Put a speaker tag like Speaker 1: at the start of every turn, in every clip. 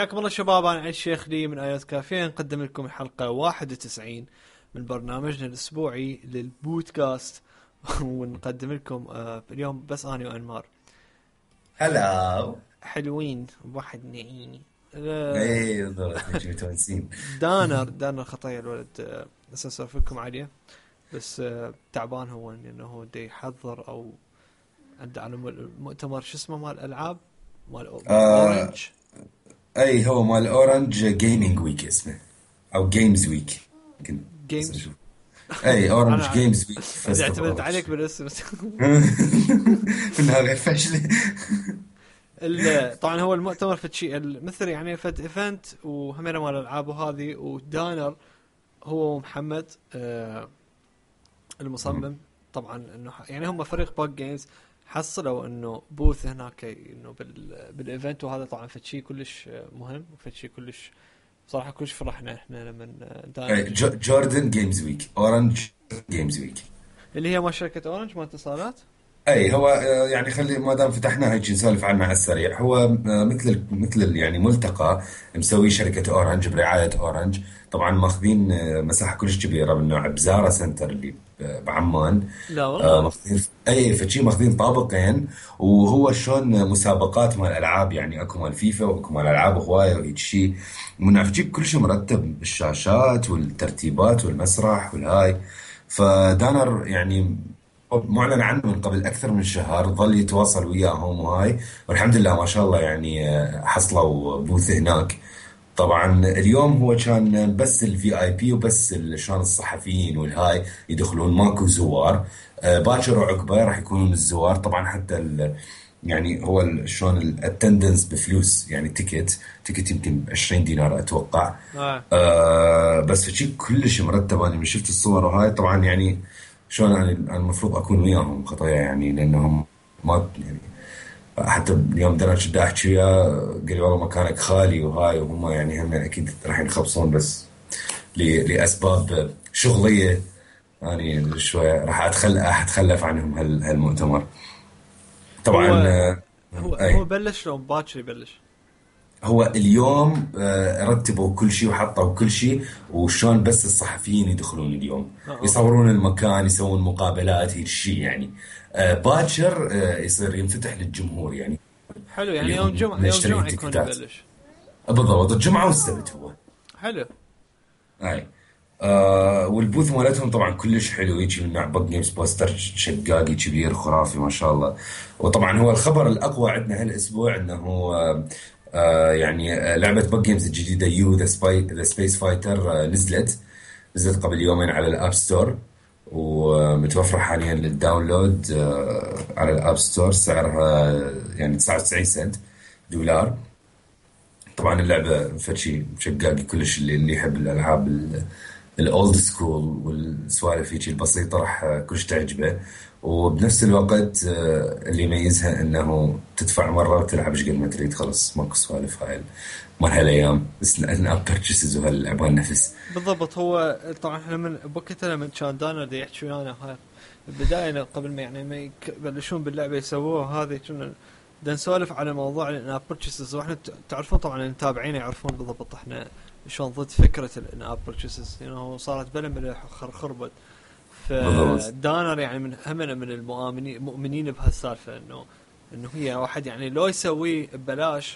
Speaker 1: حياكم الله شباب، أنا الشيخ لي من آيات كافية. نقدم لكم الحلقة 91 من برنامجنا الأسبوعي للبودكاست. ونقدم لكم اليوم بس أنا وأنمار
Speaker 2: هلا.
Speaker 1: حلوين بواحد نعيني.
Speaker 2: ايه بالضبط، نجي متونسين.
Speaker 1: دانر خطايا الولد، أساس لكم عليه بس تعبان هو لأنه هو دا يحضر أو عنده على مؤتمر شو اسمه مال ألعاب مال
Speaker 2: آه
Speaker 1: أورنج
Speaker 2: اي هو مال اورنج جيمنج ويك اسمه، او جيمز ويك يمكن. بس
Speaker 1: جيمز.
Speaker 2: نشوف. اي اورنج
Speaker 1: أنا
Speaker 2: جيمز ويك
Speaker 1: إذا
Speaker 2: فيستيفال
Speaker 1: اعتمدت
Speaker 2: أو
Speaker 1: عليك
Speaker 2: شي.
Speaker 1: بالاسم.
Speaker 2: انها غير فشله.
Speaker 1: طبعا هو المؤتمر فتشي مثل يعني فت ايفنت وهمنا مال الالعاب وهذه ودانر هو محمد المصمم. طبعا انه يعني هم فريق باك جيمز حصلوا انه بوث هناك انه بالايفنت، وهذا طبعا فتشي كلش مهم وفتشي كلش صراحه كلش فرحنا احنا لما دانر
Speaker 2: جوردن جيمز ويك، اورنج جيمز ويك.
Speaker 1: اللي هي مال شركه اورنج مال اتصالات.
Speaker 2: اي هو يعني خلي ما دام فتحنا هيك نسولف عنه على السريع. هو يعني ملتقى مسوي شركة اورنج برعاية اورنج. طبعا ماخذين مساحة كلش كبيرة من نوع بزارة سنتر اللي بعمان.
Speaker 1: لا والله.
Speaker 2: ماخذين اي فشي، ماخذين طابقين. وهو شلون مسابقات مال العاب، يعني اكو مال فيفا واكو مال العاب هوايه وهيك شيء. منافجيك كل شيء مرتب، الشاشات والترتيبات والمسرح والهاي. فدانر يعني معلن عنه من قبل أكثر من شهر، ظل يتواصل وياهم وهاي. والحمد لله ما شاء الله يعني حصلوا بوث هناك. طبعا اليوم هو كان بس الفي اي بي وبس شلون الصحفيين والهاي يدخلون، ماكو زوار. باكر وعقبه راح يكونون الزوار. طبعا حتى يعني هو شلون الاتندنس بفلوس، يعني تيكت يمكن 20 دينار اتوقع.
Speaker 1: آه.
Speaker 2: بس شيء كلش مرتب. انا من شفت الصور وهاي طبعا يعني شلون أنا المفروض اكون وياهم خطايا، يعني لانهم ما يعني حتى اليوم بدنا كنت احكي وياه قال لي والله مكانك خالي وهاي، وهم يعني هم اكيد راح ينخبصون بس لاسباب شغليه. يعني شويه راح اتخلف عنهم هالمؤتمر طبعا.
Speaker 1: هو هو
Speaker 2: اي
Speaker 1: بلش لو باكر يبلش.
Speaker 2: هو اليوم رتبوا كل شيء وحطوا كل شيء، وشلون بس الصحفيين يدخلون اليوم
Speaker 1: اوكي.
Speaker 2: يصورون المكان، يسوون مقابلات هيك شيء يعني. باكر يصير ينفتح للجمهور يعني،
Speaker 1: حلو، يعني
Speaker 2: اللي
Speaker 1: يوم
Speaker 2: هم
Speaker 1: جمعة، يوم
Speaker 2: نشتري
Speaker 1: جمعة يكون
Speaker 2: التيكتات.
Speaker 1: يبلش.
Speaker 2: بالضبط الجمعة والسبت هو.
Speaker 1: حلو.
Speaker 2: اي والبوث مالتهم طبعا كلش حلو، يجي من نوع بوك جيمز، بوستر شقاقي كبير خرافي ما شاء الله. وطبعا هو الخبر الاقوى عندنا هالاسبوع انه يعني لعبه بوك جيمز الجديده يو ذا سبيس فايتر نزلت قبل يومين على الاب ستور، ومتوفرة حاليا للداونلود على الاب ستور. سعرها يعني 99 سنت دولار. طبعا اللعبة فشي شقاقي كلش، اللي يحب الالعاب الاولد سكول والسوالف هيك البسيطة راح كلش تعجبه. وبنفس الوقت اللي يميزها انه تدفع مرة وتلعب ايش قد ما تريد، خلص ماكو سوالف هاي مال هالايام، بس ان اب بيرتشيسز وهاللعبة النفس.
Speaker 1: بالضبط. هو طبعا احنا من بوقتها لما كان دانا دي يحكي ويانا هاي البداية قبل ما يعني ما يبلشون باللعبة يسووها هذه، كنا بدنا نسولف على موضوع الان اب بيرتشيسز. واحنا تعرفون طبعا المتابعين يعرفون بالضبط احنا شلون ضد فكرة الان اب بيرتشيسز، يعني صارت بلا من خربت.
Speaker 2: بالضبط.
Speaker 1: فدانر يعني من همنا من مؤمنين بهالسالفة، انه هي واحد يعني لو يسويه ببلاش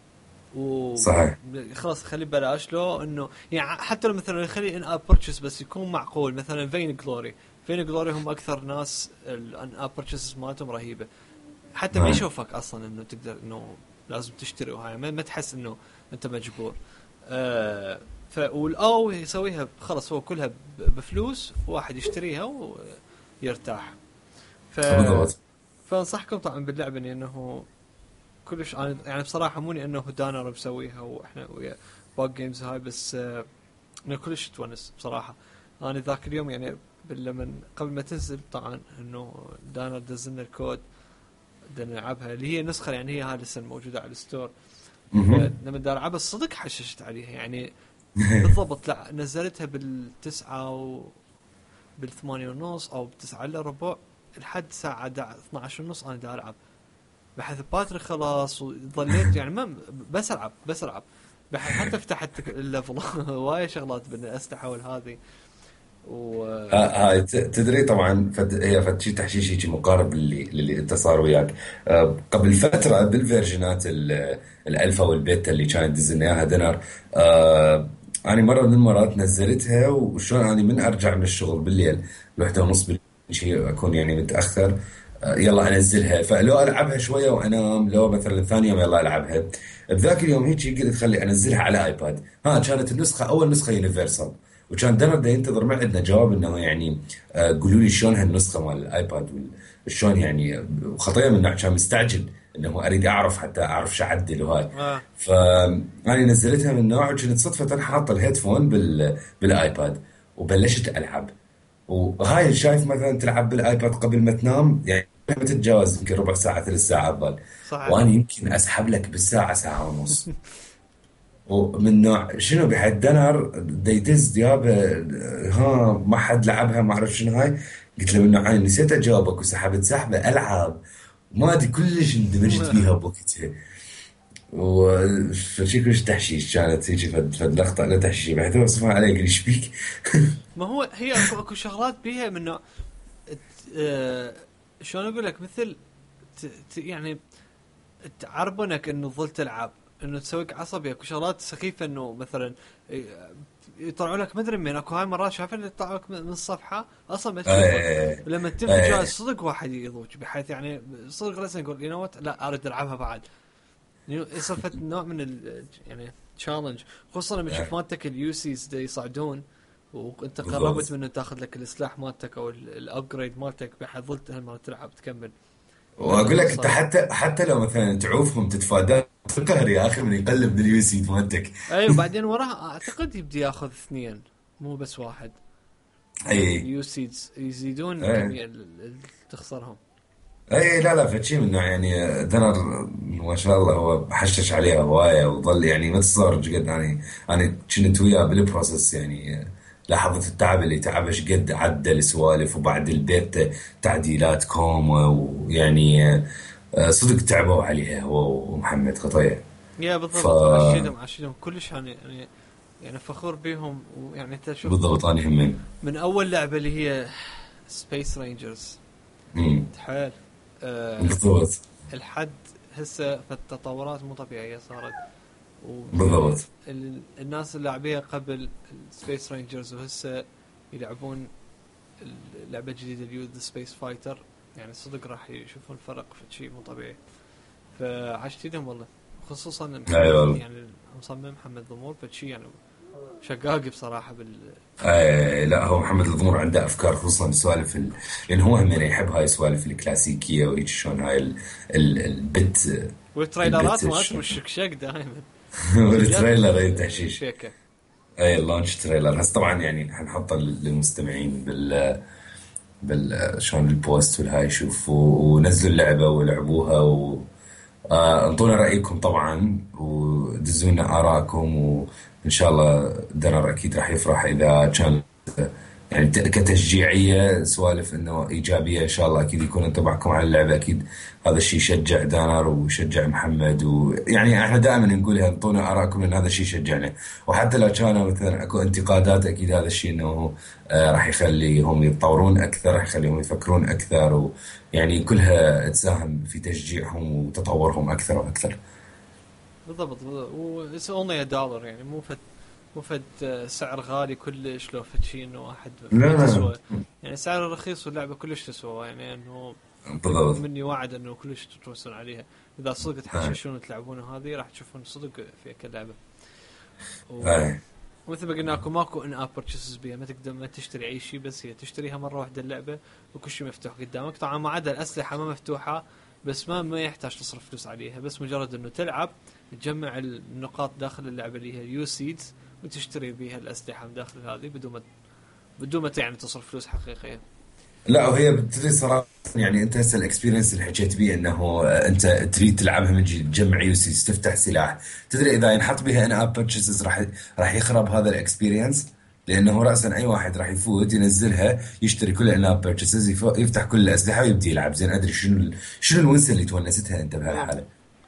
Speaker 2: صحيح.
Speaker 1: وخلاص خليه ببلاش، لو انه يعني حتى لو مثلا يخلي ان اب بيرتشيس بس يكون معقول. مثلا فين جلوري هم اكثر ناس الان اب بيرتشيس مالتهم رهيبه، حتى ما
Speaker 2: هاي.
Speaker 1: يشوفك اصلا انه تقدر انه لازم تشتري، وهاي ما تحس انه انت مجبور. او يسويها خلاص هو كلها بفلوس، واحد يشتريها ويرتاح. ف
Speaker 2: بالضبط.
Speaker 1: فانصحكم طبعا باللعبه انه كلش. انا يعني بصراحه موني انه دانر مسويها واحنا ويا باك جيمز هاي، بس انه كلش تونس بصراحه. انا ذاك اليوم يعني لما قبل ما تنزل طبعا انه دانر دزلنا الكود بدنا نلعبها، اللي هي نسخه يعني هي هاي لسه موجوده على الستور.
Speaker 2: مهم.
Speaker 1: فلما بدي العبها الصدق حششت عليها يعني بالضبط. لا نزلتها بالتسعة بالثمانية ونص او بتسعة الا ربع، لحد ساعة 12 ونص انا دا العب، بحيث باتري خلاص وظليت يعني ما بس العب. حتى فتحت الليفل وايد شغلات بالاسلحه والهذه و
Speaker 2: هاي تدري طبعا هي فد شي تحشيش هيجي مقارب للي انت صار وياك. قبل فتره بالفيرجنات الالفا والبيتا اللي كانت تدزلنا اياها دنر. انا مره من المرات نزلتها، وشلون اني من ارجع من الشغل بالليل الوحده ونص بالليل شي اكون يعني متاخر. يلا انزلها، فلو العبها شويه وانام، لو مثلا ثاني يوم يلا العبها. بذاك اليوم هيك قلت خلي انزلها على ايباد. كانت النسخه اول نسخه يونيفرسال، وكان دنر دا ينتظر ما عندنا جواب انه يعني قولوا لي شلون هالنسخه مال الايباد شلون يعني. وخطيه من النوع كان مستعجل انه اريد اعرف حتى اعرف شو اعدل وهاي.
Speaker 1: اه
Speaker 2: فاني نزلتها من نوع، وكنت صدفه حاطه الهيدفون بالايباد وبلشت العب. وهاي شايف مثلا تلعب بالايباد قبل ما تنام يعني ما تتجاوز يمكن ربع ساعه 3 ساعات ظل.
Speaker 1: صح.
Speaker 2: وانا يمكن اسحب لك بالساعه ساعه ونص. ومن نوع شنو بحد دنر ديدز ديابه. ما حد لعبها ما اعرف شنو هاي. قلت له من نوع أنا نسيت اجاوبك وسحبت سحبه العب. ما ادري كلش اندمجت بيها بوقتها. وفشي كلش تحشيش كانت هيجي فد لقطه لا تحشيش بحيث وصفها علي قال ايش بيك.
Speaker 1: ما هو هي اكو شغلات بيها من نوع شلون اقول لك، مثل يعني تعربنك انه تظل تلعب، انه تسويك عصبي. اكو شغلات سخيفه انه مثلا يطلعوا لك مدري من اكو هاي مرات شايف اللي يطلعوا لك من الصفحه اصلا ما تشوفه.
Speaker 2: ايه
Speaker 1: لما تتم جاي
Speaker 2: ايه
Speaker 1: صدق واحد يضوج بحيث يعني صدق لازم يقول يو نو لا اريد العبها بعد. يصير فت نوع من يعني تشالنج، خصوصا لما تشوف مالتك اليوسيز دي يصعدون وانت قربت
Speaker 2: بالضبط.
Speaker 1: من تاخذ لك السلاح مالتك او الابجريد مالتك، بحيث ظلت هالمره تلعب تكمل لما
Speaker 2: واقول لك انت
Speaker 1: توصل.
Speaker 2: حتى لو مثلا تعوفهم تتفادى تنقهر يا اخي من يقلب باليو سي مالتك.
Speaker 1: اي وبعدين وراها اعتقد يبدي ياخذ اثنين مو بس واحد.
Speaker 2: اي
Speaker 1: اليوسيدز يزيدون
Speaker 2: اي
Speaker 1: الكميه اللي تخسرهم.
Speaker 2: اي لا لا فشي منه يعني دنر ما شاء الله هو حشش عليها هوايه وظل يعني ما تصور قد انا كنت وياه بالبروسس يعني. لاحظت التعب اللي تعبه ايش قد عدل سوالف وبعد البيت تعديلات كوما ويعني صدق تعبوا عليها هو ومحمد خطيه.
Speaker 1: يا
Speaker 2: ف
Speaker 1: بالضبط، عشيدهم كلش يعني فخور بيهم. ويعني انت شوف
Speaker 2: بالضبط انا همين.
Speaker 1: من اول لعبه اللي هي سبيس رينجرز
Speaker 2: أمم،
Speaker 1: تحال
Speaker 2: بالضبط
Speaker 1: الحد هسه فالتطورات مو طبيعيه صارت.
Speaker 2: بالضبط.
Speaker 1: والناس اللي لاعبيها قبل سبيس رينجرز وهسه يلعبون اللعبه الجديده اليو ذا سبيس فايتر، يعني صدق راح يشوفون فرق في شيء مو طبيعي. فعشت ايدهم والله، خصوصا
Speaker 2: اي
Speaker 1: محمد
Speaker 2: والله.
Speaker 1: يعني مصمم محمد ضمور فشي يعني شقاقي بصراحه
Speaker 2: لا هو محمد الضمور عنده افكار خصوصا السوالف لان هو هم يحب هاي السوالف الكلاسيكيه وهيك شلون هاي البت
Speaker 1: والتريلرات ما اسمه الشكشك دائما.
Speaker 2: والتريلر اي تحشيش.
Speaker 1: شيكه.
Speaker 2: اي اللانش تريلر هسه طبعا يعني حنحطه للمستمعين شلون البوست والهاي يشوفوا ونزلوا اللعبه ولعبوها انطونا رايكم طبعا ودزوا لنا ارائكم. وان شاء الله دنر اكيد راح يفرح اذا كان يعني كتشجيعيه سوالف انه ايجابيه ان شاء الله اكيد يكون انطباعكم على اللعبه. اكيد هذا الشيء يشجع دانر ويشجع محمد، ويعني احنا دائما نقولها انطونا ارائكم لان هذا الشيء يشجعنا. وحتى لو كان مثلا اكو انتقادات اكيد هذا الشيء انه راح يخليهم يتطورون اكثر، راح يخليهم يفكرون اكثر، ويعني كلها تساهم في تشجيعهم وتطورهم اكثر واكثر.
Speaker 1: بالضبط واتس اونلي $1 يعني مو فد سعر غالي كلش لو فد شيء انه واحد
Speaker 2: لا
Speaker 1: ما
Speaker 2: لا
Speaker 1: تسوى. يعني سعر رخيص واللعبه كلش تسوى، يعني انه
Speaker 2: بالضبط.
Speaker 1: مني واعد انه كلش تتوسون عليها. اذا صدق تحششون وتلعبون هذه راح تشوفون صدق في كلعبه.
Speaker 2: هاي
Speaker 1: ومثل ما قلنا ماكو ان اب بيرتشيسز بيها، ما تقدر ما تشتري اي شيء، بس هي تشتريها مره واحده اللعبه وكل شيء مفتوح قدامك. طبعا ما عدا الاسلحه ما مفتوحه، بس ما يحتاج تصرف فلوس عليها، بس مجرد انه تلعب تجمع النقاط داخل اللعبه اللي هي اليو سيدز وتشتري بيها الاسلحه من داخل هذه بدون ما يعني تصرف فلوس حقيقيه.
Speaker 2: لا وهي بتدري صراحة يعني انت هسه الاكسبيرينس اللي حكيت بيه انه انت تريد تلعبها من جديد تجمع يوسيس تفتح سلاح. تدري اذا ينحط بها ان اب بيرتشيسز راح يخرب هذا الاكسبيرينس. لانه راسا اي واحد راح يفوت ينزلها يشتري كل ان اب بيرتشيسز يفتح كل الاسلحه ويبدي يلعب. زين ادري شنو الونسه اللي تونستها انت بهالحاله.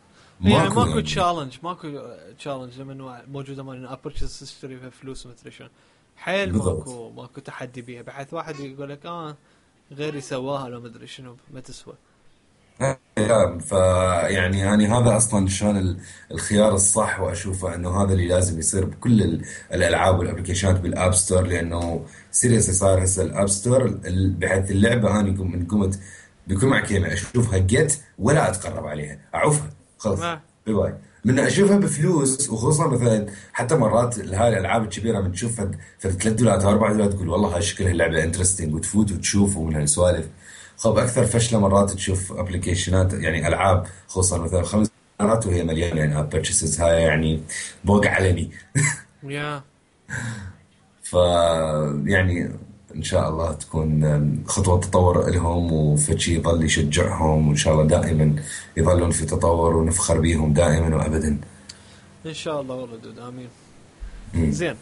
Speaker 1: يعني
Speaker 2: ماكو
Speaker 1: ماكو
Speaker 2: يعني.
Speaker 1: تشالنج، ماكو تشالنج لما موجوده مال ابرتشز تشتري فيها فلوس وما ادري شلون. حيل
Speaker 2: بالضبط.
Speaker 1: ماكو تحدي بيها، بحيث واحد يقول لك غيري سواها لو ما ادري شنو ما تسوى.
Speaker 2: لا فيعني أنا هذا أصلا شلون الخيار الصح، وأشوفه إنه هذا اللي لازم يصير بكل الألعاب والأبلكيشنات بالآب ستور، لأنه سيريسلي صار هسه الآب ستور بحيث اللعبة أنا من قمت بكل معكيمة أشوفها جت ولا أتقرب عليها، أعوفها خلص.
Speaker 1: ما
Speaker 2: باي باي. من اشوفها بفلوس، وخصوصا مثلا حتى مرات هاي الالعاب الكبيره من تشوفها في $3 او $4 تقول والله هاي شكلها اللعبه انترستنج، وتفوت وتشوف ومن هالسوالف. خب اكثر فشله مرات تشوف ابلكيشنات يعني العاب خصوصا مثلا $5 وهي مليانه يعني اب بيرتشيسز، هاي يعني بوق علني.
Speaker 1: يا
Speaker 2: ف يعني ان شاء الله تكون خطوه تطور لهم، وفتشي يظل يشجعهم، وان شاء الله دائما يظلون في تطور ونفخر بيهم دائما وابدا.
Speaker 1: ان شاء الله والله دود، امين.
Speaker 2: مم.
Speaker 1: زين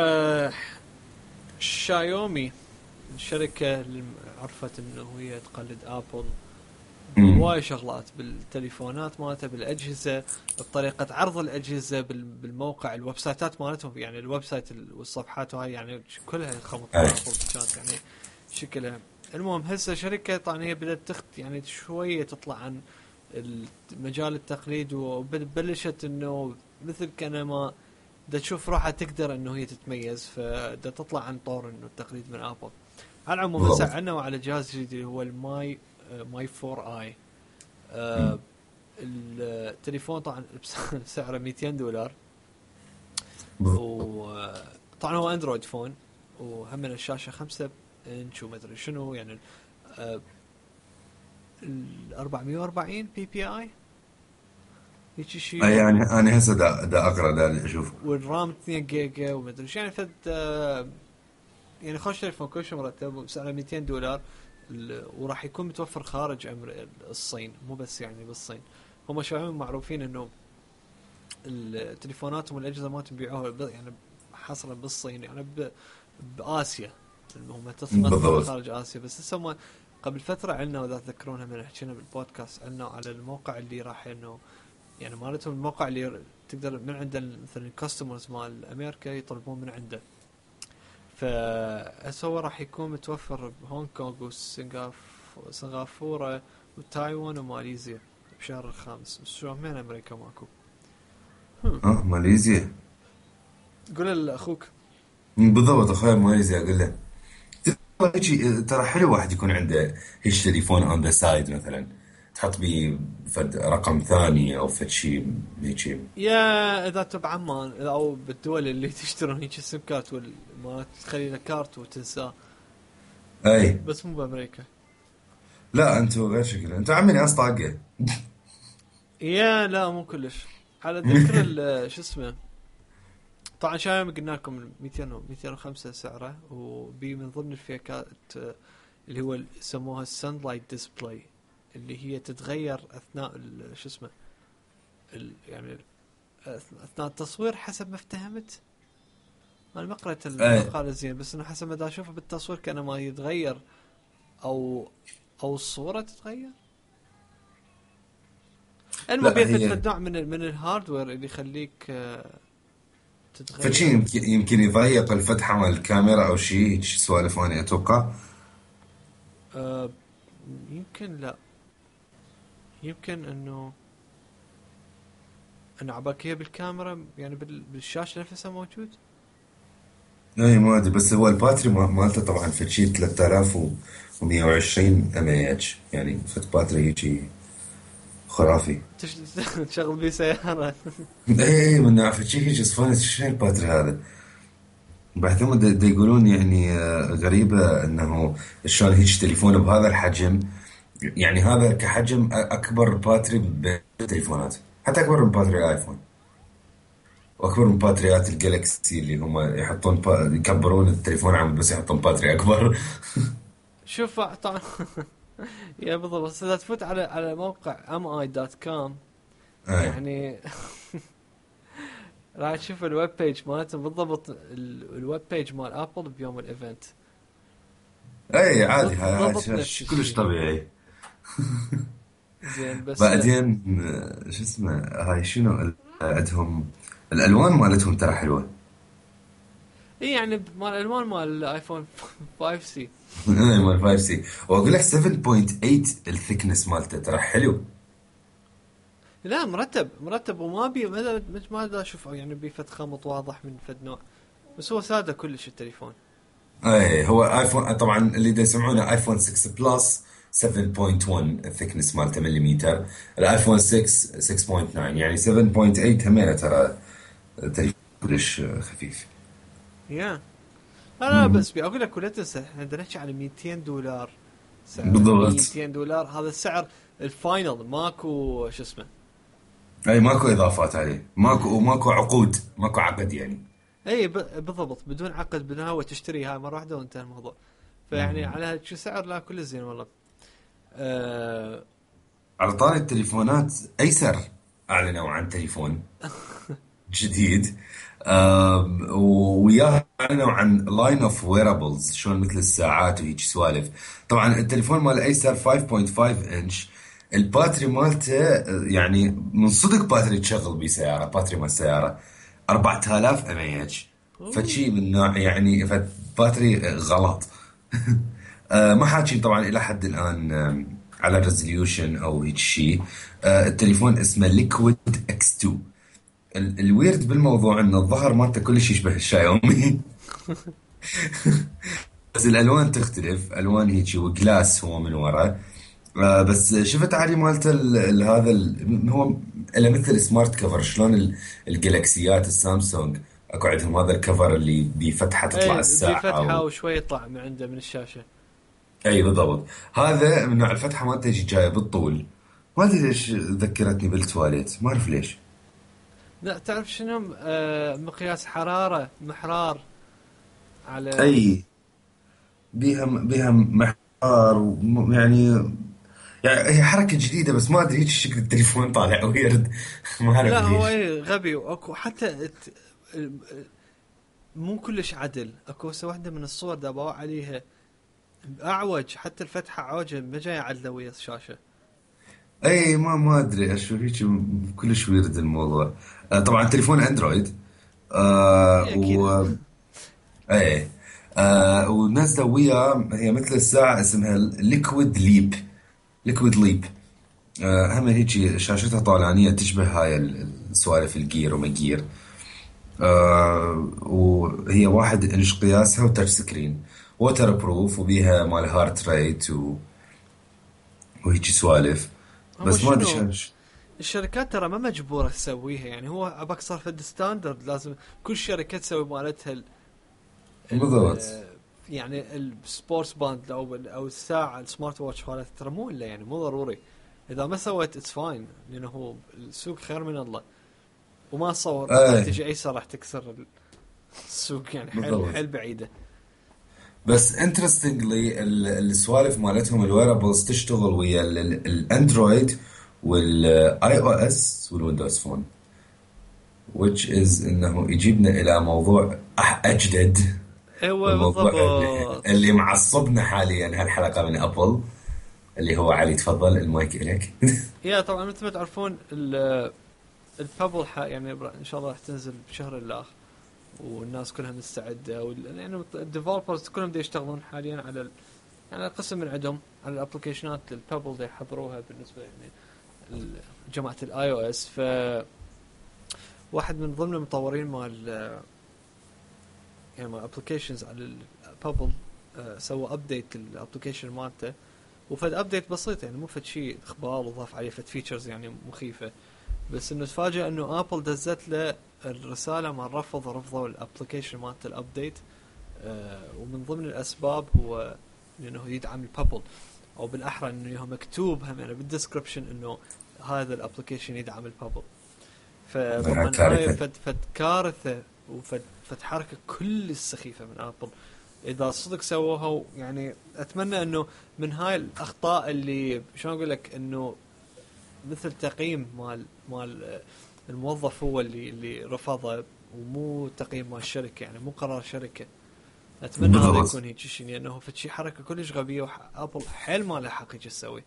Speaker 1: شايومي الشركه اللي عرفت انه هي تقلد ابل
Speaker 2: مم.
Speaker 1: هواي شغلات بالتليفونات مالتها، بالاجهزه، بطريقه عرض الاجهزه بالموقع، الويب سايتات مالتهم، يعني الويب سايت والصفحات وهاي يعني كلها خلط
Speaker 2: أي.
Speaker 1: ابل كانت يعني شكلها. المهم هسه شركه طبعا هي بدات يعني شويه تطلع عن مجال التقليد، وبلشت انه مثل كانما دا تشوف روحها تقدر انه هي تتميز، فدا تطلع عن طور انه التقليد من ابل. على العموم هسه
Speaker 2: بالضبط.
Speaker 1: عندنا على جهاز جديد اللي هو ماي 4 اي.
Speaker 2: مم.
Speaker 1: التليفون طبعا بسعره $200،
Speaker 2: بالضبط.
Speaker 1: وطبعا هو اندرويد فون، وهم من الشاشه 5 انش وما ادري شنو يعني. ال 440 بي بي اي هيك
Speaker 2: أي
Speaker 1: شيء،
Speaker 2: يعني أنا هسه دا أقرأ دا اللي أشوفه.
Speaker 1: والرام 2 جيجا وما ادري شو يعني. فد يعني خوش تليفون كل شيء مرتب بسعره $200. وراح يكون متوفر خارج الصين، مو بس يعني بالصين. هم شايفين معروفين انه التليفونات والاجهزه ما تبيعوها يعني حصرا بالصين، يعني باسيا. هم تمثل
Speaker 2: بالضبط.
Speaker 1: خارج اسيا. بس هسه هم قبل فتره عنا، واذا تذكرونها من حكينا بالبودكاست عنا على الموقع اللي راح انه يعني مالتهم، الموقع اللي تقدر من عنده مثلا الكاستمرز مال امريكا يطلبون من عنده. فهسه هو راح يكون متوفر بهونغ كونغ وسنغافورة وتايوان وماليزيا بشهر الخامس. بس شو من امريكا ماكو.
Speaker 2: ماليزيا.
Speaker 1: قول لاخوك.
Speaker 2: بالضبط، أخوي ماليزيا أقول له هيجي ترى حلو واحد يكون عنده هيش تليفون اون ذا سايد مثلا، تحط بيه فد رقم ثاني او فد شيء هيجي.
Speaker 1: يا اذا تبع عمان او بالدول اللي تشترون هيك السم كارت ما تخلي له كارت وتنساه.
Speaker 2: اي.
Speaker 1: بس مو بامريكا.
Speaker 2: لا انتو غير شكل، انتو عمي ناس طاقه.
Speaker 1: يا لا مو كلش. على ذكر شو اسمه، طبعا شايف قلنا لكم 200 و 205 سعره، وبي من ضمن الفيكات اللي هو يسموها السن لايت ديسبلاي، اللي هي تتغير اثناء شو اسمه يعني اثناء التصوير حسب ما افتهمت. انا ما قرأت
Speaker 2: اي.
Speaker 1: المقالة زين، بس انه حسب ما دا اشوفه بالتصوير كان ما يتغير، او او الصورة تتغير. المهم
Speaker 2: لا
Speaker 1: بيفت
Speaker 2: هي
Speaker 1: نوع من الهاردوير اللي يخليك
Speaker 2: فد شيء
Speaker 1: تتغير.
Speaker 2: يمكن يضيق الفتحه مال الكاميرا او شيء هيك سوالف اني اتوقع.
Speaker 1: أه يمكن لا، يمكن انه عباك هي بالكاميرا يعني بالشاشة نفسها موجود.
Speaker 2: اي ما ادري، بس هو الباتري مالته طبعا فد شيء 3120 ام اي اتش، يعني فد باتري هيك خرافي.
Speaker 1: تشغل بيه سيارة.
Speaker 2: اي من نعرف شيء هيك صفانة شو الباتري هذا. بعد ثم يقولون يعني غريبة انه شلون هيك تليفون بهذا الحجم، يعني هذا كحجم اكبر باتري بالتليفونات، حتى اكبر من باتري الايفون، واكبر من باتريات الجالكسي اللي هم يحطون يكبرون التليفون عم بس يحطون باتري اكبر.
Speaker 1: شوف طبعا. يا بالضبط. بس اذا تفوت على موقع mi.com
Speaker 2: اي.
Speaker 1: يعني راح تشوف الويب بيج مالته بالضبط، الويب بيج مال ابل بيوم الايفنت
Speaker 2: اي عادي، هاي
Speaker 1: ضبط نفس
Speaker 2: كلش
Speaker 1: الشيء.
Speaker 2: طبيعي.
Speaker 1: زين بس
Speaker 2: بعدين شو اسمه هاي شنو عندهم الالوان مالتهم ترى حلوه.
Speaker 1: اي يعني مال الالوان مال الايفون 5 سي.
Speaker 2: مال 5 سي. واقول لك 7.8 الثكنس مالته ترى حلو.
Speaker 1: لا مرتب مرتب، وما بي ما دا اشوف يعني بيفت خمط واضح من فد نوع، بس هو ساده كلش التليفون.
Speaker 2: اي هو ايفون طبعا اللي دا يسمعونه ايفون 6 بلس 7.1 الثكنس مالته مليمتر. الايفون 6 6.9 يعني 7.8 همينه ترى تليفون كلش خفيف.
Speaker 1: يا لا بس بقول لك ولا تنسى احنا بدنا نحكي على $200 سعره،
Speaker 2: بالضبط.
Speaker 1: $200 هذا السعر الفاينل، ماكو شو اسمه.
Speaker 2: اي ماكو اضافات عليه، ماكو عقود، ماكو عقد يعني.
Speaker 1: اي بالضبط، بدون عقد، بدون هو تشتري هاي مره واحده وانتهى الموضوع. فيعني على شو سعر، لا كل زين والله. أه.
Speaker 2: على طاري التليفونات، ايسر اعلنوا عن تليفون جديد. وياه اعلنوا عن لاين اوف ويرابلز، شلون مثل الساعات وهيك سوالف. طبعا التليفون مال ايسر 5.5 انش. الباتري مالته يعني من صدق باتري تشغل بيه سياره، باتري مال سياره 4000 ام اي اتش. فشي من نوع يعني باتري غلط. ما حاكي طبعا الى حد الان على الريزوليوشن او هيك شيء. التليفون اسمه ليكويد اكس 2. الويرد بالموضوع انه الظهر مالته كلش يشبه الشايومي. بس الالوان تختلف، الوان هيك وجلاس هو من ورا. بس شفت علي مالته هو له مثل سمارت كفر، شلون الجلاكسيات السامسونج اكو عندهم هذا الكفر اللي بفتحه تطلع
Speaker 1: اي
Speaker 2: الساعه.
Speaker 1: بفتحه وشوي يطلع من عنده من الشاشه.
Speaker 2: اي بالضبط. هذا من نوع الفتحه مالته تجي جايه بالطول. ما ادري ليش ذكرتني بالتواليت، ما اعرف ليش.
Speaker 1: لا تعرف شنو، مقياس حراره محرار على.
Speaker 2: اي بيها محور يعني. يعني هي حركه جديده، بس ما ادري هيك شكل التليفون طالع ويرد. ما اعرف
Speaker 1: لا هو
Speaker 2: ليش.
Speaker 1: اي غبي، واكو حتى مو كلش عدل. اكو هسه واحده من الصور دابوا عليها اعوج، حتى الفتحه عوجه ما جايه عدله ويا الشاشه.
Speaker 2: اي ما ادري اشوف هيك كلش ويرد الموضوع. طبعا تليفون اندرويد.
Speaker 1: اي اكيد.
Speaker 2: و ايه. ونازله وياه هي مثل الساعه اسمها ليكويد ليب. ليكويد ليب. هم هيك شاشتها طالعانية تشبه هاي السوالف الجير وما جير. وهي 1 انش قياسها وتاتش سكرين. ووتر بروف وبيها مال هارت ريت وهيك سوالف.
Speaker 1: هو
Speaker 2: بس ما ادري
Speaker 1: شنو، الشركات ترى ما مجبوره تسويها، يعني هو اباك صار فد ستاندرد لازم كل شركه تسوي مالتها
Speaker 2: بالضبط.
Speaker 1: يعني السبورتس باند او الساعه السمارت واتش مالتها ترى مو الا يعني مو ضروري. اذا ما سويت اتس فاين، لانه هو السوق خير من الله. وما صور راح
Speaker 2: ايه
Speaker 1: تجي ايسر راح تكسر السوق، يعني حيل
Speaker 2: بالضبط.
Speaker 1: حيل بعيده.
Speaker 2: بس انترستنجلي السوالف مالتهم الويرابلز تشتغل ويا الاندرويد والاي او اس والويندوز فون. which is انه يجيبنا الى موضوع اجدد.
Speaker 1: ايوه
Speaker 2: والموضوع
Speaker 1: بالضبط.
Speaker 2: اللي معصبنا حاليا هالحلقه من ابل، اللي هو علي تفضل المايك الك.
Speaker 1: يا طبعا مثل ما تعرفون البابل يعني ان شاء الله راح تنزل بشهر الاخ، والناس كلها مستعده، يعني الديفلوبرز كلهم دي يشتغلون حاليا على يعني قسم من عندهم على الابلكيشنات البابل دي يحضروها بالنسبه يعني جماعه الاي او اس. ف واحد من ضمن المطورين مال يعني مال ابلكيشنز على البابل سوى ابديت الابلكيشن مالته، وفد ابديت بسيط يعني مو فد شيء اخبار وضاف عليه فد فيتشرز يعني مخيفه. بس انه تفاجئ انه ابل دزت له الرساله مال رفضوا الابلكيشن مالت الابديت. ومن ضمن الاسباب هو لانه يدعم البابل، او بالاحرى انه مكتوب هم يعني بالديسكربشن انه هذا الابلكيشن يدعم البابل. فطبعا هاي
Speaker 2: كارثه.
Speaker 1: فد كارثه، فد حركه كل سخيفه من ابل اذا صدق سووها. يعني اتمنى انه من هاي الاخطاء اللي شلون اقول لك، انه مثل تقييم مال الموظف هو اللي رفضه، ومو تقييم مال الشركه، يعني مو قرار شركه. اتمنى هذا
Speaker 2: بالضبط.
Speaker 1: يكون هيك شيء، لانه في شيء حركه كلش غبيه، وابل حيل ما له حق هيك تسوي.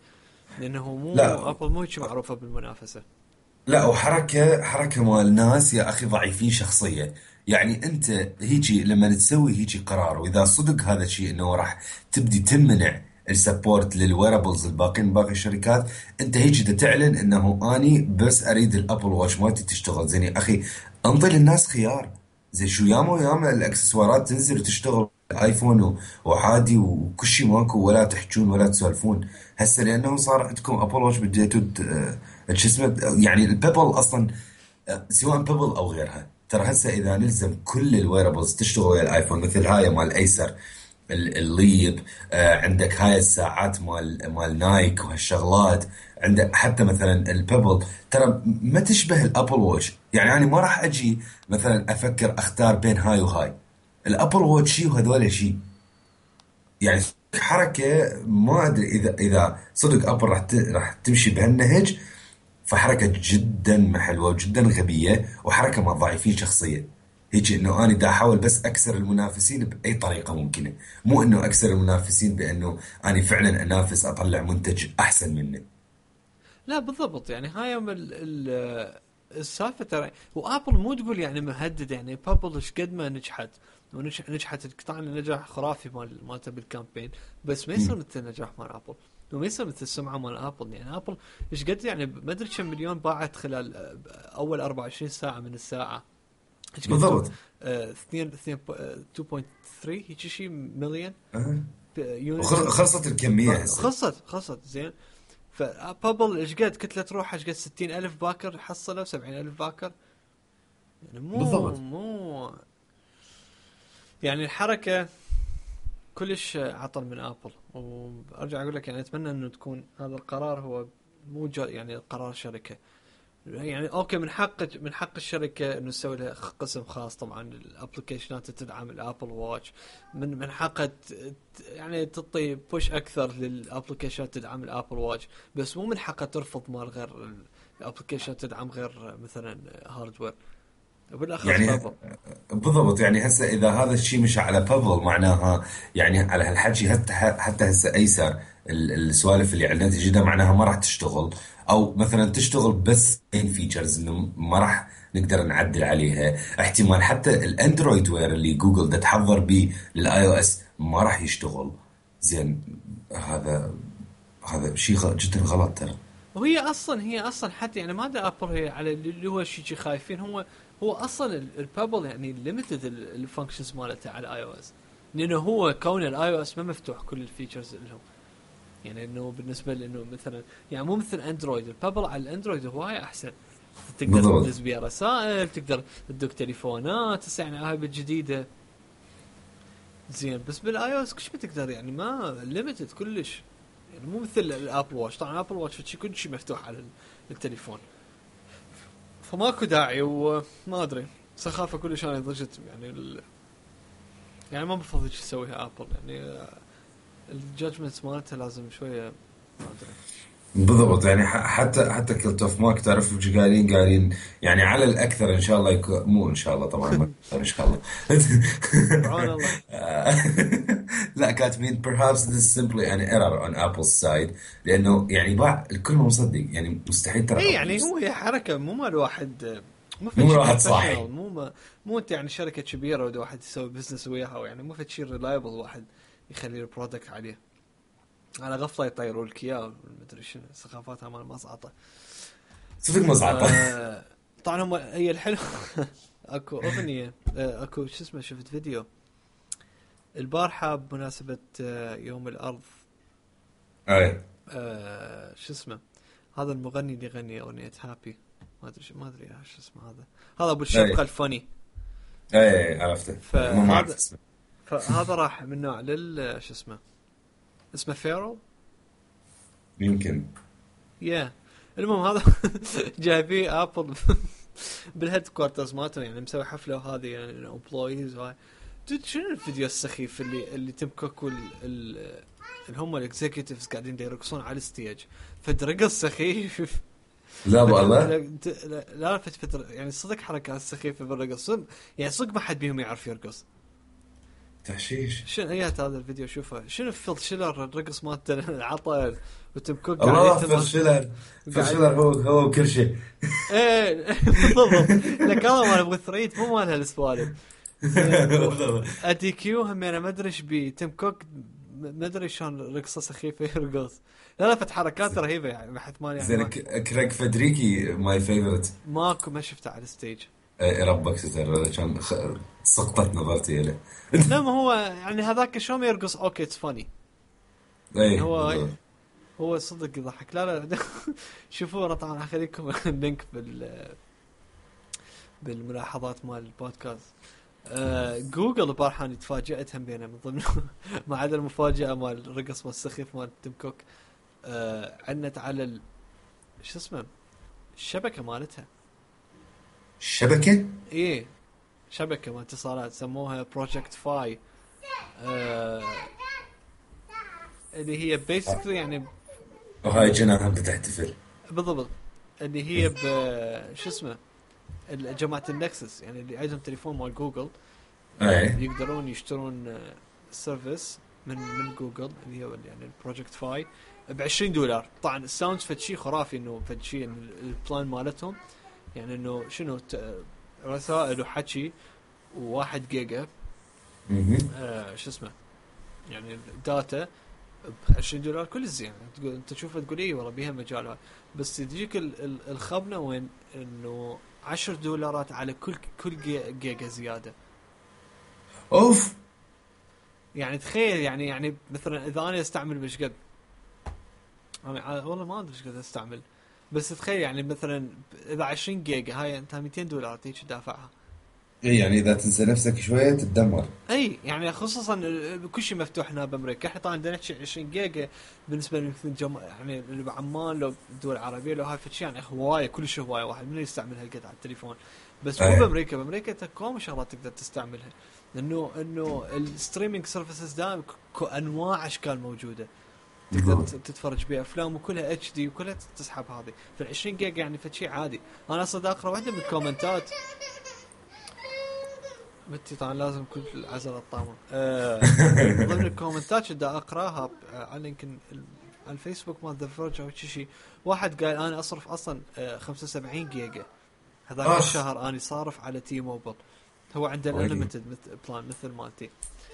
Speaker 1: لانه مو
Speaker 2: لا
Speaker 1: ابل مو هيك معروفه بالمنافسه.
Speaker 2: لا، وحركة مال ناس يا أخي ضعيفين شخصية. يعني أنت هيجي لما تسوي هيجي قرار، وإذا صدق هذا الشيء أنه راح تبدي تمنع السبورت للويرابلز الباقين باقي الشركات، أنت هيجي تعلن أنه أني بس أريد الأبل واتش مالتي تشتغل زين. يا أخي انطي للناس خيار. زين شو ياما الأكسسوارات تنزل وتشتغل ايفون وعادي وكل شيء ماكو، ولا تحجون ولا تسولفون. هسه لانه صار عندكم ابل واتش بديتوا شو اسمه يعني البيبل اصلا، سواء بيبل او غيرها. ترى هسه اذا نلزم كل الويربلز تشتغل ويا الايفون، مثل هاي مال ايسر الليب، عندك هاي الساعات مال نايك وهالشغلات، عندك حتى مثلا البيبل ترى ما تشبه الابل واتش. يعني انا ما راح اجي مثلا افكر اختار بين هاي وهاي. الابل واتش شيء وهذول شيء. يعني حركه ما ادري اذا صدق ابل راح تمشي بهالنهج، فحركه جدا ما حلوه وجدا غبيه، وحركه مع ضعيفين شخصيه. هيك انه انا دا احاول بس اكسر المنافسين باي طريقه ممكنه، مو انه اكسر المنافسين بانه انا فعلا انافس اطلع منتج احسن منه.
Speaker 1: لا بالضبط، يعني هاي السالفه ترى. وابل مو تقول يعني مهدد، يعني بابل ايش قد ما نجحت ونجحت قطعا نجاح خرافي مالته بالكامبين، بس ما يصير مثل النجاح مال ابل، وما يصير مثل السمعه مال ابل. يعني ابل ايش قد يعني ما ادري كم مليون باعت خلال اول 24 ساعه من الساعه. ايش قد
Speaker 2: بالضبط.
Speaker 1: 2.3 هيك شيء مليون
Speaker 2: أه.
Speaker 1: يونت.
Speaker 2: وخلصت الكميه هسه.
Speaker 1: خلصت زين. فبابل ايش قد كتلة روحها ايش قد 60,000 باكر حصلوا 70,000 باكر. يعني
Speaker 2: بالضبط.
Speaker 1: مو يعني الحركة كلش عطل من ابل. وارجع اقول لك يعني اتمنى انه تكون هذا القرار هو مو يعني قرار شركة. يعني اوكي من حق الشركه انه تسوي لها قسم خاص، طبعا الابلكيشنات تدعم الابل واتش. من حقها يعني تعطي بوش اكثر للابلكيشنات تدعم الابل واتش، بس مو من حقها ترفض مال غير الابلكيشنات تدعم غير مثلا هاردوير، وبالاخص
Speaker 2: يعني
Speaker 1: بابل.
Speaker 2: بالضبط. يعني هسه اذا هذا الشيء مش على بابل معناها، يعني على هالحكي حتى هسه ايسر السوالف اللي عندنا جدا معناها ما راح تشتغل، او مثلا تشتغل بس فيتشرز انه ما راح نقدر نعدل عليها. احتمال حتى الاندرويد وير اللي جوجل دا تحضر به للاي او اس ما راح يشتغل. زين هذا شيء جدا غلط ترى.
Speaker 1: وهي اصلا حتى يعني ماذا ابل هي على اللي هو شيء خايفين. هو اصلا البابل يعني ليميتد الفانكشنز مالته على الاي او اس، لانه هو كون الاي او اس ما مفتوح كل الفيتشرز لهم. يعني انه بالنسبه لانه مثلا يعني مو مثل اندرويد، البابل على الاندرويد هواي احسن. تقدر
Speaker 2: بالضبط.
Speaker 1: تدز بيها رسائل، تقدر تدق تليفونات هسه يعني هاي بالجديده زين. بس بالاي او اس كش بتقدر، يعني ما ليميتد كلش. يعني مو مثل الابل واتش، طبعا الابل واتش كل شيء مفتوح على التليفون، فماكو داعي. وما ادري سخافه كلش انا ضجت يعني يعني ما بفضل شو يسويها ابل. يعني الجادجمنت مالتها لازم شويه ما ادري.
Speaker 2: بالضبط. يعني حتى كلت اوف مارك تعرف وش قايلين يعني على الاكثر ان شاء الله يكون، مو ان شاء الله طبعا، ما ان شاء الله.
Speaker 1: بعون الله.
Speaker 2: لا كاتبين perhaps this is simply an error on Apple's side، لانه يعني باع الكل ما مصدق. يعني مستحيل ترى
Speaker 1: اي
Speaker 2: ابل
Speaker 1: يعني هي حركه مو مال واحد، مو فد
Speaker 2: مو
Speaker 1: شيء
Speaker 2: واحد
Speaker 1: بروفيشنال،
Speaker 2: صاحي.
Speaker 1: مو انت يعني شركه كبيره وده واحد يسوي بزنس وياها، يعني مو فد شيء ريلايبل واحد يخلي البرودكت عليه على غفله يطيروا لك اياه. مدري شنو ثقافاتها مال مصعطه.
Speaker 2: صدق مصعب.
Speaker 1: طبعا هم هي الحلو. اكو اغنيه، اكو شو اسمه، شفت فيديو البارحه بمناسبه يوم الارض.
Speaker 2: اي
Speaker 1: شو اسمه هذا المغني اللي يغني اغنيه هابي، ما ادري شو اسمه هذا ابو
Speaker 2: اي
Speaker 1: الشبقه الفني.
Speaker 2: اي عرفته، ما اعرف
Speaker 1: فهذا
Speaker 2: اسمه.
Speaker 1: فهذا راح من نوع شو اسمه فيرو.
Speaker 2: يمكن.
Speaker 1: المهم هذا جايبيه ابل بالهيد كوارترز مالته، يعني مسوي حفله وهذه يعني الامبلويز وهاي. شنو الفيديو السخيف اللي تيم كوك اللي هم الاكزيكتيفز قاعدين يرقصون على الستيج، فدرقص سخيف.
Speaker 2: لا والله.
Speaker 1: لا فترة يعني صدق حركات سخيفة بالرقص، يعني صدق ما حد بيهم يعرف يرقص.
Speaker 2: تحشيش.
Speaker 1: شنو ايات هذا الفيديو شوفه، شنو فيل شيلر الرقص مالته العطل وتيم كوك قاعد
Speaker 2: الله،
Speaker 1: يتمر
Speaker 2: فيل شيلر هو كل شيء.
Speaker 1: ايه بالضبط. لك هذا مال ابو ثريد مو مال هالسوالف. زين
Speaker 2: بالضبط.
Speaker 1: ادي كيو هم انا ما ادري ايش بي تيم كوك، ما ادري شلون رقصه سخيفه يرقص. لا فت حركات رهيبه يعني بحث مال يعني
Speaker 2: زين، كريغ فدريكي ماي فيفورت.
Speaker 1: ماكو ما شفته على الستيج.
Speaker 2: ربك ستر، كان سقطت نظرتي له.
Speaker 1: لا ما هو يعني هذاك شلون يرقص اوكي اتس فاني يعني
Speaker 2: اي
Speaker 1: هو
Speaker 2: بالضبط.
Speaker 1: هو صدق يضحك. لا شوفوا انا طبعا اخليكم اللينك بالملاحظات مال البودكاست. جوجل بارحان تفاجأت هم بينه من ضمن ما عدا المفاجأة مال الرقص والسخيف مال تيم كوك. عنت على شو اسمه الشبكة مالتها.
Speaker 2: الشبكة.
Speaker 1: ايه شبكة مال اتصالات سموها بروجكت فاي. اللي هي بيسكلي يعني
Speaker 2: وهاي جنى هم تحتفل.
Speaker 1: بالضبط اللي هي شو اسمه جماعة النكسس يعني اللي عندهم تليفون مال جوجل.
Speaker 2: اي
Speaker 1: يقدرون يشترون سيرفيس من جوجل اللي هو يعني البروجكت فاي ب$20. طبعا الساوند فد خرافي انه فد شيء البلان مالتهم يعني انه شنو رسائل وحكي و1 جيجا شو اسمه يعني داتا ب$20 كل زين. تقول انت تشوفها تقول ايه والله بيها مجال. بس تجيك الخبنه وين انه $10 على كل جيجا زياده.
Speaker 2: اوف.
Speaker 1: يعني تخيل يعني مثلا اذا انا استعمل مش قد انا والله ما ادري ايش قد استعمل. بس تخيل يعني مثلا اذا 20 جيجا هاي انت $200 تيجي دافعها.
Speaker 2: اي يعني اذا تنسى نفسك شويه تتدمر.
Speaker 1: اي يعني خصوصا كل شيء مفتوح هنا بامريكا. احنا طبعا بدنا نحكي 20 جيجا بالنسبه يعني اللي بعمان لو الدول العربيه لو هاي فشي يعني هوايه كل شيء هوايه واحد من يستعمل هالقد على التليفون. بس مو بامريكا انت كم شغلات تقدر تستعملها انه الستريمينج سيرفيسز دائما انواع اشكال موجوده تقدر تتفرج بها افلام وكلها اتش دي وكلها تسحب هذه في 20 جيجا يعني فشي عادي. انا اصلا اقرا واحده من الكومنتات بنتي طبعا لازم كل العزل الطامة ضمن الكومنتات شدا اقراها على يمكن على الفيسبوك مال ذا فيرج او شيء. واحد قال انا اصرف اصلا 75 جيجا هذاك الشهر اني صارف على تي موبل. هو عنده الانليمتد بلان مثل مالتي.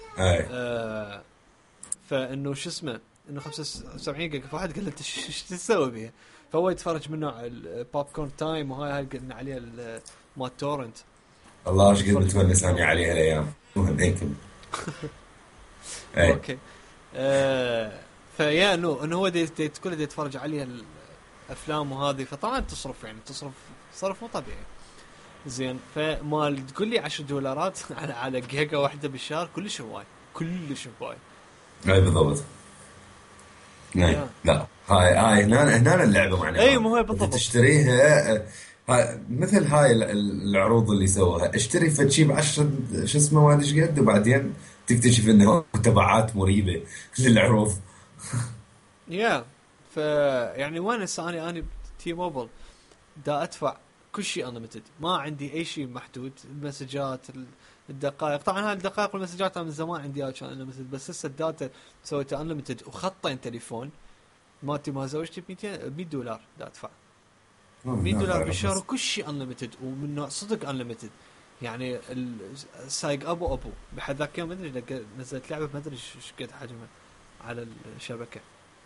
Speaker 1: فانه شو اسمه انه 75 جيجا. فواحد قال له انت ايش تسوي بيها؟ فهو يتفرج من نوع البوب كورن تايم وهاي قلنا عليها مال تورنت.
Speaker 2: الله ايش قد بتونس اني عليها الايام. المهم هيك.
Speaker 1: اوكي. فيا انه هو كله يتفرج عليها الافلام وهذه. فطبعا تصرف يعني صرف مو طبيعي. زين فمال تقول لي $10 على جيجا واحده بالشهر كلش هواي كلش هواي.
Speaker 2: اي بالضبط. لا هاي هنا اللعبه معناها.
Speaker 1: اي مو هي بالضبط.
Speaker 2: تشتريها مثل هاي العروض اللي سووها. اشتري فشي ب10 شو اسمه ما ادري ايش قد وبعدين تكتشف انه تبعات مريبه للعروض.
Speaker 1: ف يعني وين هسه انا تي موبل دا ادفع كل شيء انليمتد ما عندي اي شيء محدود. المسجات الدقائق طبعا هاي الدقائق والمسجات من زمان عندي اياها كان انليمتد. بس هسه الداتا سويتها انليمتد وخطين تليفون مالتي ما زوجتي $100 دا ادفع $100 بالشهر وكل شيء انليمتد ومن نوع صدق انليمتد. يعني السايق ابو بحد ذاك يوم ما ادري نزلت لعبه ما ادري ايش قد حجمها على الشبكه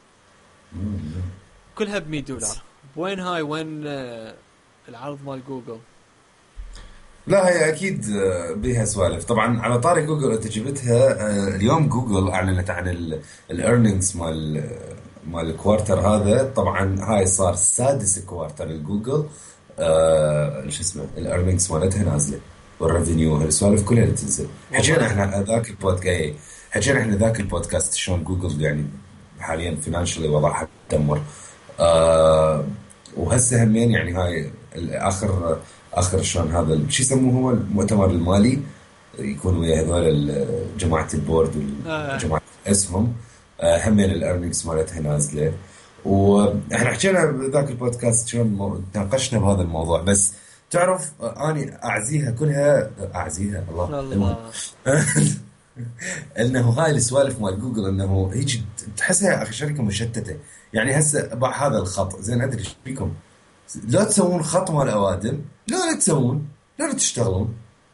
Speaker 1: كلها $100. وين هاي وين العرض مال جوجل؟
Speaker 2: لا هي اكيد بيها سوالف. طبعا على طاري جوجل انت جبتها. اليوم جوجل اعلنت عن الايرنينجز مال الكوارتر هذا. طبعا هاي صار سادس كوارتر لجوجل. شو اسمه الايرنينجز مالتها نازله والريفينيو هالسوالف كلها اللي تنزل. حكينا احنا ذاك البودكاست شلون جوجل يعني حاليا فينانشلي وضعها تدمر. وهسه همين يعني هاي اخر شلون هذا شو يسموه هو المؤتمر المالي يكون ويا هذول جماعه البورد وجماعه اسهم. همين الارنينجز مالتها نازله. واحنا حكينا بذاك البودكاست شلون ناقشنا بهذا الموضوع. بس تعرف اني اعزيها كلها الله. انه هاي السوالف مال جوجل انه هيك تحسها يا اخي شركه مشتته. يعني هسه هذا الخط زين ادري ايش فيكم، لا تسوون خط مال اوادم، لا تسوون، لا تشتغلون.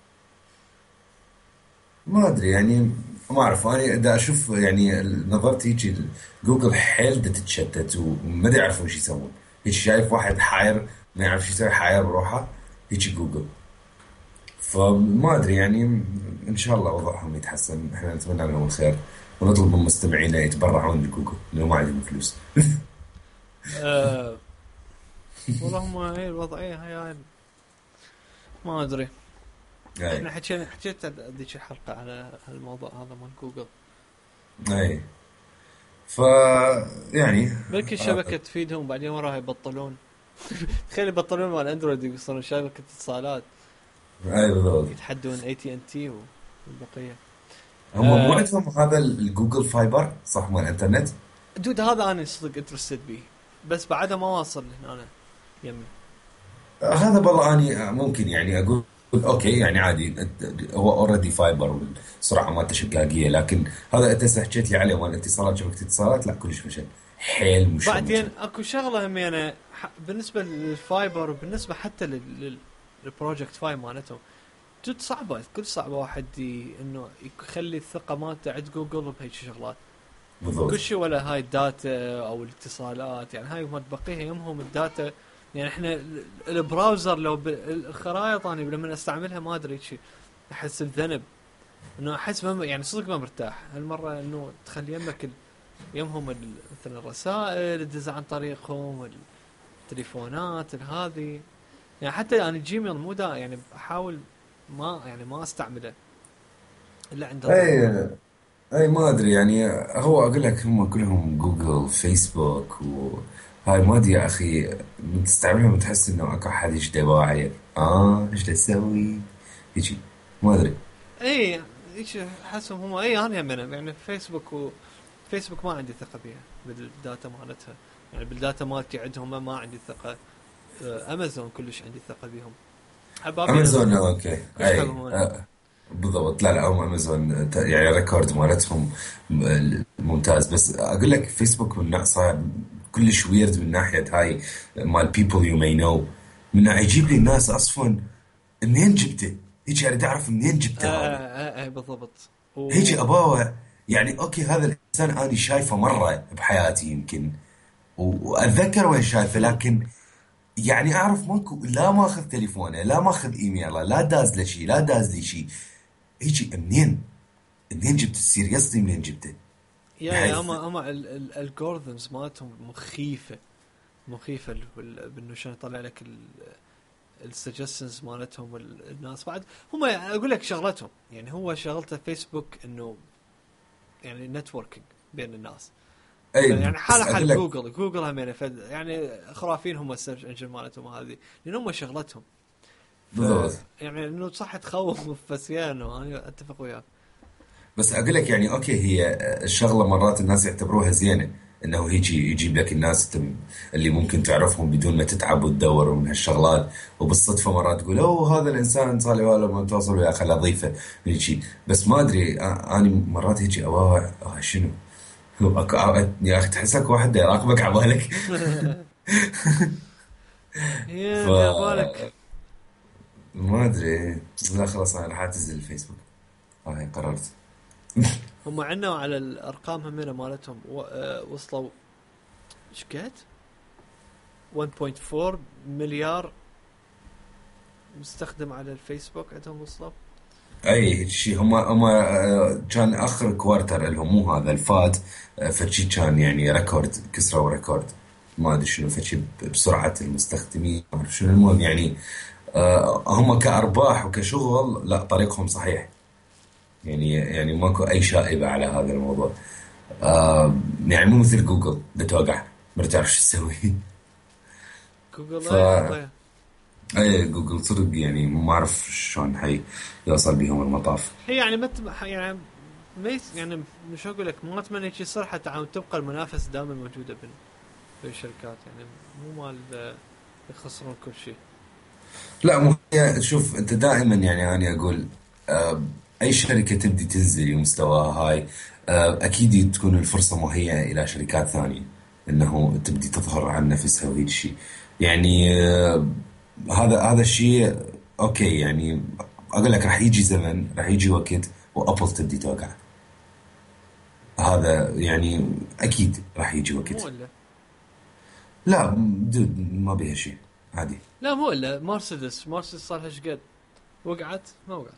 Speaker 2: ما ادري يعني، ما اعرف انا اذا اشوف يعني نظرتي هيك جوجل حيل دا تتشتت وما دا يعرفون شو يسوون. هيك شايف واحد حاير ما يعرف شو يسوي، حاير بروحه، هيك جوجل. فما ادري يعني، ان شاء الله وضعهم يتحسن، احنا نتمنى لهم الخير ونطلب من مستمعينا يتبرعون لجوجل لانه ما عندهم فلوس.
Speaker 1: أه والله هم هي الوضعية هاي ما ادري.
Speaker 2: اي
Speaker 1: احنا حكيت ذيك الحلقة على الموضوع هذا مال جوجل.
Speaker 2: اي ف يعني
Speaker 1: بلكي الشبكة تفيدهم وبعدين وراها يبطلون. تخيل يبطلون مال اندرويد يوصلون شبكة اتصالات،
Speaker 2: اي بالضبط.
Speaker 1: يتحدون اي تي ان تي والبقية.
Speaker 2: هم مو
Speaker 1: أه
Speaker 2: عندهم هذا الجوجل فايبر صح مال الانترنت؟
Speaker 1: دود هذا انا صدق انترستد بيه، بس بعدها ما واصل هنا أنا يمي.
Speaker 2: هذا والله اني ممكن يعني اقول اوكي يعني عادي، هو اوريدي فايبر والسرعه مالته شقاقيه، لكن هذا انت هسه حكيت لي عليه مال اتصالات، شبكه اتصالات لا كلش فشل، حيل مش
Speaker 1: بعدين
Speaker 2: ممكن.
Speaker 1: اكو شغله هم يعني بالنسبه للفايبر وبالنسبه حتى للبروجكت فاي مالتهم، جد صعبه، كل صعبه واحد انه يخلي الثقه مالته عند جوجل بهيك شغلات. كل
Speaker 2: بالضبط.
Speaker 1: شيء ولا هاي الداتا او الاتصالات، يعني هاي ما تبقيها يمهم الداتا. يعني احنا البراوزر لو الخرائط انا لما استعملها ما ادري شيء احس بذنب، انه احس يعني صدق ما مرتاح هالمره، انه تخلي يمهم مثلا الرسائل تدز عن طريقهم، التليفونات هذه. يعني حتى انا الجيميل مو دا يعني احاول ما استعمله الا عند
Speaker 2: اي
Speaker 1: الضروره.
Speaker 2: اي ما ادري يعني، هو اقول لك هم كلهم جوجل فيسبوك وهاي، ما ادري يا اخي من تستعملهم تحس انه اكو حد ايش دواعي، ايش دا تسوي هيجي، ما ادري.
Speaker 1: اي ايش احسهم هم، اي انا يعني فيسبوك ما عندي ثقه بيها بالداتا مالتها، يعني بالداتا مالتي عندهم ما عندي ثقه. امازون كلش عندي ثقه بيهم، حبابين
Speaker 2: امازون
Speaker 1: امازون
Speaker 2: اوكي
Speaker 1: كلش
Speaker 2: اي
Speaker 1: حبهم انا.
Speaker 2: بالضبط. لا لا هم امازون يعني ريكورد مالتهم ممتاز، بس اقول لك فيسبوك من صار كلش ويرد من ناحيه هاي مال people you may know، من ناحية يجيب لي الناس اصلا منين جبته، هيك يعني تعرف منين جبته هذا،
Speaker 1: بالضبط.
Speaker 2: هيك اباوع. يعني اوكي هذا الانسان انا شايفه مره بحياتي يمكن واتذكر وين شايفه، لكن يعني اعرف ماكو، لا ماخذ تليفونه، لا ماخذ ايميله، لا داز له شيء، لا داز لي شيء، هيك منين جبت السيريسلي منين جبته؟
Speaker 1: يا
Speaker 2: بحيث
Speaker 1: اما الالجوريثمز مالتهم مخيفه بانه شلون يطلع لك السجستنز مالتهم الناس بعد. هم اقول لك شغلتهم، يعني هو شغلته فيسبوك انه يعني نتوركينج بين الناس.
Speaker 2: اي
Speaker 1: فيعني
Speaker 2: بس
Speaker 1: حاله
Speaker 2: اقول
Speaker 1: حال
Speaker 2: لك
Speaker 1: جوجل هم يعني خرافين هم السيرش انجن مالتهم هذه، لان هم شغلتهم. ف
Speaker 2: بالضبط.
Speaker 1: يعني انه صح تخوف بس يا انه انا اتفق وياك.
Speaker 2: بس اقول لك يعني اوكي هي الشغله مرات الناس يعتبروها زينه، انه هيجي يجيب لك الناس اللي ممكن تعرفهم بدون ما تتعب وتدور من هالشغلات، وبالصدفه مرات تقول اوه هذا الانسان صار لي ولا ما تواصل وياه خل اضيفه من هيجي. بس ما ادري انا مرات هيجي اواع شنو هو يا اخي تحسك واحد دا يراقبك عبالك. ف
Speaker 1: هي دير بالك.
Speaker 2: ما ادري. لا خلاص انا راح اعتزل الفيسبوك، هاي قررت.
Speaker 1: هم عنا على الارقام همينه مالتهم وصلوا ايش قد 1.4 مليار مستخدم على الفيسبوك عندهم وصلوا.
Speaker 2: اي هيك شيء، هم كان اخر كوارتر لهم مو هذا الفات، فشي كان يعني ريكورد، كسروا ريكورد، ما ادري شنو فشي بسرعه المستخدمين ما اعرف شنو، المهم يعني هم كارباح وكشغل لا طريقهم صحيح، يعني ماكو اي شائبه على هذا الموضوع. يعني مو مثل جوجل بتوقع ما تعرف شو تسوي.
Speaker 1: جوجل
Speaker 2: ف
Speaker 1: اي خطايا.
Speaker 2: اي جوجل صدق يعني ما اعرف شلون حي يوصل بهم المطاف.
Speaker 1: هي يعني ما يعني ما يعني مش اقول لك ما اتمنى شيء يصير، حتى تبقى المنافسه دائما موجوده بين الشركات، يعني مو مال يخسرون كل شيء.
Speaker 2: لا مو هي، شوف انت دائما يعني انا اقول اي شركه تبدي تنزل مستواها هاي، اكيد تكون الفرصه مهيئه الى شركات ثانيه انه تبدي تظهر عن نفسها وهيك شيء. يعني هذا الشيء اوكي. يعني اقول لك راح يجي زمن، راح يجي وقت وابل تبدي توقع. هذا يعني اكيد راح يجي
Speaker 1: مو
Speaker 2: وقت.
Speaker 1: الا.
Speaker 2: لا دود ما بيها شيء، عادي.
Speaker 1: لا مو الا مرسيدس صار لها قد وقعت ما وقعت.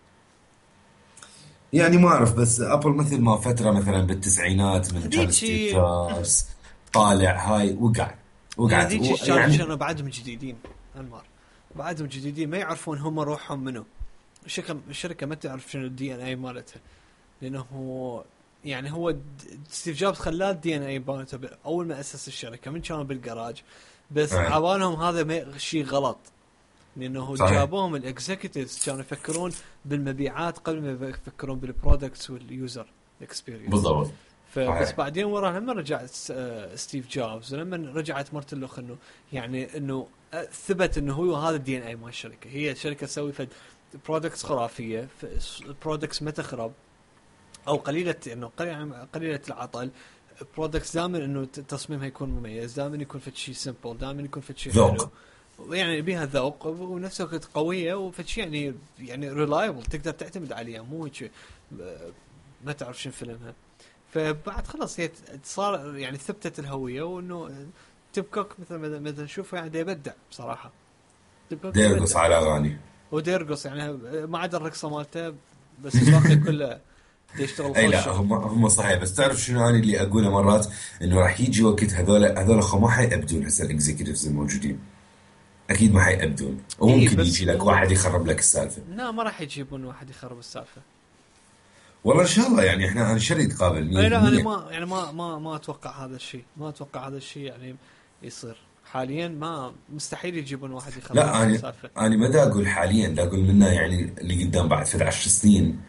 Speaker 2: يعني ما اعرف، بس ابل مثل ما فتره مثلا بالتسعينات من كان ستيف
Speaker 1: هذيك
Speaker 2: جوبز طالع هاي وقعت
Speaker 1: هذيك الشركه
Speaker 2: يعني.
Speaker 1: كانوا بعدهم جديدين انمار، بعدهم جديدين ما يعرفون هم روحهم منو. الشركه ما تعرف شنو الدي ان اي مالتها، لانه يعني هو ستيف جوبز خلاه الدي ان اي مالته اول ما اسس الشركه من كانوا بالجراج، بس
Speaker 2: اي
Speaker 1: عبالهم هذا شيء غلط، لانه
Speaker 2: صحيح
Speaker 1: جابوهم الاكزيكتيفز كانوا يفكرون بالمبيعات قبل ما يفكرون بالبرودكتس واليوزر اكسبيرينس.
Speaker 2: بالضبط.
Speaker 1: فبس
Speaker 2: صحيح
Speaker 1: بعدين وراه لما رجع ستيف جوبز، ولما رجعت مرت الاخ انه يعني انه ثبت انه هو هذا الدي ان اي مال الشركه. هي الشركه تسوي فد برودكتس خرافيه، برودكتس ما تخرب او قليله، انه قليله العطل. برودكتس دائما انه تصميمها يكون مميز، دائما يكون فد شيء سمبل، دائما يكون فد شيء حلو،
Speaker 2: ذوق.
Speaker 1: يعني بيها ذوق ونفس الوقت قويه وفشي يعني ريلايبل تقدر تعتمد عليها، مو هيك ما تعرف شنو فيلمها. فبعد خلاص هي صار يعني ثبتت الهويه، وانه تيم كوك مثل ما نشوفه يعني دا يبدع بصراحه. تيم كوك دا
Speaker 2: ديرقص
Speaker 1: يبدع
Speaker 2: على اغاني.
Speaker 1: وديرقص يعني ما عدا الرقصه مالته، بس الباقي كله دا يشتغل
Speaker 2: اي
Speaker 1: خوش
Speaker 2: لا،
Speaker 1: شغل.
Speaker 2: هم صحيح. بس تعرف شنو انا اللي اقوله مرات؟ انه راح يجي وقت هذول ما حيأبدون هسه الاكزيكتيفز الموجودين. اكيد ما حيأبدون،
Speaker 1: اي
Speaker 2: وممكن
Speaker 1: بس
Speaker 2: يجي لك
Speaker 1: هو
Speaker 2: واحد يخرب لك السالفه.
Speaker 1: لا، ما راح يجيبون واحد يخرب السالفه.
Speaker 2: والله ان شاء الله. يعني احنا انا شري يتقابل
Speaker 1: اي لا انا
Speaker 2: 100%.
Speaker 1: ما يعني ما اتوقع هذا الشيء، ما اتوقع هذا الشيء يعني يصير حاليا. ما مستحيل يجيبون واحد يخرب
Speaker 2: لا انا
Speaker 1: السالفه.
Speaker 2: انا ما دا اقول حاليا، دا اقول منه يعني اللي قدام بعد 11 سنين.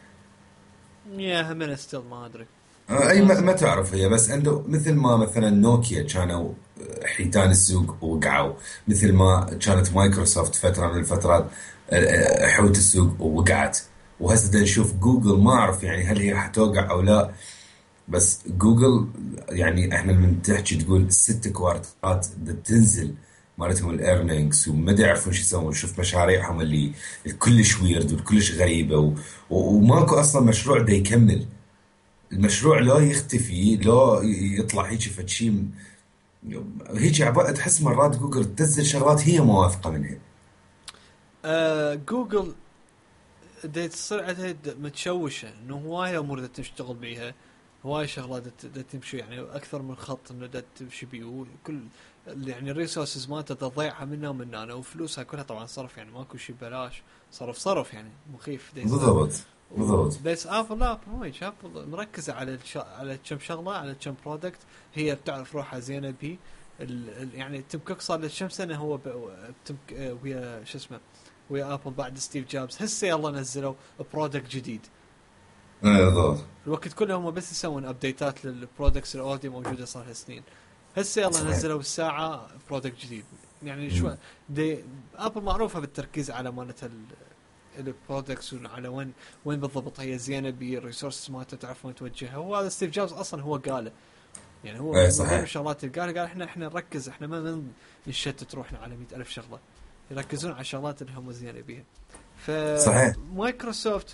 Speaker 1: يا همنا ستيل ما ادري.
Speaker 2: اي
Speaker 1: ما
Speaker 2: ما
Speaker 1: صار.
Speaker 2: تعرف هي. بس عنده مثل ما مثلا نوكيا كانوا حيتان السوق ووقعوا، مثل ما كانت مايكروسوفت فترة من الفترات حوت السوق ووقعت. وهسه بدنا نشوف جوجل، ما اعرف يعني هل هي حتوقع او لا. بس جوجل يعني احنا من تحكي تقول 6 كوارترات بدها تنزل مالتهم الايرنينجز، وما دا يعرفون شو يسوون. شوف مشاريعهم اللي كلش ويرد وكلش غريبة وماكو اصلا مشروع دا يكمل. المشروع لو يختفي، لو يطلع هيك فد شيء هيك عبارة. تحس مرات جوجل تنزل شغلات هي ما واثقة منها.
Speaker 1: جوجل دا تصير عندها متشوشه، انه هواي امور دا تشتغل بيها، هواي شغلات دا تمشي يعني اكثر من خط انه دا تمشي بيه، وكل يعني الريسورسز مالته تضيعها منا ومنا، وفلوسها كلها طبعا صرف، يعني ماكو شيء ببلاش، صرف يعني مخيف دا يصير.
Speaker 2: بالضبط بالضبط.
Speaker 1: بس ابل لا، مو هيك. ابل مركزه على كم شغله، على كم برودكت هي بتعرف روحها زينه بيه. يعني تيم كوك صار له كم سنه هو ويا شو اسمه، ويا ابل بعد ستيف جوبز، هسه يلا نزلوا برودكت جديد.
Speaker 2: بالضبط.
Speaker 1: الوقت كله هم بس يسوون ابديتات للبرودكتس اللي اوريدي موجوده صار لها سنين. هسه يلا
Speaker 2: صحيح.
Speaker 1: نزلوا بالساعه برودكت جديد. يعني شو
Speaker 2: مم.
Speaker 1: ابل معروفه بالتركيز على مالتها البرودكتس، وعلى وين بالضبط هي زينه بالريسورس مالته، تعرف وين توجهها. هو هذا ستيف جوبز اصلا هو قاله، يعني هو
Speaker 2: اي
Speaker 1: من ضمن
Speaker 2: صحيح.
Speaker 1: الشغلات اللي قال احنا نركز، احنا ما نشتت روحنا على 100,000 شغله، يركزون على الشغلات اللي هم زينه بيها.
Speaker 2: صحيح.
Speaker 1: فمايكروسوفت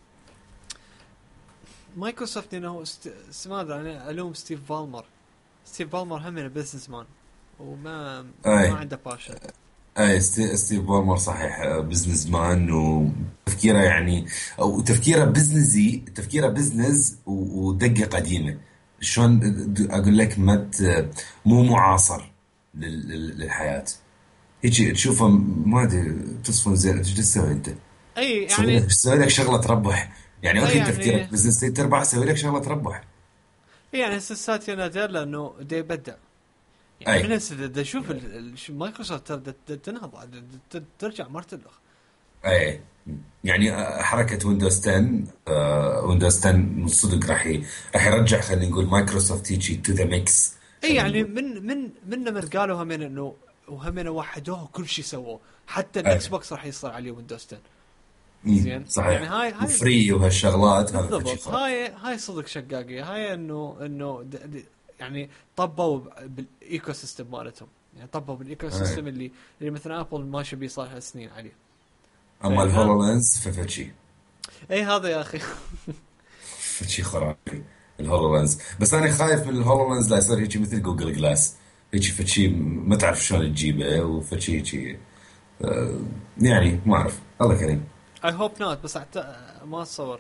Speaker 1: انه ما ادري، انا الوم ستيف بالمر هم بزنس مان، وما
Speaker 2: اي
Speaker 1: ما عنده باشن.
Speaker 2: اي ستيف بولمر صحيح بزنس مان، وتفكيره يعني او تفكيره بزنسي، تفكيره بزنس ودقة قديمة. شلون اقول لك؟ مو معاصر للحياة. هيك تشوفه ما ادري تصفون زين. ايش تسوي انت؟
Speaker 1: اي يعني
Speaker 2: سوي لك شغله تربح. يعني
Speaker 1: اي
Speaker 2: اوكي تفكيرك
Speaker 1: يعني
Speaker 2: بزنس تربح، سوي لك شغله تربح.
Speaker 1: يعني هسه ساتيا ناديلا انه دا يبدع، يعني
Speaker 2: اي
Speaker 1: من هسه دا اشوف مايكروسوفت تنهض، ترجع مرتلخ.
Speaker 2: اي. يعني حركه ويندوز 10، ويندوز 10 من صدق راح يرجع، خلينا نقول مايكروسوفت هيجي تو ذا ميكس،
Speaker 1: اي
Speaker 2: خلينا
Speaker 1: يعني
Speaker 2: نقول.
Speaker 1: من لما قالوا همين انه وهمين وحدوه كل شيء سووه، حتى
Speaker 2: اي
Speaker 1: الاكس بوكس راح يصير عليه ويندوز 10. زين يعني
Speaker 2: صحيح.
Speaker 1: هاي
Speaker 2: وفري وهالشغلات، هذا فشي
Speaker 1: بالضبط،
Speaker 2: خرافي.
Speaker 1: هاي صدق شقاقية، هاي يعني طبوا بالايكو سيستم مالتهم، يعني طبوا بالايكو
Speaker 2: هاي.
Speaker 1: سيستم اللي مثلا ابل ماشي بيه صار لها سنين عليه.
Speaker 2: اما
Speaker 1: فيعني ها،
Speaker 2: الهولو لينز ففتشي،
Speaker 1: اي هذا يا اخي.
Speaker 2: فتشي خرافي الهولو لينز. بس انا خايف من الهولو لينز لا يصير هيك مثل جوجل جلاس، هيك فتشي ما تعرف شلون تجيبه، وفتشي هيك. آه، يعني ما اعرف، الله كريم.
Speaker 1: اي هوب نوت، بس ما اتصور.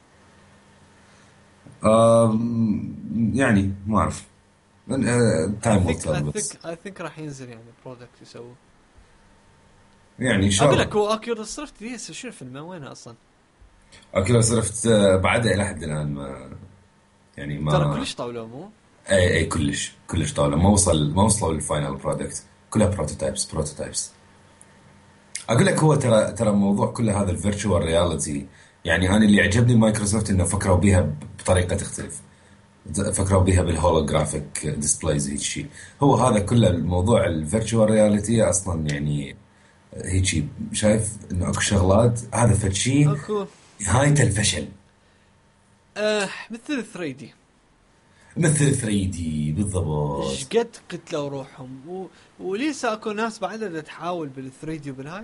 Speaker 2: يعني ما اعرف،
Speaker 1: اي
Speaker 2: تايم ويل
Speaker 1: ثينك
Speaker 2: تيل
Speaker 1: اي
Speaker 2: بس.
Speaker 1: ثينك اي ثينك راح ينزل يعني برودكت يسووه.
Speaker 2: يعني ان شاء
Speaker 1: اقول لك
Speaker 2: الله.
Speaker 1: هو اوكيولوس ريفت دي شنو فيلم وينها اصلا؟
Speaker 2: اوكي صرفت بعدها الى حد الان ما، يعني
Speaker 1: ترى
Speaker 2: ما.
Speaker 1: كلش طاوله مو.
Speaker 2: اي كلش كلش طاوله، ما وصلوا للفاينل برودكت، كلها بروتوتايبس. اقول لك هو ترى الموضوع كله هذا الفيرتشوال رياليتي. يعني انا اللي عجبني مايكروسوفت انه فكروا بيها بطريقه تختلف، فكروا بيها بالهولوجرافيك ديسبلايز هيك شيء. هو هذا كله الموضوع الفيرتشوال رياليتي اصلا يعني هيك شيء. شايف انه اكو شغلات هذا فد شيء
Speaker 1: اكو
Speaker 2: نهايته الفشل.
Speaker 1: مثل 3 دي.
Speaker 2: مثل 3 دي بالضبط.
Speaker 1: ايش قد قتلوا روحهم وليس اكو ناس بعدها تحاول بال 3 دي وبالهاي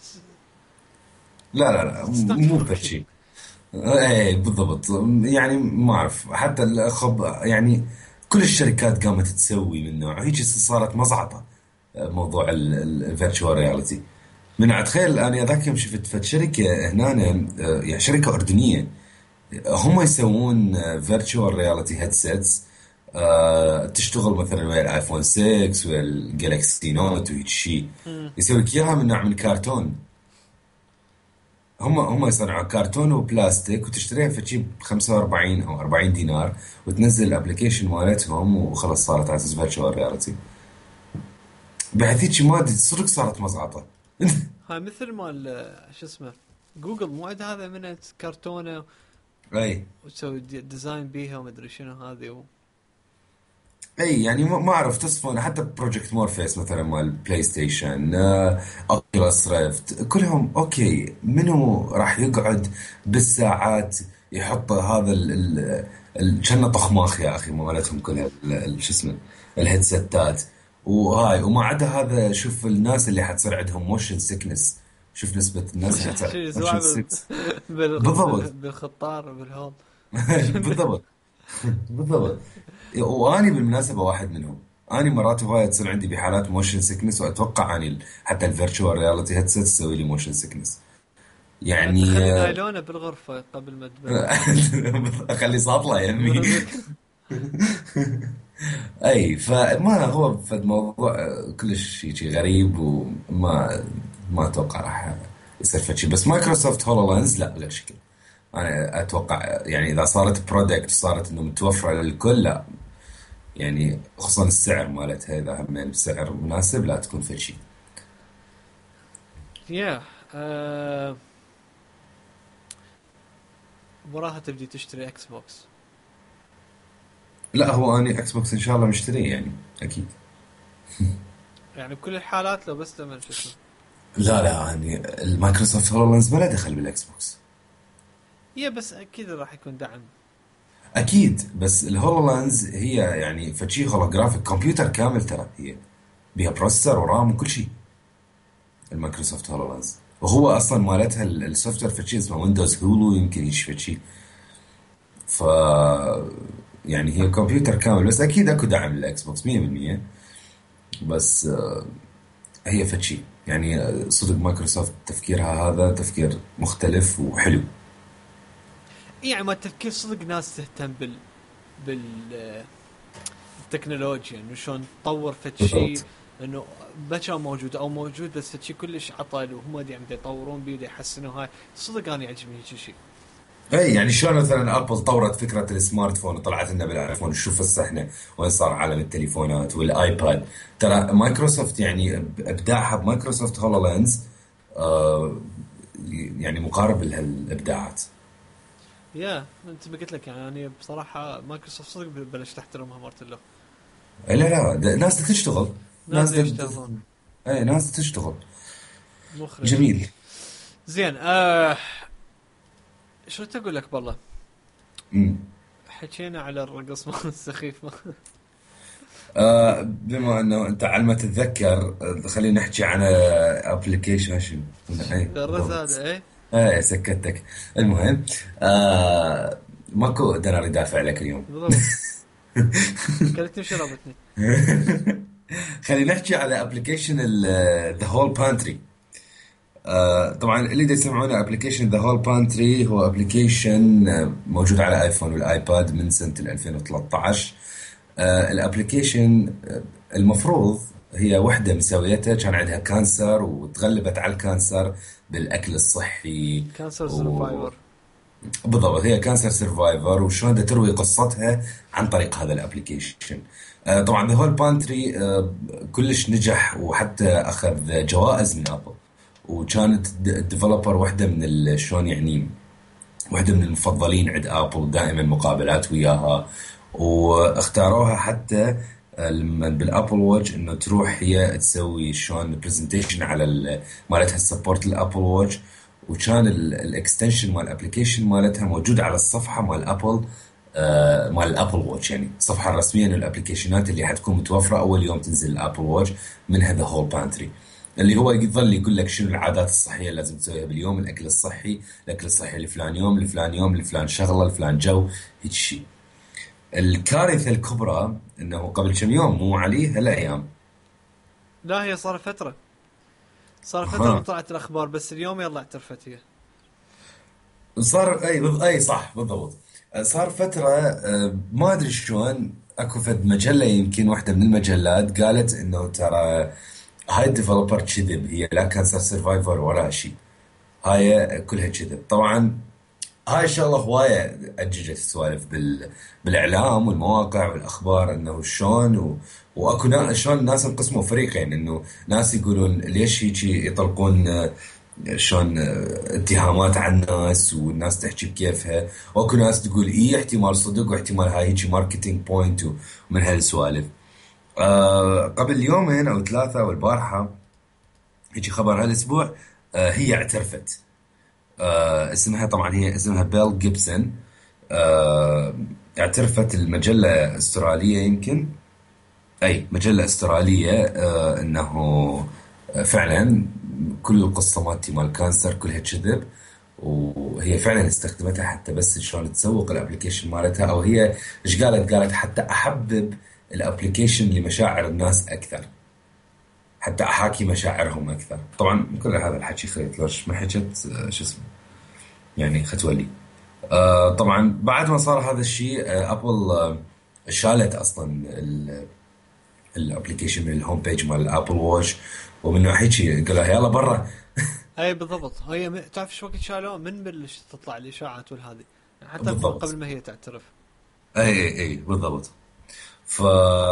Speaker 2: لا
Speaker 1: it's not
Speaker 2: مو فد
Speaker 1: working.
Speaker 2: شيء. ايه بالضبط. يعني ما اعرف حتى يعني كل الشركات قامت تسوي من نوع هيك، صارت مزعطه موضوع الفيرتشوال رياليتي. من اتخيل انا ذاك يوم شفت فد شركه هنا، يعني شركه اردنيه، هم يسوون فيرتشوال رياليتي هيدسيتس، تشتغل مثلا ويا الايفون 6 ويا الجالكسي نوت وهيك شيء. يسوي لك اياها من نوع من كرتون. هم يصنعوا كرتون وبلاستيك، وتشتريها في تجيب 45 او 40 دينار، وتنزل الابلكيشن مالتهم وخلص صارت اساس فيرتشوال رياليتي. بحيث هيك مادة صدق صارت مزعطة.
Speaker 1: هاي مثل مال شو اسمه جوجل، مو عندها هذا من كرتونه
Speaker 2: اي
Speaker 1: وتسوي ديزاين بيها وما ادري شنو هذه
Speaker 2: اي يعني ما اعرف تصفون حتى بروجكت مورفيس مثلا مال بلاي ستيشن، اوكيولاس ريفت، كلهم اوكي. منو راح يقعد بالساعات يحط هذا كأنه طخماخ يا اخي مالتهم كلها شو اسمه الهيدسيتات وهاي. وما عدا هذا، شوف الناس اللي حتصير عندهم موشن سيكنس، شوف نسبة الناس اللي حتصير
Speaker 1: شو
Speaker 2: موشن
Speaker 1: يسوى
Speaker 2: سيكنس. بالضبط.
Speaker 1: بالخطار بالهول.
Speaker 2: بالضبط. بالضبط. واني بالمناسبه واحد منهم. اني مرات هوايه تصير عندي بحالات موشن سيكنس، واتوقع اني حتى الفيرتشوال رياليتي هيدسيت تسوي لي موشن سيكنس يعني.
Speaker 1: تخلي نايلونه بالغرفه قبل ما تبلش.
Speaker 2: اخلي ساطله يمي. اي فما هو فد موضوع كلش شيء غريب، ما اتوقع راح يصير فد شيء. بس مايكروسوفت هولو لينز لا بلا شكل. انا اتوقع يعني اذا صارت برودكت صارت انه متوفره للكل، لا يعني خصوصا السعر مالتها، اذا هم السعر مناسب لا تكون فد شيء.
Speaker 1: يا وراها تبدي تشتري اكس بوكس.
Speaker 2: لا هو اني اكس بوكس ان شاء الله مشتريه يعني اكيد.
Speaker 1: يعني بكل الحالات لو بس لما شو اسمه.
Speaker 2: لا يعني المايكروسوفت هولو لينز ما له دخل بالاكس بوكس.
Speaker 1: يا بس اكيد راح يكون دعم.
Speaker 2: اكيد، بس الهولولانز هي يعني فشي هولوجرافيك كمبيوتر كامل ترى، هي بيها بروسيسور ورام وكل شيء المايكروسوفت هولولانز. وهو اصلا مالتها السوفت وير فشي اسمه ويندوز هولو يمكن يشفى شيء. ف يعني هي كمبيوتر كامل، بس اكيد اكو دعم للاكس بوكس 100%. بس هي فشي يعني صدق مايكروسوفت تفكيرها هذا تفكير مختلف وحلو.
Speaker 1: يعني ما التفكير صدق ناس تهتم بال التكنولوجيا، انه شلون تطور فد شيء،
Speaker 2: بالضبط.
Speaker 1: انه ما كان موجود او موجود بس فد شيء كلش عطل وهم دي عم يطورون بيه يحسنوا هاي. صدق انا يعجبني هيك شيء.
Speaker 2: اي يعني شلون مثلا ابل طورت فكره السمارت فون وطلعت لنا بالايفون، شوف هسه احنا وين صار عالم التليفونات والايباد. ترى مايكروسوفت يعني ابداعها بمايكروسوفت هولو لينز آه يعني مقارب لهالابداعات.
Speaker 1: يا انت ما قلت لك يعني انا بصراحه مايكروسوفت صدق بلشت احترمها مرت له.
Speaker 2: لا ناس تشتغل.
Speaker 1: ناس
Speaker 2: ناس
Speaker 1: يشتغلون.
Speaker 2: اي ناس تشتغل.
Speaker 1: مخرج.
Speaker 2: جميل.
Speaker 1: زين شو تقول لك بالله،
Speaker 2: مم.
Speaker 1: حكينا على الرقص مال السخيف
Speaker 2: بما انه انت على ما تتذكر، خلينا نحكي عن ابلكيشن شنو. اي
Speaker 1: الرز
Speaker 2: بالضبط.
Speaker 1: هذا ايه.
Speaker 2: اي سكتك. المهم، ماكو دينار يدافع لك اليوم.
Speaker 1: بالضبط. كلتني شو رابطني.
Speaker 2: خلينا نحكي على ابلكيشن ذا هول بانتري. طبعا اللي دا يسمعونه ابلكيشن ذا هول بانتري هو ابلكيشن موجود على ايفون والايباد من سنة 2013. الابلكيشن المفروض هي وحدة مسويتها كان عندها كانسر وتغلبت على الكانسر بالاكل الصحي.
Speaker 1: كانسر سرفايفر.
Speaker 2: بالضبط، هي كانسر سرفايفر، وشلون دا تروي قصتها عن طريق هذا الابلكيشن. طبعا ذا هول بانتري كلش نجح، وحتى اخذ جوائز من ابل، وكانت الديفلوبر واحدة من شلون يعني واحدة من المفضلين عند ابل، دائما مقابلات وياها، واختاروها حتى لما بالابل واتش انه تروح هي تسوي شلون برزنتيشن على مالتها السبورت الابل واتش. وكان الاكستنشن مال الابلكيشن مالتها موجود على الصفحه مال ابل، مال الابل واتش، يعني الصفحه الرسميه للابلكيشنات اللي حتكون متوفره اول يوم تنزل الابل واتش، منها ذا هول بانتري، اللي هو يظل يقول لك شنو العادات الصحيه اللي لازم تسويها باليوم، الاكل الصحي، الاكل الصحي لفلان يوم لفلان يوم لفلان شغله لفلان جو، هيك شيء. الكارثه الكبرى انه قبل كم يوم، مو علي هالايام.
Speaker 1: لا هي صار فترة، صار فترة من
Speaker 2: ها،
Speaker 1: طلعت الأخبار، بس اليوم يلا اعترفت هي.
Speaker 2: صار اي اي صح بالضبط. صار فتره، ما ادري شلون، اكو فد مجله، يمكن واحده من المجلات قالت انه ترى هاي الديفلوبر كذب، هي لا كانسر سرفايفر ولا شيء، هاي كلها كذب. طبعا هاي الشغله هوايه اججت السوالف بالاعلام والمواقع والاخبار، انه شلون واكو شلون الناس انقسموا فريقين، انه ناس يقولون ليش هيك يطلقون شلون اتهامات على الناس والناس تحكي بكيفها، واكو ناس تقول ايه احتمال صدق واحتمال هاي هيك ماركتينج بوينت ومن هالسوالف. قبل يومين او ثلاثه او البارحه، هيك خبر هالاسبوع، هي اعترفت. اسمها طبعا، هي اسمها بيل جيبسون. آه اعترفت المجلة استرالية، يمكن اي مجلة استرالية، انه فعلا كل القصة مالتي مال الكانسر كلها كذب، وهي فعلا استخدمتها حتى بس شلون تسوق الابلكيشن مالتها، او هي ايش قالت؟ قالت حتى احبب الابلكيشن لمشاعر الناس اكثر، حتى احاكي مشاعرهم اكثر. طبعا كل هذا الحكي خيط، ليش ما حكت شو اسمه يعني ختولي. طبعا بعد ما صار هذا الشيء، ابل شالت اصلا الابلكيشن من الهوم بيج مال الابل واتش، ومن ناحية قالوا يلا برا.
Speaker 1: أي بالضبط، هي تعرف شو وقت شالوه من بلش تطلع الإشاعات والهذي، يعني حتى قبل
Speaker 2: بالضبط،
Speaker 1: ما هي تعترف.
Speaker 2: اي بالضبط. ف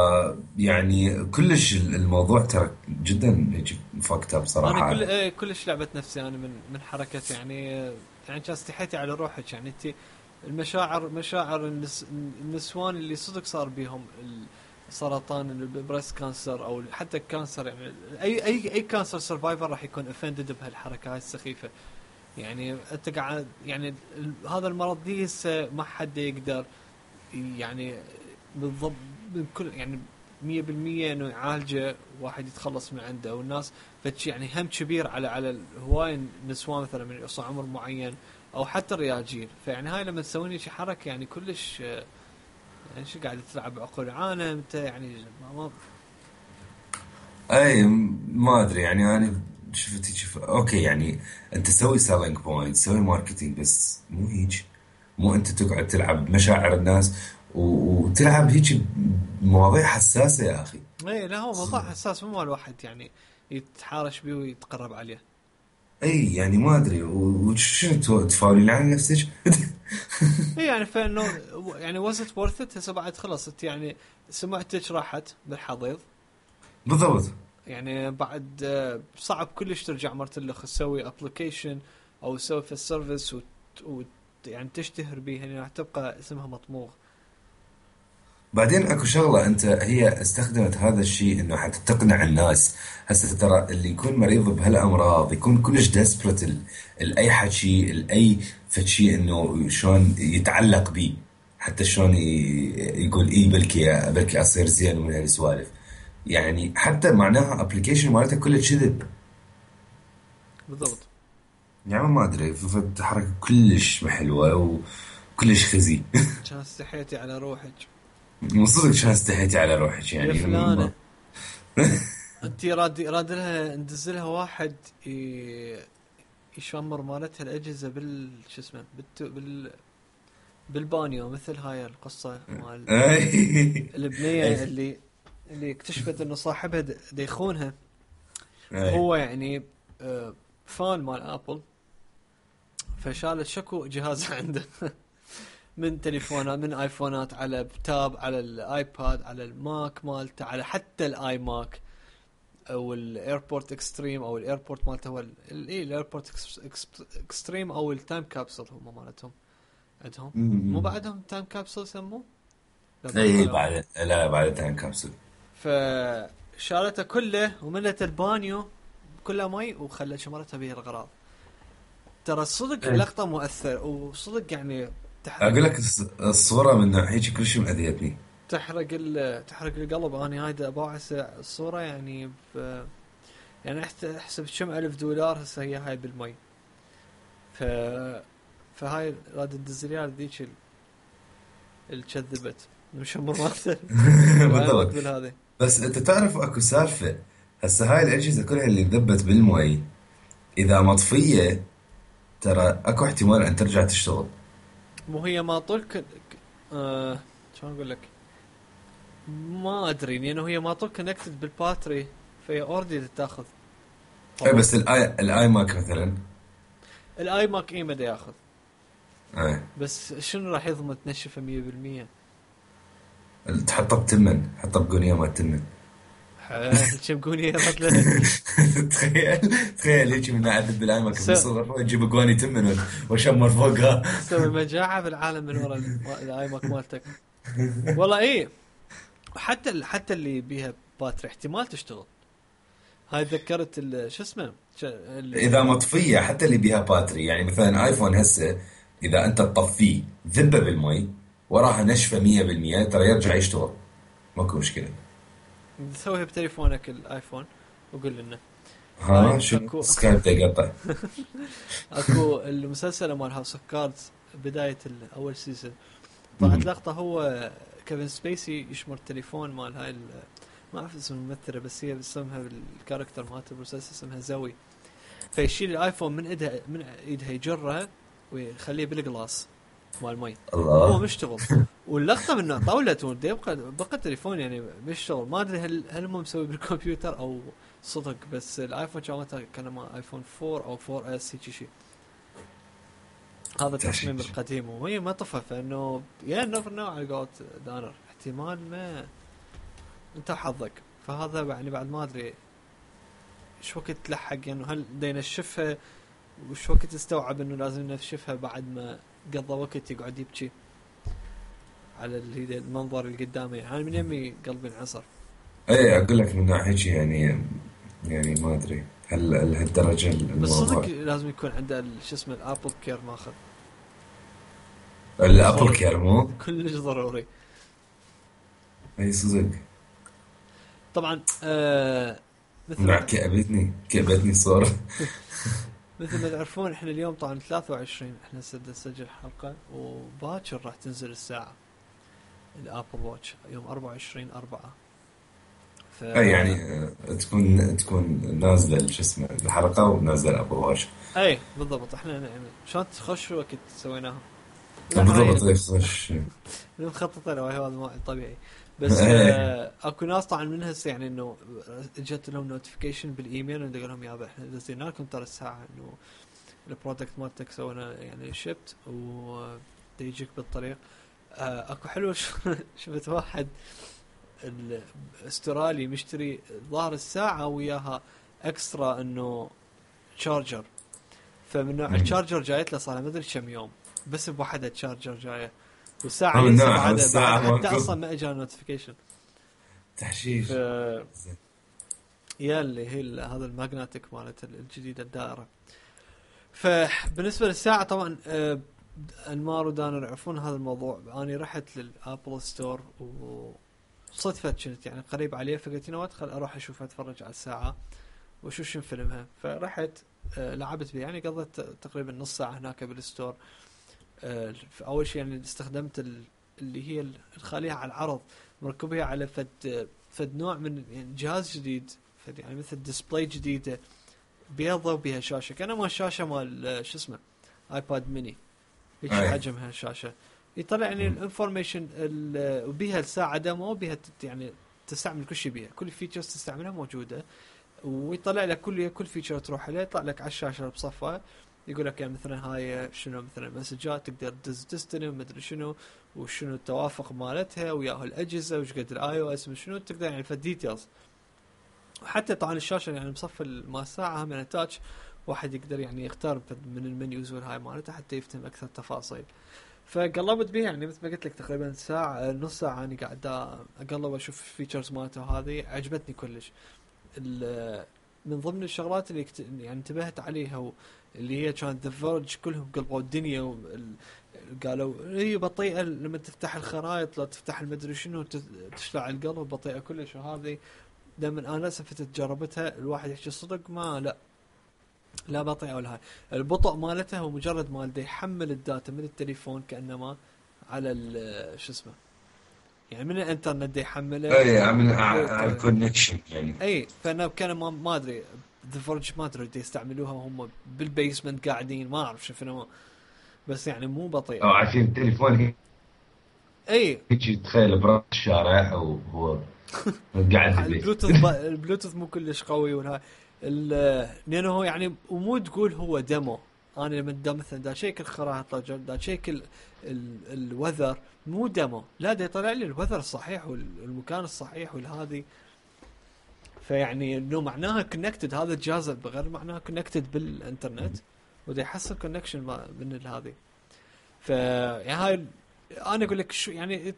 Speaker 2: يعني كلش الموضوع ترى جدا هيك مفكته
Speaker 1: أنا
Speaker 2: بصراحة.
Speaker 1: كلش لعبت نفسي أنا من حركة يعني، يعني كان استحيتي على روحك، يعني أنت المشاعر، مشاعر النسوان اللي صدق صار بيهم السرطان، البريست كانسر او حتى الكانسر، يعني اي كانسر سرفايفر راح يكون افندد بهالحركه هاي السخيفه. يعني انت قاعد يعني هذا المرض لسه ما حد يقدر يعني بالضبط من كل يعني 100% انه يعالجه، واحد يتخلص من عنده، والناس فتش يعني هم كبير على هواي نسوان مثلا من يوصل عمر معين، او حتى الرياجيل. فيعني هاي لما تسويني شي حركه يعني كلش يعني شو قاعد تلعب بعقول عالم انت يعني ما.
Speaker 2: اي ما ادري يعني، انا شوف اوكي يعني، انت سوي سيلينج بوينت، سوي ماركتينج، بس مو هيك. مو انت تقعد تلعب بمشاعر الناس وتلعب هيك بمواضيع حساسة يا اخي.
Speaker 1: اي لا هو موضوع حساس، مو مال واحد يعني يتحارش بيه ويتقرب عليه.
Speaker 2: اي يعني ما ادري، وشنو تفاولين عن نفسك؟
Speaker 1: اي يعني فانه يعني was it worth it؟ هسه بعد خلصت يعني سمعتك راحت بالحضيض،
Speaker 2: بالضبط.
Speaker 1: يعني بعد صعب كلش ترجع مرتلخ تسوي ابلكيشن او تسوي في السيرفيس يعني تشتهر بيها، يعني راح تبقى اسمها مطموغ.
Speaker 2: بعدين اكو شغله، انت هي استخدمت هذا الشيء انه حتى تقنع الناس. هسه ترى اللي يكون مريض بهالامراض يكون كلش ديسبرت لاي حكي، لاي فشي انه شلون يتعلق بيه، حتى شلون يقول اي بلكي اصير زين من هالسوالف. يعني حتى معناها ابلكيشن مالته كله كذب.
Speaker 1: بالضبط.
Speaker 2: يعني ما ادري، حركه كلش ما حلوه وكلش خزي.
Speaker 1: كان استحيتي على روحك
Speaker 2: من صدق كان استحيتي على روحك
Speaker 1: يا
Speaker 2: يعني
Speaker 1: فلانة. انت راد لها ندزلها واحد يشمر مالتها الاجهزه شو اسمه بالبانيو، مثل هاي القصه مال
Speaker 2: اي
Speaker 1: البنيه اللي اكتشفت انه صاحبها يخونها.
Speaker 2: اي
Speaker 1: هو يعني فان مال ابل، فشالت شكو جهاز عنده من تليفونات، من ايفونات، على تاب، على الايباد، على الماك مالته، على حتى الاي ماك، او الايربورت اكستريم، او الايربورت مالته هو الايربورت اكستريم، او التايم كابسول هم مالتهم عندهم. مو
Speaker 2: أمم.
Speaker 1: بعدهم تايم كابسول يسموه؟ لا ما
Speaker 2: اي
Speaker 1: خلوه.
Speaker 2: بعد، لا بعد تايم كابسول.
Speaker 1: فشالته كله وملت البانيو كله مي وخلت شمرتها به الغراض. ترى صدق
Speaker 2: اي
Speaker 1: لقطة مؤثر، وصدق يعني تحرق
Speaker 2: اقول لك الصورة من ناحية كلش مأذيتني.
Speaker 1: تحرق القلب. انا هاي ابوعس الصورة يعني يعني احسب كم $1000 هسه هي هاي بالمي. ف فهاي راد الدزريال ذيك اللي كذبت المشمر مالته وعمت
Speaker 2: بالضبط.
Speaker 1: بالهذه.
Speaker 2: بس انت تعرف اكو سالفة، هسه هاي الاجهزة كلها اللي ذبت بالمي اذا مطفية ترى اكو احتمال ان ترجع تشتغل.
Speaker 1: مو هي ما طول شلون اقول لك، ما ادري لانه هي ما طول كونكتد بالباتري، فهي اوردي تاخذ
Speaker 2: اي
Speaker 1: باور.
Speaker 2: بس الاي ماك مثلا.
Speaker 1: الاي ماك اي مدى ياخذ،
Speaker 2: اي
Speaker 1: بس شنو راح يضمن تنشفه 100%؟
Speaker 2: تحطه بتمن، حطه بقونية ما تمن.
Speaker 1: كم قوني رد لك.
Speaker 2: تخيل، تخيل هيك من عدد بالاي ماك
Speaker 1: س-
Speaker 2: بيصغر وتجيب قواني تمن وشمر فوقها.
Speaker 1: سوي مجاعة في العالم من ورا الاي ماك مالتك. والله ايه. حتى اللي بيها باتري احتمال تشتغل. هاي ذكرت شو اسمه
Speaker 2: اذا مطفيه حتى اللي بيها باتري، يعني مثلا ايفون هسه اذا انت تطفيه ذبه بالمي وراها نشفه 100% ترى يرجع يشتغل، ماكو مشكله.
Speaker 1: تسويها بتليفونك الايفون وقول لنا.
Speaker 2: ها
Speaker 1: هاي
Speaker 2: شنو سكايب دا يقطع.
Speaker 1: اكو المسلسل مال هاوس اوف كاردز، بداية اول سيزون طلعت
Speaker 2: مم.
Speaker 1: لقطة هو كيفن سبيسي يشمر التليفون مال هاي ما اعرف اسم الممثلة، بس هي اسمها بالكاركتر مالته بالمسلسل اسمها زوي. فيشيل الايفون من ايدها يجرها ويخليه بالجلاس مال مي وهو
Speaker 2: الله.
Speaker 1: مشتغل. واللقطه منه طولت بقى التليفون يعني بيشتغل. ما ادري هل هم مسوي بالكمبيوتر او صدق، بس الايفون كان ما ايفون 4 او 4 اس هيك شيء. هذا التصميم
Speaker 2: تشيش.
Speaker 1: القديم وهي ما طفى، فانه يا نفر نوع على قولة دانر احتمال ما انت حظك. فهذا يعني بعد ما ادري ايش وقت تلحق، يعني هل دا ينشفها وش وقت استوعب انه لازم ينشفها بعد ما قضى وقت يقعد يبكي على المنظر اللي قدامه. يعني من يمي قلبي انعصر.
Speaker 2: اي اقول لك من ناحيه يعني، يعني ما ادري هل لهالدرجه
Speaker 1: بس صدق
Speaker 2: الموضوع.
Speaker 1: لازم يكون عنده شو اسمه الابل كير ماخذ. كلش
Speaker 2: الابل
Speaker 1: ضروري،
Speaker 2: كير مو.
Speaker 1: كلش ضروري.
Speaker 2: اي صدق.
Speaker 1: طبعا مثل
Speaker 2: كأبتني صورة.
Speaker 1: مثل ما تعرفون احنا اليوم طبعا 23، احنا نسجل حلقة وباكر راح تنزل الساعة الابل واتش يوم 24/4. ف
Speaker 2: اي يعني تكون نازله شو اسمه الحلقه ونازله ابو واتش.
Speaker 1: اي بالضبط. احنا يعني شلون تخش وقت سويناها. لا
Speaker 2: بالضبط
Speaker 1: هاي
Speaker 2: يخش.
Speaker 1: مخططه له، هذا ما طبيعي. بس اكو ناس طبعا من هسه يعني انه اجت لهم نوتيفيكيشن بالايميل انه يقول لهم يابا احنا دزينا لكم ترى الساعه انه البرودكت مالتك سوينا يعني شيبت و يجيك بالطريق. اكو حلو شفت واحد الاسترالي مشتري ظاهر الساعه وياها اكسترا انه تشارجر. فمن نوع
Speaker 2: مم.
Speaker 1: التشارجر جايت له صار ما ادري كم يوم، بس بوحدة تشارجر جايه. والساعه لسه
Speaker 2: ممنوع
Speaker 1: بعد
Speaker 2: والساعة
Speaker 1: حتى
Speaker 2: ماكو.
Speaker 1: اصلا ما اجى نوتيفيكيشن. ف
Speaker 2: تحشيش.
Speaker 1: يا اللي هي هذا الماجنتيك مالت الجديده الدائره. فبالنسبه للساعه طبعا انمار ودانر يعرفون هذا الموضوع. انا رحت للابل ستور وصدفه كنت يعني قريب عليه، فقلت انا ادخل اروح اشوف اتفرج على الساعه وشوف شنو فيلمها. فرحت لعبت بيه، يعني قضيت تقريبا نص ساعه هناك بالستور. اول شيء يعني استخدمت اللي هي الخاليها على العرض، مركبها على فد نوع من يعني جهاز جديد، فد يعني مثل ديسبلاي جديده بيضة وبيها شاشه كانما الشاشه مال شو اسمه ايباد ميني، هيك
Speaker 2: اي.
Speaker 1: حجمها الشاشه. يطلع يعني الانفورميشن وبيها الساعه ديمو، بيها يعني تستعمل كل شيء بيها، كل فيتشرز تستعملها موجوده. ويطلع لك كل فيتشر تروح عليه يطلع لك على الشاشه بصفه، يقول لك يعني مثلا هاي شنو مثلا مسجات تقدر تستلم ومدري شنو، وشنو التوافق مالتها وياه الاجهزه، وش قد الاي او اس، شنو تقدر يعني فالديتيلز. وحتى طبعا الشاشه يعني مصفى مال الساعه هم تاتش، واحد يقدر يعني يختار من المنيوز والهاي مالته حتى يفتهم اكثر تفاصيل. فقلبت بيه يعني مثل ما قلت لك تقريبا ساعه نص ساعه انا قاعد اقلب اشوف الفيتشرز مالته، وهذه عجبتني كلش. من ضمن الشغلات اللي يعني انتبهت عليها اللي هي كانت ذا فيرج كلهم قلبوا الدنيا قالوا هي بطيئه لما تفتح الخرائط، لا تفتح المدري شنو تشلع القلب بطيئه كلش. وهذه لما انا سفت جربتها الواحد يحكي صدق ما لا بطيئه ولا هاي. البطء مالتها هو مجرد ما بده يحمل الداتا من التليفون كانما على شو اسمه يعني من الانترنت دي يحمله
Speaker 2: اي على الكونكشن يعني.
Speaker 1: اي. فانا كان ما ادري ذا فورج ما ادري يستعملوها وهم بالبيسمنت قاعدين، ما اعرف شنو، بس يعني مو
Speaker 2: او
Speaker 1: بطيئه.
Speaker 2: عارفين التليفون
Speaker 1: اي
Speaker 2: هيك تخيل برا الشارع وهو قاعد بالبيت.
Speaker 1: البلوتوث مو كلش قوي ولا لانه هو يعني ومو تقول هو ديمو. انا لما مثلا دا شيك الخرائط دا شيك الوذر مو ديمو، لا دا يطلع لي الوذر الصحيح والمكان الصحيح والهذي. فيعني انه معناها كونكتد هذا الجهاز، بغير معناها كونكتد بالانترنت ودا يحصل كونكشن من هذه. ف يعني هاي انا اقول لك شو يعني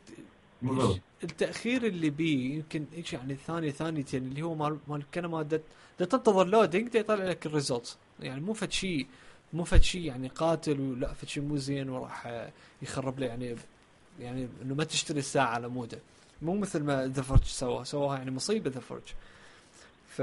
Speaker 1: التاخير اللي بيه يمكن ايش يعني ثانيتين اللي هو مال كلمه تنتظر لودينج يطلع لك الريزلت. يعني مو فد شيء يعني قاتل ولا فد شيء مو زين وراح يخرب لي يعني انه ما تشتري الساعه على موده. مو مثل ما ذا فرج سواها يعني مصيبه ذا فرج. ف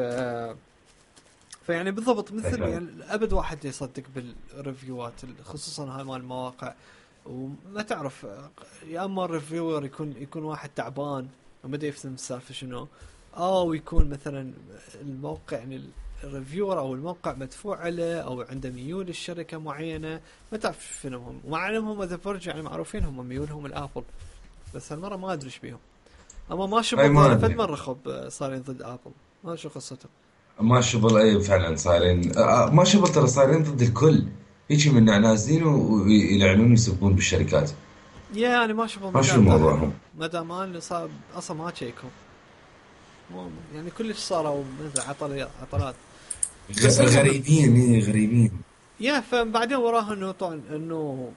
Speaker 1: فيعني بالضبط مثل يعني ابد واحد يصدق بالريفيوات خصوصا هاي مال المواقع، وما تعرف يا اما الريفيور يكون واحد تعبان وما يفهم السالفه شنو، او يكون مثلا الموقع يعني الريفيور او الموقع مدفوع عليه او عنده ميول الشركه معينه، ما تعرف شنو هم. ومع انهم هم ذا فرج يعني معروفين هم ميولهم الابل، بس هالمره ما ادري ايش بيهم. اما ما
Speaker 2: اي
Speaker 1: شبه
Speaker 2: ما
Speaker 1: فد
Speaker 2: ادري.
Speaker 1: مره خب صارين ضد ابل، ما شو قصتهم.
Speaker 2: ما شغل اي فعلا صايرين ما شغل ترى صايرين ضد الكل. هيك من نازلين ويلعنون ويسبون بالشركات.
Speaker 1: يعني ما شوفوا
Speaker 2: ما شو
Speaker 1: مدام
Speaker 2: موضوعهم.
Speaker 1: مدام انا صار اصلا ما تشيكهم، يعني كلش صاروا مثل عطلات. بس المهم
Speaker 2: غريبين ايه غريبين.
Speaker 1: فبعدين وراها انه طبعا انه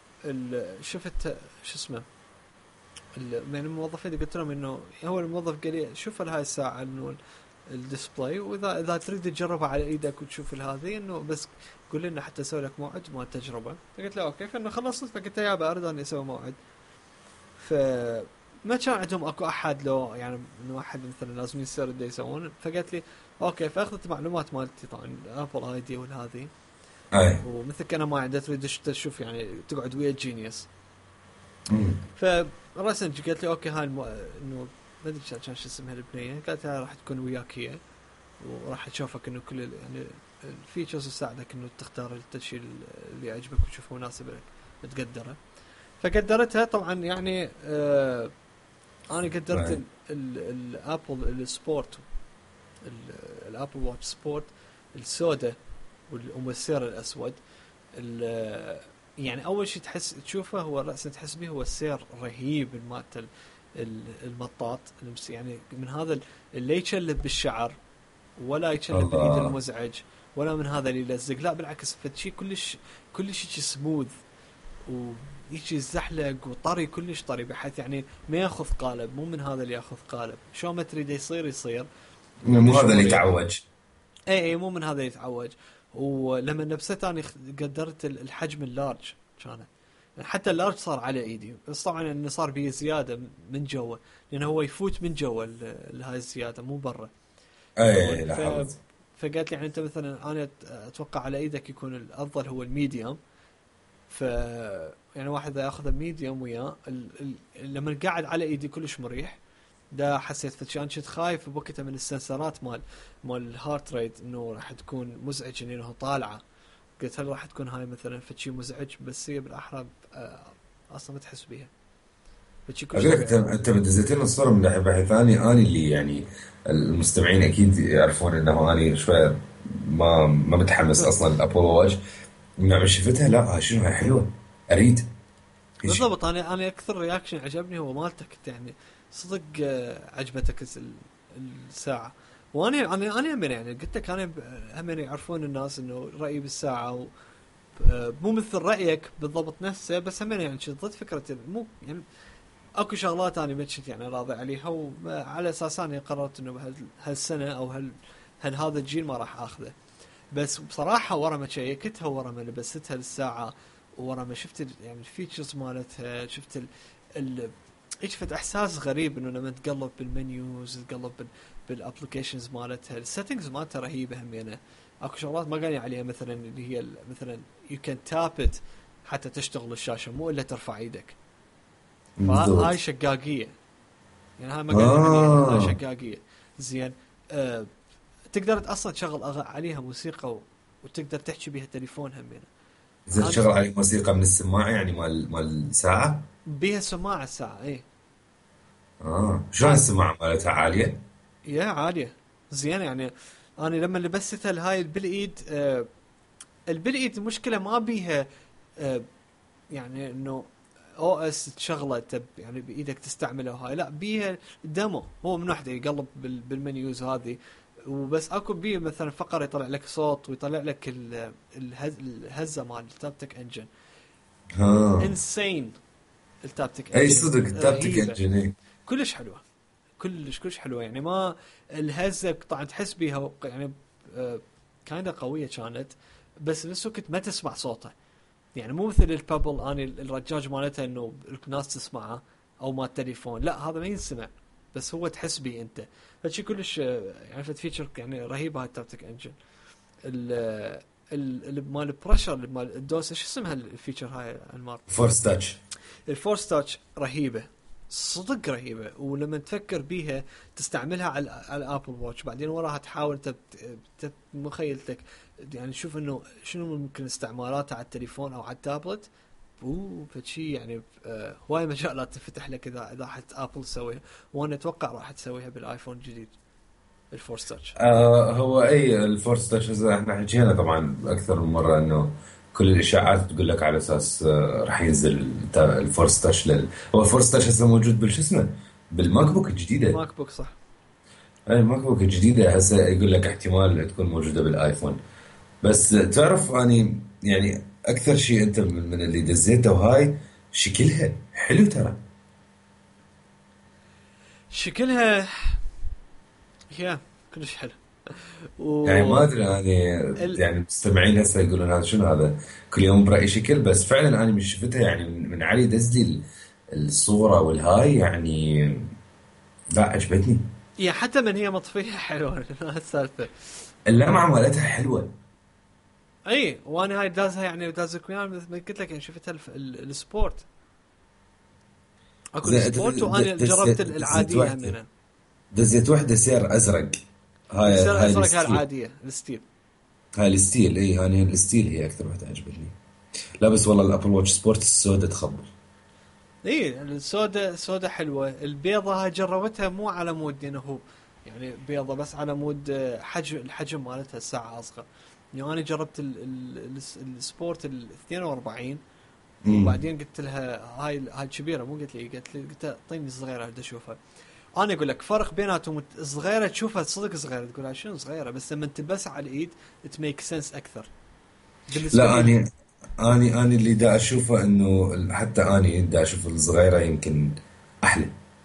Speaker 1: شفت شو اسمه يعني الموظفين قلت لهم انه هو الموظف قال لي شوف هاي الساعه انه الديسبلاي، واذا تريد تجربها على ايدك وتشوف هذه انه بس قول لنا حتى اسوي لك موعد مال التجربه. فقلت له اوكي. فانه خلصت فقلت له يابا اريد اني اسوي موعد. فما كان عندهم اكو احد لو يعني من واحد مثلا لازم يصير اللي يسوون. فقالت لي اوكي، فاخذت معلومات مالتي طبعا ابل اي دي والهذه،
Speaker 2: اي.
Speaker 1: ومثل كان ما عندها تريد تشوف يعني تقعد ويا جينيوس.
Speaker 2: مم.
Speaker 1: فرسنج قالت لي اوكي هاي انه ما ادري كان شو اسمها البنيه، قالت لها راح تكون وياك هي وراح تشوفك انه كل يعني الفيتشرز تساعدك انه تختار الشيء اللي يعجبك وتشوفه مناسب لك تقدره. فقدرتها طبعا يعني انا قدرت
Speaker 2: أي.
Speaker 1: الابل السبورت، الابل واتش سبورت السوداء والمسير الاسود. يعني اول شيء تشوفه هو رأسا تحس به هو السير رهيب مالت المطاط يعني من هذا اللي يشلب بالشعر ولا يشلب بالايد
Speaker 2: الله.
Speaker 1: المزعج، ولا من هذا اللي يلزق، لا بالعكس فشي كلش شيء سموث. ويجي الزحلق وطري كلش طري، بحيث يعني ما ياخذ قالب، مو من هذا اللي ياخذ قالب، شو ما تريد يصير
Speaker 2: مو
Speaker 1: وكلش
Speaker 2: هذا اللي
Speaker 1: مريح.
Speaker 2: تعوج.
Speaker 1: اي مو من هذا يتعوج. ولما لبست انا قدرت الحجم اللارج كانت، حتى اللارج صار على ايدي، بس طبعا انه صار بيه زياده من جوا، لانه هو يفوت من جوا هاي الزياده مو برا يكون.
Speaker 2: اي لاحظت.
Speaker 1: فقالت لي يعني انت مثلا انا اتوقع على ايدك يكون الافضل هو الميديوم. ف يعني واحد اذا ياخذ الميديوم وياه لما قاعد على ايدي كلش مريح. ده حسيت فشان كنت خايف بوقتها من السنسرات مال الهارت ريت انه راح تكون مزعج انه طالعه. قلت هل راح تكون هاي مثلا فشي مزعج؟ بس هي بالاحرى اصلا ما تحس بيها، فشي كلش
Speaker 2: اقول لك انت
Speaker 1: طبيعي.
Speaker 2: انت بدزيت لنا الصوره من ناحيه بحيث اني اللي يعني المستمعين اكيد يعرفون انه اني شويه ما متحمس اصلا للابل واتش. نعم شفتها، لا شنو هاي حلوه، اريد ايش.
Speaker 1: بالضبط. انا اكثر رياكشن عجبني هو مالتك انت، يعني صدق عجبتك الساعه. وانا انا هم يعني قلت لك انا هم يعرفون الناس انه رايي بالساعه مو مثل رايك بالضبط نفسه، بس هم يعني كنت ضد فكره مو يعني اكو شغلات انا ما كنت يعني راضي عليها، وعلى اساس انا قررت انه هالسنه او هذا الجيل ما راح اخذه. بس بصراحة ورا ما شيكتها، ورا ما لبستها للساعة، ورا ما شفت يعني الفيتشرز مالتها، شفت شفت احساس غريب انه لما تقلب بالمنيوز، تقلب بالابلكيشنز مالتها، السيتنجز مالتها رهيبة همينة. اكو شغلات ما قال عليها مثلا اللي هي مثلا يو كان تاب ات حتى تشتغل الشاشة، مو الا ترفع ايدك. فهاي
Speaker 2: بالضبط.
Speaker 1: شقاقية، يعني هاي ما قال عليها، هاي
Speaker 2: اه
Speaker 1: شقاقية. زين. آه تقدر اصلا تشغل عليها موسيقى وتقدر تحكي بها تليفون همينه.
Speaker 2: زين
Speaker 1: انا
Speaker 2: تشغل عليه موسيقى من السماعه يعني مال الساعه.
Speaker 1: بها سماعه الساعه اي.
Speaker 2: اه شلون
Speaker 1: هاي
Speaker 2: السماعه مالتها عاليه؟
Speaker 1: يا عاليه. زين يعني انا لما لبستها الهاي بالايد، البالايد المشكله ما بيها يعني انه او اس تشغله يعني بايدك تستعمله هاي، لا بيها ديمو، هو من وحده يقلب بالمنيوز هذه وبس. اكو بيه مثلا فقره يطلع لك صوت ويطلع لك الهزه مال التابتك انجن.
Speaker 2: ها.
Speaker 1: انسين. التابتك
Speaker 2: اي
Speaker 1: انجن
Speaker 2: صدق تابتك
Speaker 1: رهيبه،
Speaker 2: انجن اي.
Speaker 1: كلش حلوه، كلش حلوه. يعني ما الهزه طبعا تحس بيها يعني كاينه قويه كانت، بس بنفس الوقت ما تسمع صوتها. يعني مو مثل البابل اني الرجاج مالتها انه الناس تسمعه او مال التليفون، لا هذا ما ينسمع، بس هو تحس بيه انت. فشي كلش يعني فيتشر يعني رهيبه هاي التابتك انجن. مال البريشر مال الدوس، ايش اسمها الفيتشر هاي انمار؟
Speaker 2: فورس تاتش.
Speaker 1: الفورس تاتش رهيبه، صدق رهيبه. ولما تفكر بيها تستعملها على الابل واتش، بعدين وراها تحاول مخيلتك يعني شوف انه شنو ممكن استعمالاتها على التليفون او على التابلت. فشي يعني هواي مجالات تفتح لك اذا حت ابل تسويها، وانا اتوقع راح تسويها بالايفون الجديد الفورس تاتش.
Speaker 2: هو اي الفورس تاتش احنا حكينا طبعا اكثر من مره انه كل الاشاعات تقول لك على اساس راح ينزل الفورس تاتش هو الفورس تاتش هسه موجود بالشو اسمه، بالماك بوك الجديده.
Speaker 1: ماك بوك صح.
Speaker 2: اي الماك بوك الجديده هسه يقول لك احتمال تكون موجوده بالايفون. بس تعرف اني يعني اكثر شيء انت من اللي دزيته وهاي شكلها حلو ترى.
Speaker 1: شكلها يا كلش حلو.
Speaker 2: يعني ما
Speaker 1: و
Speaker 2: ادري يعني،
Speaker 1: ال...
Speaker 2: يعني المستمعين هسه يقولون هذا شنو هذا، كل يوم براي شكل. بس فعلا انا من شفتها يعني من علي دز لي الصوره والهاي يعني، لا عجبتني.
Speaker 1: يا حتى من هي مطفية حلوة السالفة.
Speaker 2: اللمعه مالتها حلوه.
Speaker 1: اي وانا هاي دازها يعني دازك ويانا مثل ما قلت لك، يعني شفتها السبورت. اكو
Speaker 2: زين انت
Speaker 1: السبورت وانا جربت
Speaker 2: دزيت
Speaker 1: العادية
Speaker 2: وحده،
Speaker 1: همينة.
Speaker 2: دزيت وحده سعر ازرق.
Speaker 1: السر
Speaker 2: هاي
Speaker 1: ازرق، هاي
Speaker 2: الستيل.
Speaker 1: العادية الستيل.
Speaker 2: هاي الستيل اي، هاي الستيل هي اكثر وحده عجبتني. لا بس والله الابل واتش سبورت السوداء تخبل.
Speaker 1: اي السودا حلوة. البيضة هاي جربتها مو على مود انه هو يعني بيضة، بس على مود الحجم مالتها الساعة اصغر. يعني انا جربت السبورت ال 42،
Speaker 2: امم.
Speaker 1: وبعدين قلت لها هاي كبيره، مو قلت لها اعطيني الصغيره بدي اشوفها. انا اقول لك فرق بيناتهم، الصغيره تشوفها صدق صغيره تقول شنو صغيره، بس لما تلبسها على الايد تميك سنس اكثر بالنسبه
Speaker 2: لا
Speaker 1: لي.
Speaker 2: اني اللي دا اشوفه انه حتى اني دا اشوف الصغيره يمكن احلى.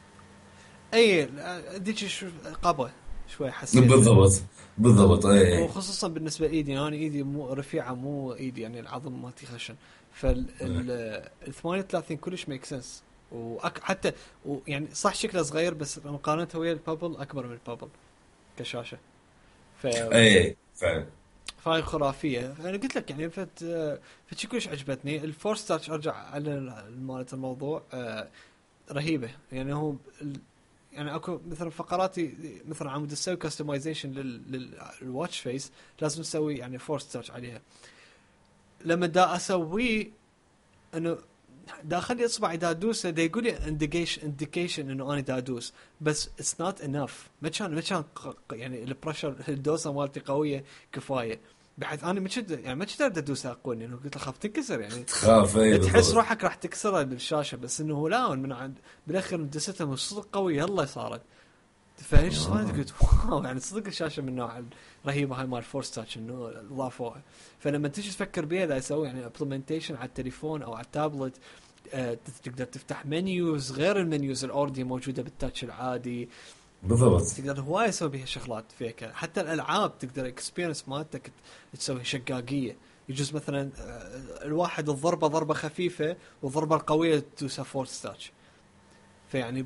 Speaker 1: اي ديك قبل شوي حسيت.
Speaker 2: بالضبط بالضبط اي.
Speaker 1: وخصوصا بالنسبه لايدي، انا ايدي مو رفيعه، مو ايدي يعني العظم مالتي خشن. فال ال 38 كلش ميك سنس. وحتى يعني صح شكله صغير، بس مقارنه ويا البابل اكبر من البابل كشاشه. ف
Speaker 2: اي فعلا.
Speaker 1: فهاي خرافيه. انا قلت لك يعني فشي كلش عجبتني الفورس تاتش. ارجع على مالت الموضوع رهيبه. يعني هو يعني اكو مثلا فقراتي مثلا عمود تسوي كاستمايزيشن للواتش فيس، لازم تسوي يعني فورس تاتش عليها. لما دا اسويه انه دا اخلي اصبعي دا ادوسه، دا يقول لي انديكيشن انه انا دا ادوس، بس اتس نوت انف. ما كان يعني البريشر الدوسه مالتي قويه كفايه، بحيث انا ما كنت ادوسها اقوى، لانه قلت اخاف تنكسر يعني.
Speaker 2: تخاف اي
Speaker 1: تحس
Speaker 2: بالضبط.
Speaker 1: روحك راح تكسرها بالشاشه، بس انه هو لا، من عند بالاخر دستها من صدق قوي يلا صارت. فايش صارت؟ قلت واو، يعني صدق الشاشه من نوع رهيبه هاي مال فورس تاتش انه اضافوها. فلما تيجي تفكر بيها اذا يسوي يعني امبلمنتيشن على التليفون او على التابلت، تقدر تفتح منيوز غير المنيوز الاوردي موجوده بالتاتش العادي.
Speaker 2: بالضبط.
Speaker 1: تقدر هواي تسوي بيها شغلات فيك. حتى الالعاب تقدر اكسبيرينس مالتك تسوي شقاقيه. يجوز مثلا الواحد الضربه ضربه خفيفه والضربه القويه تدوسها فورس تاتش. فيعني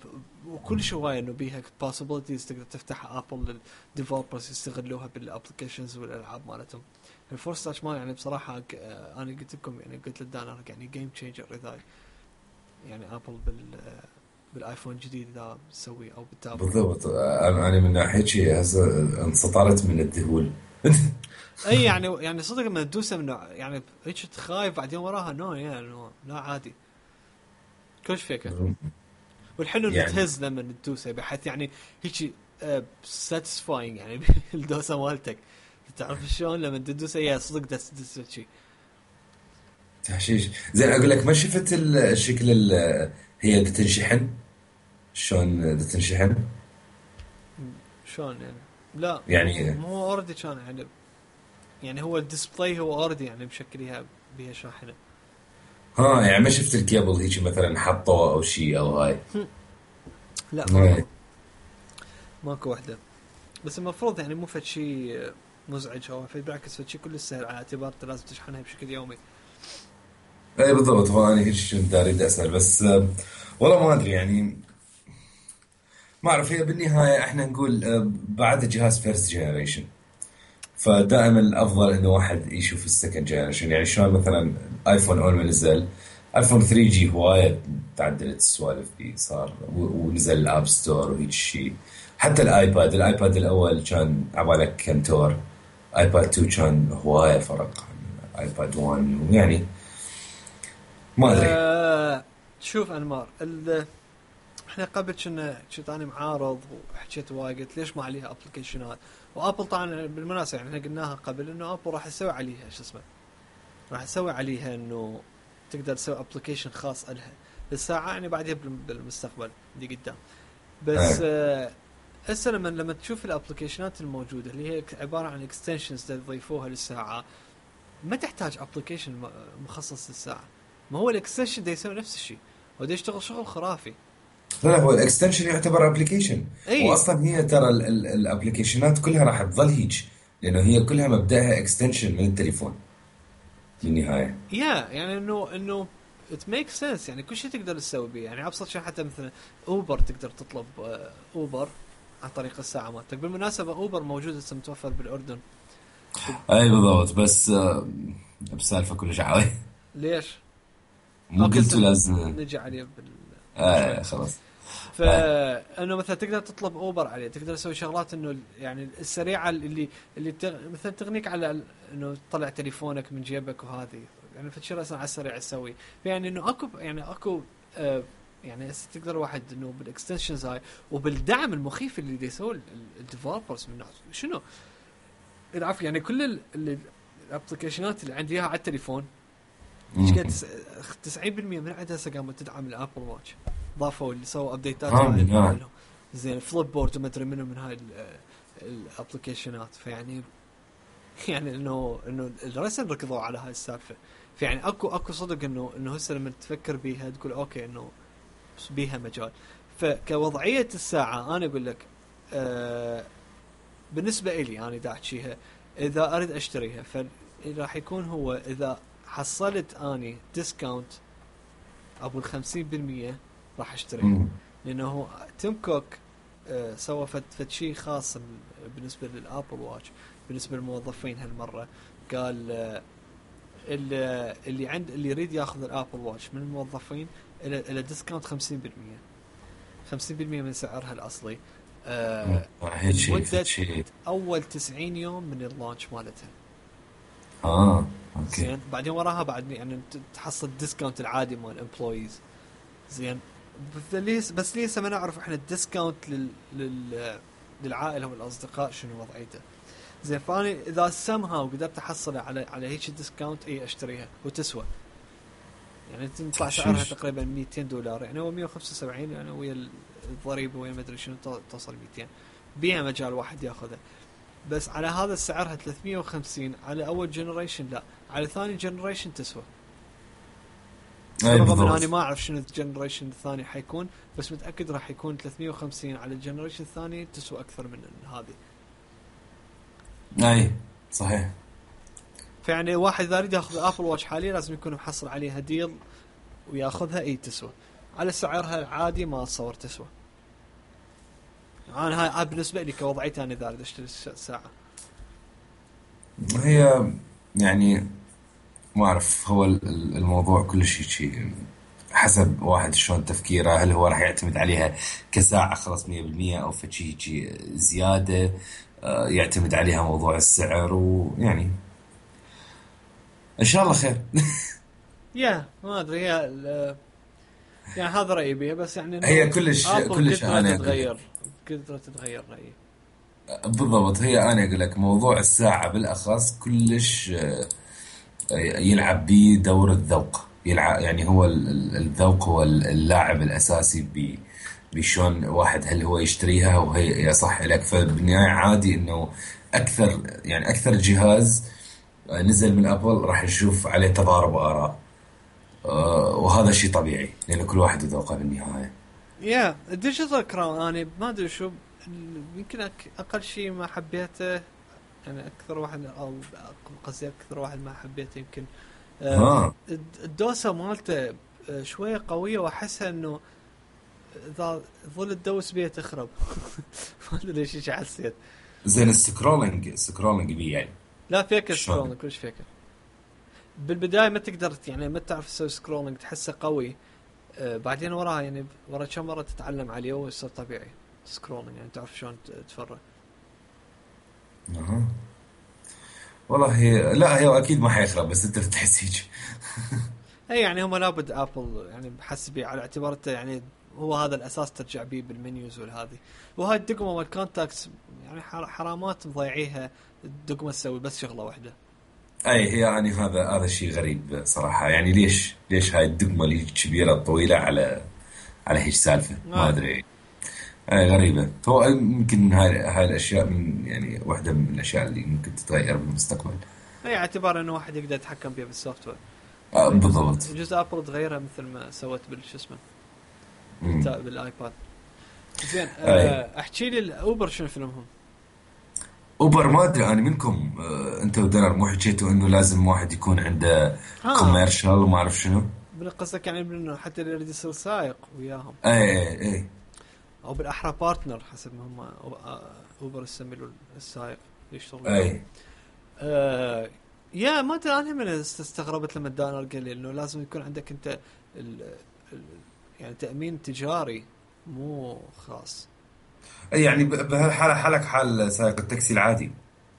Speaker 1: وكل شويه انه بيها possibilities تقدر تفتح ابل للديفلوبرز يستغلوها بالابلكيشنز والالعاب مالتهم. الفورس تاتش ما يعني بصراحه انا قلت لكم يعني قلت للدانا يعني جيم تشينجر اذا يعني ابل بالايفون الجديد اذا تسوي او بالتابلت.
Speaker 2: بالضبط. انا من ناحيتي هسه انسطرت من الذهول.
Speaker 1: اي يعني صدق لما تدوسه من يعني هيك تخايف بعدين وراها نو يعني لا عادي كلش فيك. والحلو انه
Speaker 2: يعني
Speaker 1: تهز لما تدوسه، بحيث يعني هيك ساتيسفاينج يعني الدوسه مالتك. تعرف شلون لما تدوسه يا صدق دس شيء.
Speaker 2: تحشيش زين. اقول لك، ما شفت الشكل هي تنشحن شلون تنشحن
Speaker 1: شلون يعني؟ لا
Speaker 2: يعني.
Speaker 1: مو اوردي كان يعني هو الديسبلاي هو اوردي يعني مشكلها بها شاحنه.
Speaker 2: ها يعني ما شفت الكيبل هيك مثلا حطوه او شيء او هاي.
Speaker 1: لا
Speaker 2: هاي.
Speaker 1: ماكو وحده. بس المفروض يعني مو فد شيء مزعج، او بالعكس فد شيء كل سهل، على اعتبار انت لازم تشحنها بشكل يومي.
Speaker 2: اي بالضبط. هو انا هيك كنت اريد اسال بس والله ما ادري يعني. ما اعرف. هي بالنهايه احنا نقول بعد جهاز فيرست جنريشن، فدائما الافضل انه واحد يشوف السكند جنريشن. يعني شلون مثلا ايفون اول ما نزل، ايفون 3 جي هوايه تعدلت السوالف فيه صار، ونزل الاب ستور وهيك شيء. حتى الايباد الاول كان عبالك كنتور، ايباد 2 كان هوايه فرق عن ايباد 1 ويعني ما ادري.
Speaker 1: شوف انمار احنا قبل كنت انا معارض وحكيت وايد، قلت ليش ما عليها ابلكيشنات. وابل طبعا بالمناسبه يعني احنا قلناها قبل انه ابل راح يسوي عليها شو اسمه، راح يسوي عليها انه تقدر تسوي ابلكيشن خاص لها للساعه يعني بعدها بالمستقبل اللي قدام. بس
Speaker 2: ايه
Speaker 1: هسه لما تشوف الابلكيشنات الموجوده اللي هي عباره عن اكستنشنز تضيفوها للساعه، ما تحتاج ابلكيشن مخصص للساعه. ما هو الاكستنشن ده يسوي نفس الشيء، هو ده يشتغل شغل خرافي.
Speaker 2: لا، هو الاكستنشن يعتبر ابلكيشن.
Speaker 1: اي
Speaker 2: واصلا هي ترى الابلكيشنات كلها راح تظل هيك، لانه هي كلها مبدأها اكستنشن من التليفون بالنهايه.
Speaker 1: يعني انه it makes sense. يعني كل شيء تقدر تسوي به. يعني ابسط شيء حتى مثلا اوبر تقدر تطلب اوبر عن طريق الساعه مالتك. بالمناسبه اوبر موجود هسه متوفر بالاردن.
Speaker 2: اي بالضبط. بس بسالفه كلش عاوي.
Speaker 1: ليش؟
Speaker 2: مو
Speaker 1: اوكي
Speaker 2: قلتوا لازم.
Speaker 1: نجي عليه شوي.
Speaker 2: خلاص. آه.
Speaker 1: فانه مثلا تقدر تطلب اوبر عليه، تقدر تسوي شغلات انه يعني السريعه اللي مثلا تغنيك على انه تطلع تليفونك من جيبك وهذه يعني فتشي اصلا على السريع تسوي. يعني انه اكو يعني تقدر واحد انه بالاكستنشنز هاي وبالدعم المخيف اللي يسوي الديفلوبرز من شنو العفو. يعني كل الابلكيشنات اللي عندي اياها على التليفون ايش قد 90% من عندها هسه قامت تدعم الابل واتش. ضافوا اللي سووا ابديتات لهم زين فليب بورد وما ادري منو من هاي الابلكيشنات. فيعني يعني انه الرسل ركضوا على هاي السالفه. في يعني اكو صدق انه هسه لما تفكر بيها تقول اوكي انه بيها مجال. فكوضعيه الساعه انا اقول لك بالنسبه إلي انا دا احكيها، اذا اريد اشتريها راح يكون هو اذا حصلت اني ديسكاونت ابو 50% راح اشتريها.
Speaker 2: مم.
Speaker 1: لانه تيم كوك سوى فد شيء خاص بالنسبه للابل واتش بالنسبه للموظفين هالمره. قال اللي يريد ياخذ الابل واتش من الموظفين الى ديسكاونت 50%. 50% من سعرها الاصلي
Speaker 2: هيك شيء
Speaker 1: لمده
Speaker 2: شيء.
Speaker 1: اول 90 يوم من اللانش مالتها.
Speaker 2: اوكي.
Speaker 1: زين بعدين وراها بعد يعني تحصل الديسكاونت العادي مال الامبلويز. زين بس لسه ما نعرف احنا الديسكاونت للعائله والاصدقاء شنو وضعيته. زين فاني اذا سمها قدرت احصل على هيك الديسكاونت اشتريها وتسوى. يعني تطلع سعرها تقريبا $200 يعني هو 175 يعني ويا الضريبه ويا ما ادري شنو توصل 200. بيها مجال واحد ياخذها. بس على هذا سعرها 350 على اول جنريشن، لا على ثاني جنريشن تسوى. رغم اني ما اعرف شنو الجنريشن الثاني حيكون، بس متاكد راح يكون 350 على الجنريشن الثاني تسوى اكثر من هذه.
Speaker 2: اي صحيح.
Speaker 1: فيعني واحد اذا يريد ياخذ ابل واتش حاليا لازم يكون محصل عليها ديل وياخذها تسوى. على سعرها العادي ما اتصور تسوى. انا هاي بالنسبه لي كوضعيتي انا اذا اريد اشتري الساعه.
Speaker 2: هي يعني ما أعرف، هو الموضوع كل شيء حسب واحد شلون تفكيره. هل هو راح يعتمد عليها كساعة خلاص 100% أو فشي زيادة يعتمد عليها موضوع السعر، ويعني إن شاء الله خير.
Speaker 1: ما أدري يعني هذا رأيي بيها. بس يعني
Speaker 2: هي كلش
Speaker 1: أنا
Speaker 2: أنا
Speaker 1: تتغير قدرة تتغير رأيي.
Speaker 2: بالضبط. هي أنا أقول لك موضوع الساعة بالأخص كلش يلعب بيه دور الذوق. يلعب يعني هو الذوق هو اللاعب الأساسي بشون واحد هل هو يشتريها وهي يصح لك. فبالنهاية عادي إنه أكثر جهاز نزل من أبل راح نشوف عليه تضارب آراء، وهذا شيء طبيعي لأن كل واحد وذوقه بالنهاية.
Speaker 1: الديجيتال كراون أنا ما أدري شو يمكن أقل شيء ما حبيته. يعني أكثر واحد أو قصدي أكثر واحد ما حبيته يمكن الدوسة مالته شوية قوية وأحسها إنه إذا ظل الدوس بيه تخرب. ما أدري ليش حسيت.
Speaker 2: زين السكرولينج بيه يعني
Speaker 1: لا فيك سكرولينج كلش فيك. بالبداية ما تقدر يعني ما تعرف تسوي سكرولينج تحسه قوي. بعدين وراها يعني ورا كم مرة تتعلم عليه ويصير طبيعي سكرولينج يعني تعرف شلون تفرق.
Speaker 2: والله لا هي اكيد ما حيخرب بس انت تحس هيك.
Speaker 1: اي يعني هم لابد ابل يعني بحسبي على اعتبارته يعني هو هذا الاساس ترجع بيه بالمنيوز والهذه. وهاي الدقمه والكونتاكتس يعني حرامات مضيعيها. الدقمه تسوي بس شغله واحده.
Speaker 2: اي هي يعني هذا شيء غريب صراحه. يعني ليش هاي الدقمه اللي كبيره طويله على هيك سالفه ما ادري. اي غريبه. هو يمكن هاي الاشياء من يعني واحده من الاشياء اللي ممكن تتغير بالمستقبل.
Speaker 1: اي اعتبار انه واحد يقدر يتحكم بها بالسوفت وير.
Speaker 2: بالضبط.
Speaker 1: جزء ابل تغيرها مثل ما سوت بالشو اسمه بالايباد. زين احكي لي الاوبر شنو فيلمهم؟
Speaker 2: اوبر ما ادري انا منكم انت ودنر مو حكيتوا انه لازم واحد يكون عنده كوميرشال وما اعرف شنو.
Speaker 1: قصدك يعني انه حتى اللي يريد يصير سائق وياهم.
Speaker 2: اي
Speaker 1: او بالاحرى بارتنر حسب ما هم اوبر يسمي له السائق يشتغل.
Speaker 2: اي
Speaker 1: يا ما ادري انا من استغربت لما دانر قال لي انه لازم يكون عندك انت يعني تامين تجاري مو خاص.
Speaker 2: اي يعني بهالحاله حالك حال سائق التاكسي العادي.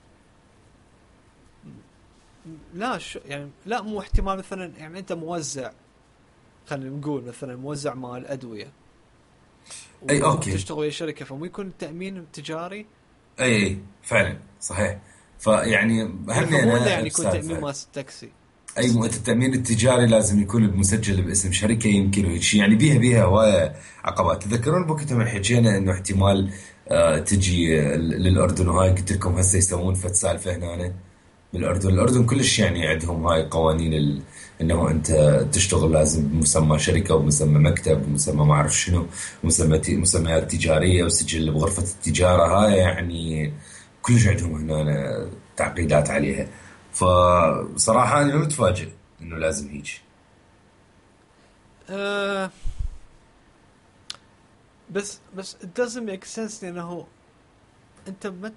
Speaker 1: لا يعني لا مو احتمال مثلا يعني انت موزع خلينا نقول مثلا موزع مال ادويه
Speaker 2: اي اوكي
Speaker 1: تشتغل ويا شركه فمو يكون التامين تجاري.
Speaker 2: اي فعلا صحيح. فيعني
Speaker 1: ولا يعني يكون تامين مال التاكسي.
Speaker 2: اي التامين التجاري لازم يكون مسجل باسم شركه يمكن وهيك شيء. يعني بيها هوايه عقبات. تذكرون بوقتها ما حكينا انه احتمال تجي للاردن وهاي قلت لكم هسه يسوون فد سالفه هنا الأردن كلش يعني عندهم هاي قوانين إنه أنت تشتغل لازم بمسمى شركة ومسمى مكتب ومسمى ما أعرف شنو، مسميات تجارية وسجل بغرفة التجارة. هاي يعني كلش عندهم هنا تعقيدات عليها. فصراحة أنا متفاجئ إنه لازم هيك.
Speaker 1: أه بس it doesn't make sense لانه انت ما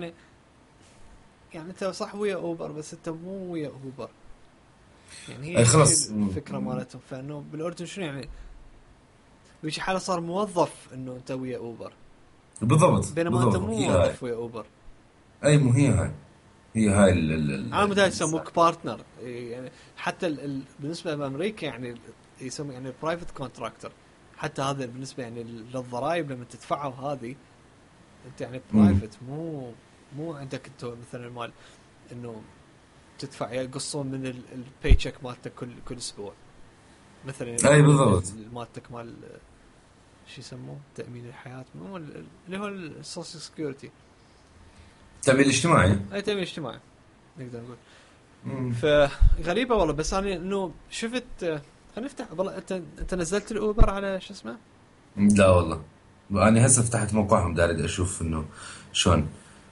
Speaker 1: يعني انت صح ويا اوبر بس انت مو ويا اوبر. يعني
Speaker 2: أي
Speaker 1: هي هيك
Speaker 2: خلص.
Speaker 1: الفكره مالتهم. فانه بالاردن شنو يعني بيجي حاله صار موظف انه انت ويا اوبر،
Speaker 2: بالضبط
Speaker 1: بينما انت
Speaker 2: بالضبط،
Speaker 1: مو
Speaker 2: هي هاي.
Speaker 1: موظف ويا اوبر.
Speaker 2: أي مو هي هاي. هي هاي
Speaker 1: على مدى يسموك بارتنر يعني. حتى بالنسبه لامريكا يعني يسموا يعني برايفت كونتراكتور. حتى هذا بالنسبه يعني للضرائب لما تدفعوا هذه انت يعني
Speaker 2: مم.
Speaker 1: برايفت، مو عندك انت مثلا مال انه تدفع يقصون من البي تشيك مالتك كل اسبوع مثلا
Speaker 2: أي
Speaker 1: يدفعون
Speaker 2: بالضبط.
Speaker 1: مالتك مال شو يسموه تامين الحياه، مو اللي هو السوشيال سكيورتي.
Speaker 2: التأمين الاجتماعي.
Speaker 1: اي تامين اجتماعي نقدر نقول.
Speaker 2: مم.
Speaker 1: فغريبه والله. بس انا انه شفت خلينا نفتح والله. انت نزلت الاوبر على شو اسمه؟
Speaker 2: لا والله. أنا هسه فتحت موقعهم داري أشوف إنه شلون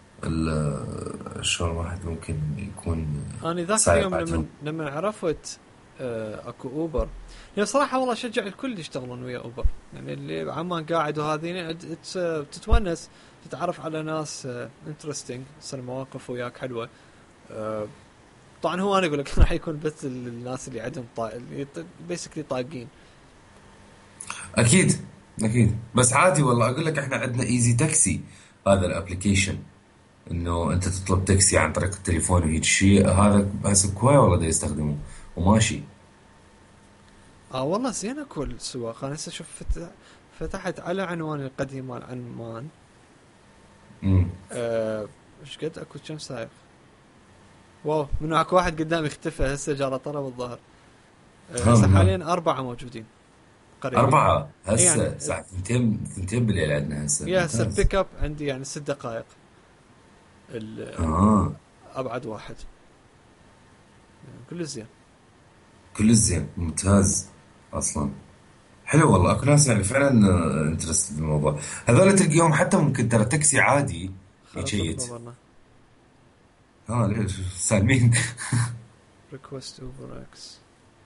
Speaker 2: شلون الواحد ممكن يكون
Speaker 1: انا ذاك
Speaker 2: سايق
Speaker 1: اليوم
Speaker 2: عندهم.
Speaker 1: لما عرفت اكو اوبر يعني صراحه والله شجع الكل يشتغلون ويا اوبر. يعني اللي عمان قاعد وهذين تتونس، تتعرف على ناس انترستنج، تصير مواقف وياك حلوه. آه، طبعا هو انا اقول لك راح يكون بس الناس اللي عندهم بيسكلي طاقين.
Speaker 2: أكيد أكيد، بس عادي والله. أقول لك إحنا عندنا إيزي تاكسي، هذا الأبليكيشن، إنه أنت تطلب تاكسي عن طريق التليفون وهيك شيء. هذا هسه كواي والله دا يستخدمه وماشي.
Speaker 1: اه والله زين اكو السواق. انا هسه شوف فتحت على عنوان القديم مال عمان.
Speaker 2: امم.
Speaker 1: ايش قد اكو كم سايق؟ واو، من اكو واحد قدامي اختفى هسه جاره طلب الظهر.
Speaker 2: ها
Speaker 1: هسه
Speaker 2: من هون.
Speaker 1: حاليا 4 موجودين قريبي.
Speaker 2: 4
Speaker 1: اي يعني
Speaker 2: هسه الساعة 2 بالليل عندنا هسه.
Speaker 1: يا هسه
Speaker 2: ممتاز.
Speaker 1: البيك اب عندي يعني 6 دقائق
Speaker 2: آه.
Speaker 1: ابعد واحد. يعني كل زين.
Speaker 2: كل زين ممتاز. أصلا حلو والله. اكو ناس يعني فعلا انترست بالموضوع. هذول تلقيهم حتى ممكن ترى تاكسي عادي
Speaker 1: خلاص شوف
Speaker 2: يجيت.
Speaker 1: خبرنا.
Speaker 2: ها ليش سالمين.
Speaker 1: ريكوست اوبر اكس.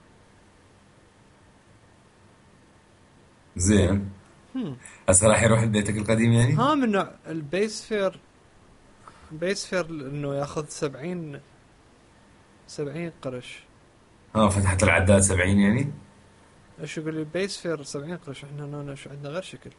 Speaker 2: زين. هسه راح يروح لبيتك القديم يعني.
Speaker 1: ها من نوع البيس فير. بيس فير انه ياخذ 70 قرش.
Speaker 2: ها فتحت العداد 70 يعني.
Speaker 1: ايش يقول لي بيس فير 70 قرش. احنا هنا شو عندنا غير شكل.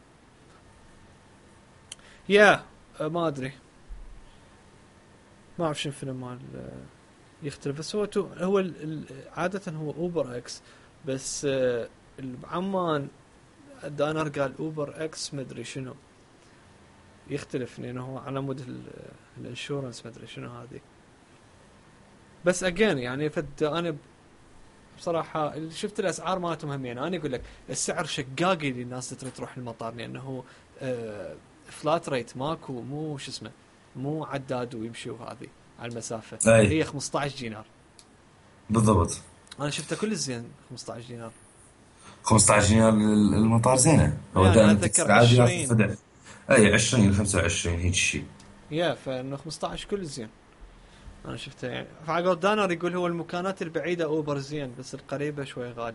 Speaker 1: يا ما ادري، ما اعرف شنو فيلم مال يختلف. بس هو عادة هو اوبر اكس. بس بعمان دانر قال اوبر اكس مدري شنو يختلف لانه هو على مود الانشورنس مدري شنو هذه. بس اجين يعني انا بصراحة اللي شفت الاسعار مالتهم هم. يعني انا اقول لك السعر شقاقي للناس تروح المطار لانه فلات ريت ماكو، مو شو اسمه، مو عداد ويمشي وهذه على المسافة.
Speaker 2: اي
Speaker 1: هي 15 دينار.
Speaker 2: بالضبط.
Speaker 1: انا شفته كل زين 15 دينار.
Speaker 2: 15 دينار المطار زينه. هو
Speaker 1: يعني انا
Speaker 2: دائما
Speaker 1: اتذكر
Speaker 2: التاكسي العادي ياخذ
Speaker 1: 20.
Speaker 2: فدع. اي 20 25 هيك شيء.
Speaker 1: يا فانه 15 كل زين. انا شفته يعني. فعقل دانر يقول هو المكانات البعيدة اوبر زين بس القريبة شوي غالي.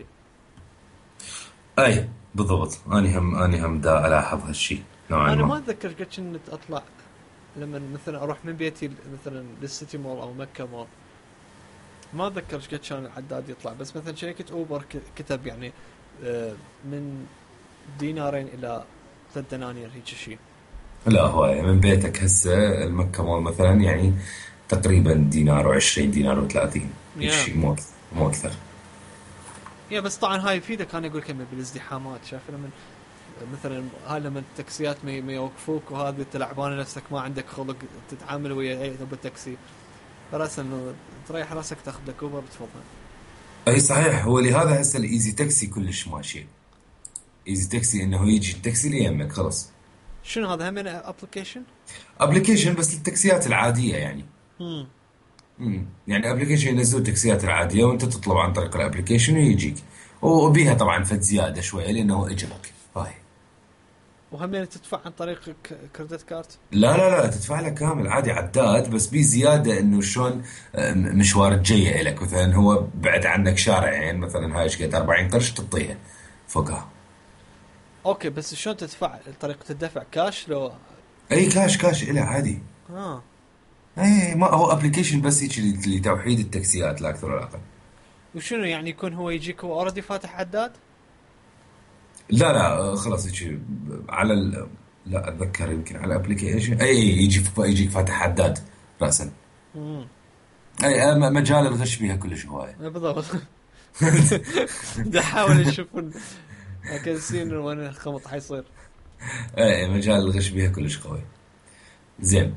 Speaker 2: اي بالضبط. اني هم دا الاحظ هالشيء نوعا
Speaker 1: انا ما
Speaker 2: ما.
Speaker 1: اتذكر قد كنت اطلع لما مثلا اروح من بيتي مثلا للسيتي مول او مكة مول. ما اتذكر ايش قد كان العداد يطلع. بس مثلا شركة اوبر كتب يعني من دينارين الى 3 دنانير هيك شيء.
Speaker 2: لا هواية من بيتك هسه المكة مول مثلا يعني تقريبا دينار و20 دينار و30 هيك
Speaker 1: يا
Speaker 2: شيء، مو أكثر.
Speaker 1: يا بس طبعا هاي يفيدك. انا اقول لك بالازدحامات. شايف لما مثلا هاي لما التاكسيات ما يوقفوك وهذه تلعبان نفسك ما عندك خلق تتعامل ويا اي ابو تاكسي. فراسا انه تريح راسك تاخذ لك اوبر بتفضل.
Speaker 2: أي صحيح. هو لهذا هسه الإيزي تاكسي كلش ماشي. إيزي تاكسي إنه يجي التاكسي ليمك خلص.
Speaker 1: شنو هذا هم ابلكيشن؟
Speaker 2: أبليكيشن بس للتاكسيات العادية يعني.
Speaker 1: امم
Speaker 2: يعني ابلكيشن ينزلوا التاكسيات العاديه وانت تطلب عن طريق الابلكيشن ويجيك. وبيها طبعا فد زياده شويه لانه اجرك هاي.
Speaker 1: وهم يعني تدفع عن طريق كريدت كارت؟
Speaker 2: لا لا لا، تدفع لك كامل عادي عداد، بس بي زياده انه شلون مشوار الجايه لك مثلا هو بعد عنك شارعين مثلا، هاي ايش قد 40 قرش تعطيها فوقها.
Speaker 1: اوكي، بس شلون تدفع؟ طريقة الدفع كاش لو؟
Speaker 2: اي كاش كاش إله عادي.
Speaker 1: اه.
Speaker 2: اي ما هو ابلكيشن بس هيك لتوحيد التاكسيات لا اكثر ولا اقل.
Speaker 1: وشنو يعني يكون هو يجيك هو اوريدي فاتح عداد؟
Speaker 2: لا لا خلاص هيك على لا اتذكر يمكن على الابلكيشن اي يجيك فاتح حداد راسا.
Speaker 1: امم.
Speaker 2: اي مجال الغش بيها كلش هوايه.
Speaker 1: بالضبط. بدي احاول اشوف اكنسين وين الخمط حيصير.
Speaker 2: اي مجال الغش بيها كلش قوي. زين.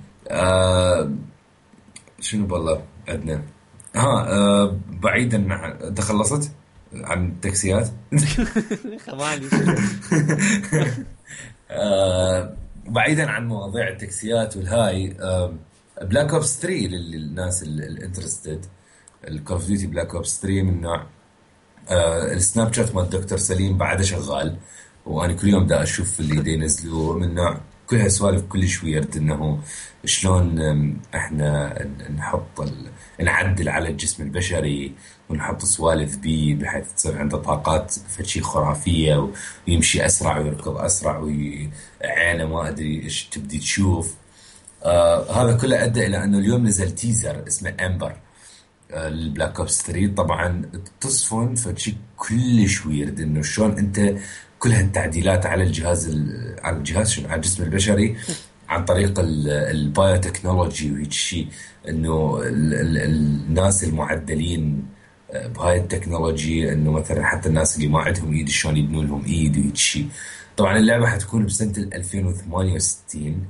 Speaker 2: شنو بالله عندنا؟ بعيدا عن انت خلصت عن التاكسيات.
Speaker 1: خمالي شنو.
Speaker 2: بعيدا عن مواضيع التاكسيات والهاي، بلاك اوبس 3 للناس الانترستد. الكول اوف ديوتي بلاك اوبس 3 من نوع السناب شات مال دكتور سليم بعده شغال، وانا كل يوم دا اشوف اللي دا ينزلوا من نوع كلها سوالف كلش ويرد، انه شلون احنا نحط نعدل على الجسم البشري ونحط سوالف بيه بحيث تصير عنده طاقات فشي خرافية، ويمشي اسرع ويركض اسرع وعينه ما ادري ايش تبدي تشوف. هذا كله ادى الى انه اليوم نزل تيزر اسمه امبر البلاك اوبس 3. طبعا تصفن فشي كلش ويرد انه شلون انت كل هالتعديلات على على الجهاز شنو على الجسم البشري عن طريق البايوتكنولوجي وهيك شيء، انه الناس المعدلين بهاي التكنولوجي، انه مثلا حتى الناس اللي ما عندهم ايد شلون يبنوا لهم ايد وهيك شيء. طبعا اللعبه حتكون بسنه 2068،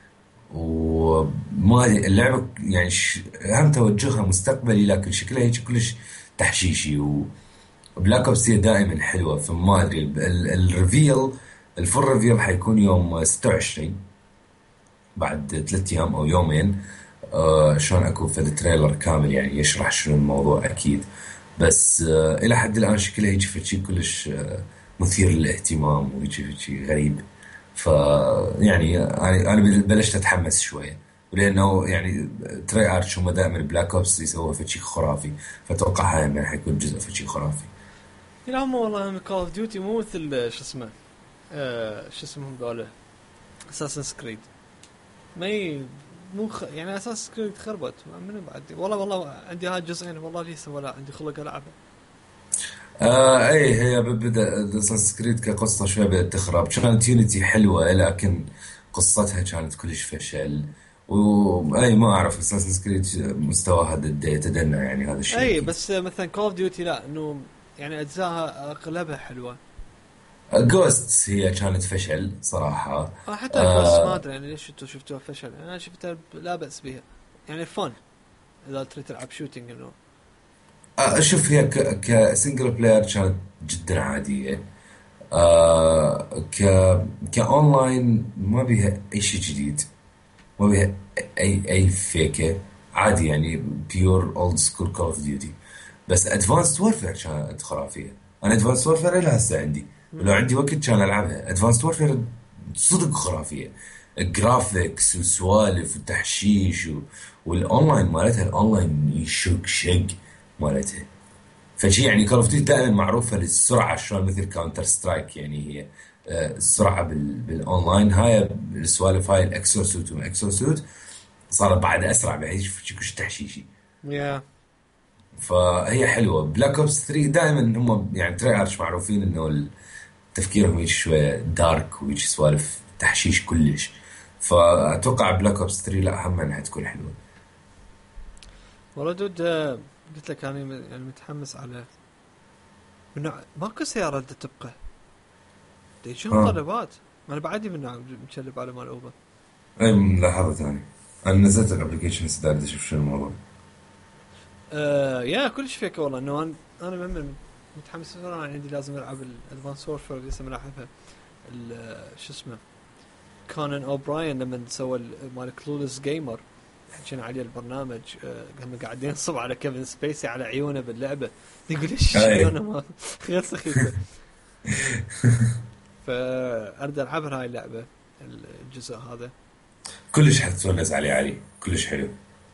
Speaker 2: وما اللعبة يعني هم توجهها مستقبلي لكن شكلها هيك كلش تحشيشي. وبلاك اوبس هي دائما حلوة، فما ادري الريفيل الفول ريفيل حيكون يوم 26 بعد 3 ايام او يومين. شلون اكو فد تريلر كامل يعني يشرح شنو الموضوع اكيد، بس الى حد الان شكلها هيك شيء كلش مثير للاهتمام وهيك شيء غريب. ف يعني انا بلشت اتحمس شويه، لانه يعني تري ارش هم دائما بلاك اوبس يسووا شيء خرافي، فاتوقع هاي من حيكون جزء شيء خرافي.
Speaker 1: لا هم والله كول اوف ديوتي مو مثل شو اسمه، شو اسمهم ذولا، اساسن كريد. ما مو يعني اساس كريد خربت من بعد. والله عندي هاي جزئين والله لسه ولا عندي خلق العبها.
Speaker 2: اي هي بدا اساس كريد كقصه شويه بدات تخرب، كانت يونيتي حلوه لكن قصتها كانت كلش فشل. واي ما اعرف اساس كريد مستواها يتدنى يعني هذا الشيء
Speaker 1: اي
Speaker 2: اكيد.
Speaker 1: بس مثلا كول اوف ديوتي لا، انه يعني اجزاءها اغلبها حلوه.
Speaker 2: جوستس هي كانت فشل صراحه.
Speaker 1: حتى جوست ما ادري يعني ليش انتوا شفتوها فشل. انا شفتها لا باس بها، يعني فن اذا تريد تلعب شوتينج انه.
Speaker 2: شوف هي كسنجل بلاير كانت جدا عاديه. ك كاونلاين ما بيها اي شيء جديد، ما بيها اي فيكه، عادي يعني بيور اولد سكول كول اوف ديوتي. بس ادفانسد وورفير كانت خرافيه. انا ادفانسد وورفير الى هسه عندي، ولو عندي وقت كان العبها. ادفانسد وورفير صدق خرافيه، جرافيكس وسوالف وتحشيش والاونلاين مالتها الاونلاين يشق شق مالتها. فشي يعني كول اوف ديوتي دائما معروفه للسرعه، شلون مثل كاونتر سترايك يعني هي السرعه بالاونلاين. هاي السوالف هاي الاكسوسوت والاكسوسوت صار بعد اسرع بحيث كلش تحشيشي.
Speaker 1: يا
Speaker 2: فهي حلوه. بلاك اوبس 3 دائما هم يعني تري ارش معروفين انه تفكيرهم هيك شويه دارك وهيك سوالف تحشيش كلش. فاتوقع بلاك اوبس 3 لا هم انها تكون حلوه.
Speaker 1: والله دود، قلت لك انا يعني متحمس على من نوع ماكو سياره بدها تبقى تجي
Speaker 2: ها
Speaker 1: مطلبات. انا بعدي من نوع مشلب على مال اوبر.
Speaker 2: اي ملاحظه ثانيه، انا نزلت الابلكيشن سداد اشوف شنو الموضوع.
Speaker 1: يا كلش فيك والله انه انا من متحمس. انا عندي لازم العب الادفانس وورفير لسه ملاحظها. شو اسمه كونان اوبراين لما سوى مال كلولس جيمر، حكينا عليه البرنامج، هم قاعدين ينصب على كيفن سبيسي على عيونه باللعبة، يقول ايش
Speaker 2: اي
Speaker 1: عيونه ما غير سخيفة. فأريد ألعبها هاي اللعبة، الجزء هذا.
Speaker 2: كلش حتونس عليه علي، كلش حلو.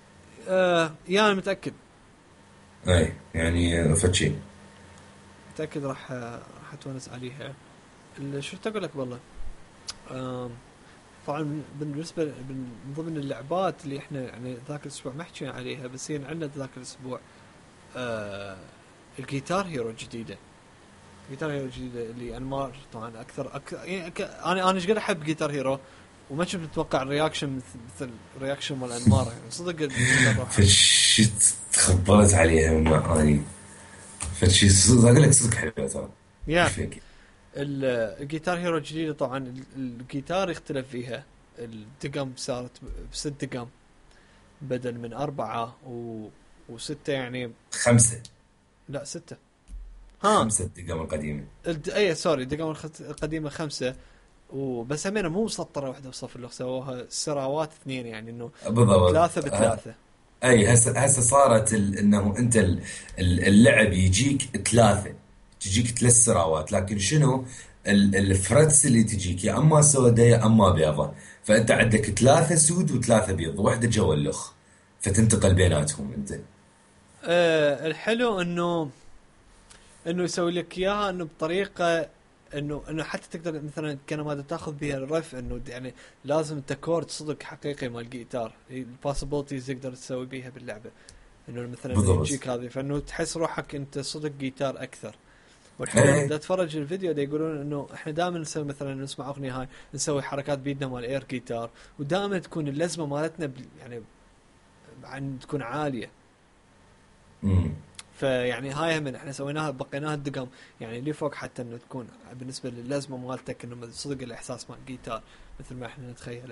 Speaker 1: أنا متأكد.
Speaker 2: اي يعني فتشي.
Speaker 1: متأكد راح أتونس عليها. شو أقول لك والله. آم، طبعا بالنسبة من ضمن اللعبات اللي احنا يعني ذاك الأسبوع ما حكينا عليها، بس هي عندنا ذاك الأسبوع آه الجيتار هيرو الجديدة. جيتار هيرو الجديدة اللي أنمار طبعا أكثر يعني أنا إيش قد أحب جيتار هيرو، وما كنت متوقع الرياكشن مثل الرياكشن مال أنمار، يعني صدق روحه.
Speaker 2: فتشي تخبرت عليها من معاني. فتشي صدق اقول لك صدق حلوه ترى. ايش
Speaker 1: يا
Speaker 2: فيك؟
Speaker 1: الجيتار هيرو الجديدة طبعا الجيتار يختلف فيها. الدقم صارت بست دقم بدل من أربعة وستة يعني.
Speaker 2: خمسه.
Speaker 1: لا ستة. ها.
Speaker 2: خمسه الدقم القديمه.
Speaker 1: اي سوري، الدقم القديمة خمسة، وبس همينة مو مسطرة واحدة بصف اللي سووها سراوات اثنين، يعني انه
Speaker 2: بالضبط.
Speaker 1: ثلاثة بثلاثة.
Speaker 2: اي هسه صارت انه انت اللعب يجيك ثلاثه، تجيك ثلاث سراوات، لكن شنو الفرتس اللي تجيك يا اما سوداء يا اما بيضة، فانت عندك ثلاثه سود وثلاثه بيض، واحده جوا الاخ، فتنتقل بيناتهم انت.
Speaker 1: الحلو انه يسوي لك اياها انه بطريقة انه حتى تقدر مثلا كلمات تاخذ بها الرف، انه يعني لازم انت كورد صدق حقيقي مال الجيتار، البوسيبلتيز تقدر تسوي بيها باللعبة، انه مثلا
Speaker 2: بالضبط.
Speaker 1: يجيك هذه، فانه تحس روحك انت صدق جيتار اكثر. والحلو
Speaker 2: اي.
Speaker 1: اذا تفرج الفيديو ده يقولون انه احنا دائما نسوي مثلا نسمع اغنيه هاي نسوي حركات بيدنا مال اير جيتار، ودائما تكون اللزمه مالتنا يعني عن تكون عاليه.
Speaker 2: امم.
Speaker 1: فيعني هاي من احنا سويناها بقيناها الدقم يعني اللي فوق، حتى انه تكون بالنسبه لللزمه مالتك انه صدق الاحساس مال الجيتار مثل ما احنا نتخيله.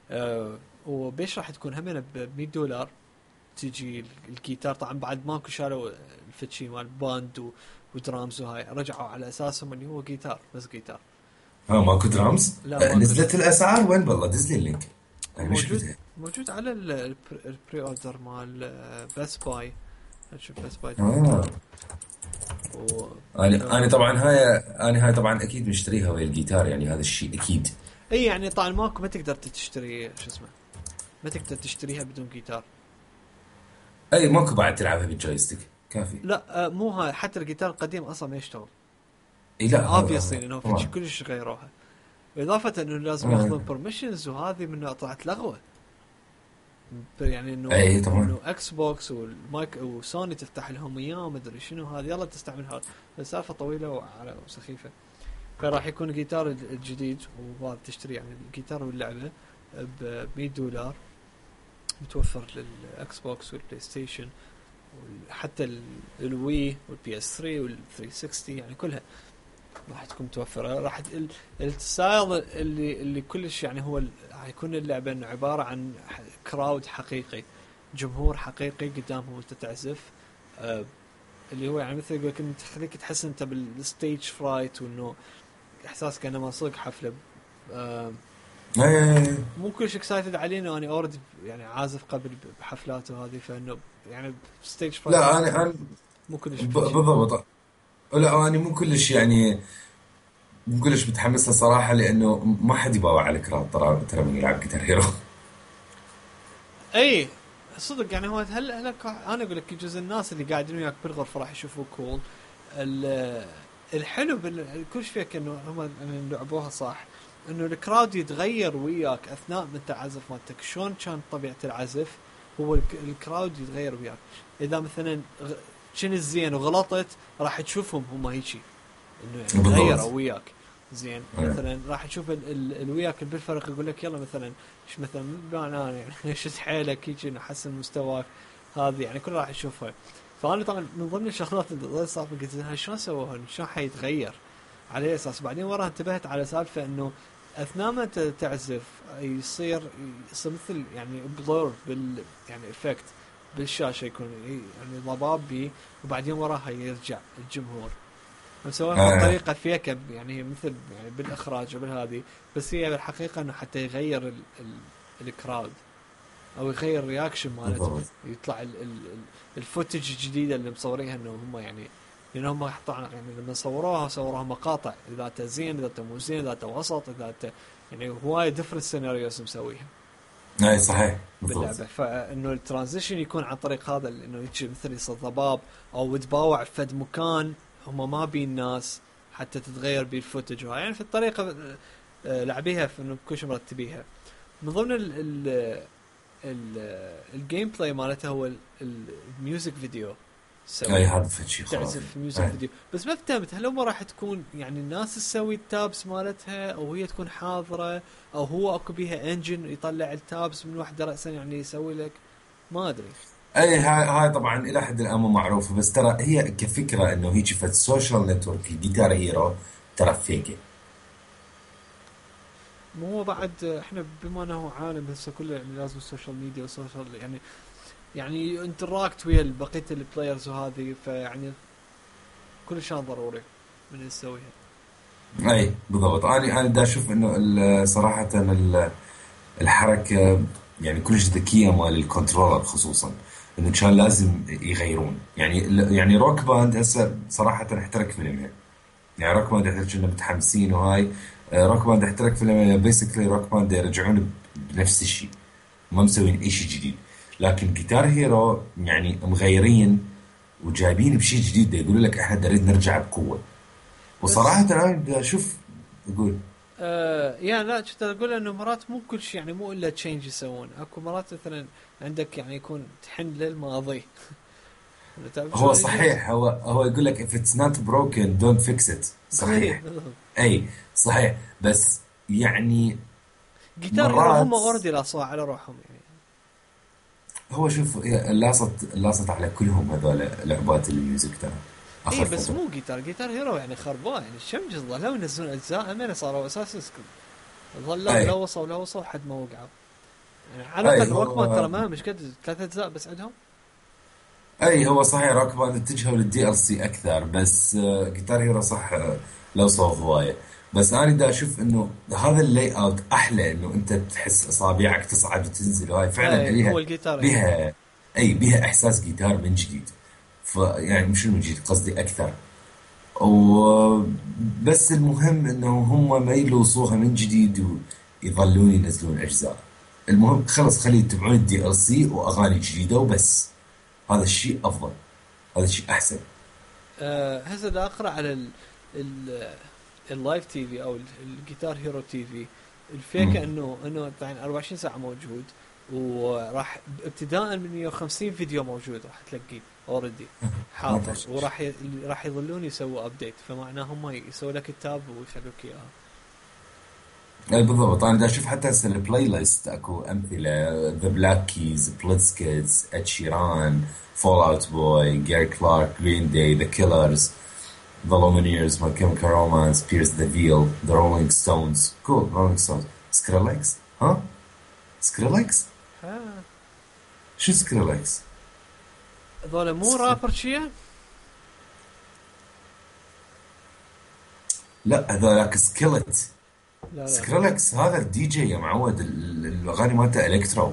Speaker 1: وبيش راح تكون همنا ب $100 تيجي الجيتار. طبعا بعد ماكو شالوا الفتشي مال باند ودرامز، وهاي رجعوا على اساسهم اللي هو جيتار، بس جيتار.
Speaker 2: ها ماكو درامز؟
Speaker 1: لا ماكو
Speaker 2: نزلت
Speaker 1: درامز.
Speaker 2: الاسعار وين؟ بالله دز لي اللينك، انا ما
Speaker 1: موجود
Speaker 2: شفتها.
Speaker 1: موجود على البري اوردر مال بس باي. نشوف بس باي دوت كوم.
Speaker 2: اه.
Speaker 1: و
Speaker 2: انا طبعا هاي طبعا اكيد مشتريها ويا الجيتار، يعني هذا الشيء اكيد.
Speaker 1: اي يعني طبعا ماكو، ما تقدر تشتري شو اسمه، ما تقدر تشتريها بدون جيتار.
Speaker 2: اي ماكو بعد تلعبها بالجويستيك كافي.
Speaker 1: لا مو هاي، حتى الجيتار القديم اصلا ما يشتغل.
Speaker 2: اي لا
Speaker 1: obviously
Speaker 2: هذا
Speaker 1: انه فتش
Speaker 2: طبعا.
Speaker 1: كلش غيروها، اضافه انه لازم
Speaker 2: آه.
Speaker 1: ياخذون permissions، وهذه منه طلعت لغوه. يعني
Speaker 2: اي
Speaker 1: انه
Speaker 2: طبعا.
Speaker 1: اكس بوكس والمايك وسوني تفتح لهم اياه وما ادري شنو هذا، يلا تستعمل هذا. السالفه طويله وعلى وسخيفه. فراح يكون الجيتار الجديد، وهذا تشتري يعني الجيتار واللعبه ب $100، متوفر للاكس بوكس والبلاي ستيشن وحتى الوي والبي اس 3 وال 360، يعني كلها راح تكون متوفره. راح الستايل اللي كلش يعني هو راح يكون اللعبه انه عباره عن كراود حقيقي، جمهور حقيقي قدامهم وانت تعزف. اللي هو يعني مثل يقول لك تخليك تحس انت بالستيج فرايت، وانه احساس كانما صدق حفله. آه
Speaker 2: اي.
Speaker 1: مو كلش اكسايتد عليه، انه انا اوريدي يعني عازف قبل بحفلاته هذه، فانه يعني ستيج فرايت
Speaker 2: لا انا
Speaker 1: مو كلش بفتشي.
Speaker 2: بالضبط. لا انا مو كلش يعني، مو كلش متحمس له صراحه، لانه ما حد يباوع على كرات ترى من يلعب جيتار هيرو.
Speaker 1: اي صدق يعني هو هل انا اقول لك جزء الناس اللي قاعدين وياك بالغرفه راح يشوفوه كول. الحلو كل شيء فيك انه هم يعني لعبوها صح، انه الكراود يتغير وياك اثناء ما انت عازف مالتك. شلون كان طبيعه العزف، هو الكراود يتغير وياك. اذا مثلا كنت زين وغلطت راح تشوفهم هم هيجي انه يعني
Speaker 2: بالضبط.
Speaker 1: تغيروا وياك. زين مثلا راح تشوف الوياك بالفرق يقول لك يلا مثلا ايش مثلا انا يعني شد حيلك هيك نحسن مستواك، هذه يعني كل راح يشوفها. فانا طبعا من ضمن الشغلات اللي صار قلت شلون سووها، شلون حيتغير على اساس. بعدين وراها انتبهت على سالفه انه اثناء ما انت تعزف يصير مثل يعني بلور يعني افكت بالشاشه، يكون يعني ضباب بي، وبعدين وراها يرجع الجمهور. مسويها بطريقة فيك يعني هي مثل يعني بالإخراج وبالهذه، بس هي بالحقيقة إنه حتى يغير الكراود. او يغير رياكشن مالتهم،
Speaker 2: بالضبط.
Speaker 1: يطلع الفوتج الجديده اللي مصورينها انه هم يعني، لان هم يعني لما صوروها مقاطع، اذا انت زين اذا انت مو زين اذا انت وسط اذا انت يعني هواي ديفرنت سيناريوز مسويها
Speaker 2: اي صحيح بالضبط.
Speaker 1: باللعبه. فانه الترانزيشن يكون عن طريق هذا، انه يجي مثل يصير ضباب او تباوع فد مكان هم ما بين الناس حتى تتغير بالفوتج، يعني في الطريقه لعبيها في انه كل شيء مرتبيها. من ضمن الجيم بلاي مالتها هو الميوزك فيديو.
Speaker 2: اي هذا شيء خرافي.
Speaker 1: تعزف ميوزك فيديو، بس ما فهمت هل هم راح تكون يعني الناس تسوي التابس مالتها، او هي تكون حاضره، او هو اكو بيها انجن يطلع التابس من وحده راسا يعني يسوي لك، ما ادري.
Speaker 2: اي هاي طبعا الى حد الان مو معروفه، بس ترى هي كفكره انه هيك فت سوشيال نتورك الجيتار هيرو ترى فيكه.
Speaker 1: مو هو بعد احنا بما انه عالم هسه كله يعني لازم السوشيال ميديا والسوشيال يعني انتراكت ويا بقيه البلايرز وهذه، فيعني كل شيء ضروري من يسويها.
Speaker 2: اي بالضبط. انا دا اشوف انه صراحه الحركه يعني كلش ذكيه مال الكنترولر خصوصا، انه كان لازم يغيرون يعني روك باند هسه صراحه احترق فيلمها. يعني روك باند احنا كنا متحمسين وهاي. روك باند احترق فيلمها بيسكلي. روك باند يرجعون بنفس الشيء، ما مسوين اي شيء جديد. لكن جيتار هيرو يعني مغيرين وجايبين بشيء جديد، يقولوا لك احنا نريد نرجع بقوه. وصراحه
Speaker 1: بس
Speaker 2: انا بدي اشوف اقول
Speaker 1: يعني لا كنت اقول انه مرات مو كل شيء يعني مو الا تشينج يسوون، اكو مرات مثلا عندك يعني يكون تحن للماضي. تعرف
Speaker 2: هو
Speaker 1: شلون يجوز؟
Speaker 2: صحيح. هو يقول لك if it's not broken don't fix it. صحيح.
Speaker 1: بالضبط.
Speaker 2: اي صحيح. بس يعني
Speaker 1: جيتار هيرو هم
Speaker 2: مرات
Speaker 1: اوريدي لاصوا على روحهم يعني.
Speaker 2: هو شوف لاصت على كلهم هذول لعبات الميوزك ترى
Speaker 1: اي
Speaker 2: اخر
Speaker 1: بس
Speaker 2: فتره.
Speaker 1: مو جيتار هيرو يعني خربان يعني شمج ظلوا ينزلون اجزاء، امين صاروا اساس ظلوا
Speaker 2: اي
Speaker 1: لوصوا لحد ما وقعوا. يعني على
Speaker 2: اي
Speaker 1: الاقل روك مان ترى ما مش قد 3 اجزاء بس عندهم.
Speaker 2: هو صحيح روك باند اتجهوا للدي ال سي اكثر، بس جيتار هيرو صح. لو صوت هوايه. بس انا دا اشوف انه هذا اللاي اوت احلى، انه انت تحس اصابعك تصعد وتنزل، وهاي فعلا
Speaker 1: اي
Speaker 2: ليها
Speaker 1: هو الجيتار اي.
Speaker 2: بيها بيها احساس جيتار من جديد. فيعني مش من جديد قصدي اكثر. وبس المهم انه هم ما يلوصوها من جديد ويظلون ينزلون اجزاء. المهم خلص خلي يتبعون الدي ال سي واغاني جديده وبس. هذا الشيء افضل. هذا الشيء احسن.
Speaker 1: هسه دا اقرا على ال اللايف تي في او الجيتار هيرو تي في الفيكه،
Speaker 2: امم
Speaker 1: انه يعني 24 ساعه موجود، وراح ابتداء من 150 فيديو موجود راح تلاقيه اوريدي
Speaker 2: ما
Speaker 1: حاضر،
Speaker 2: تحتاج.
Speaker 1: راح يظلون يسووا ابديت، فمعناه هم يسووا لك التاب ويخلوك اياها.
Speaker 2: اي بالضبط. انا دا اشوف حتى هسه البلاي ليست اكو امثله: ذا بلاك كيز، بليتسكيدز، اد شيران، فول اوت بوي، جاري كلارك، جرين داي، ذا كيلرز، ذا لومينيرز، ماي كيميكال رومانس، بيرس ذا فيل، ذا رولينج ستونز. كول رولينج ستونز. سكريلكس. ها سكريلكس.
Speaker 1: ها
Speaker 2: شو سكريلكس؟
Speaker 1: هذول مو رابر شيا.
Speaker 2: لا هذاك سكيلت.
Speaker 1: لا لا.
Speaker 2: سكريلكس هذا الدي جي يا معود. الاغاني مالته الكترو.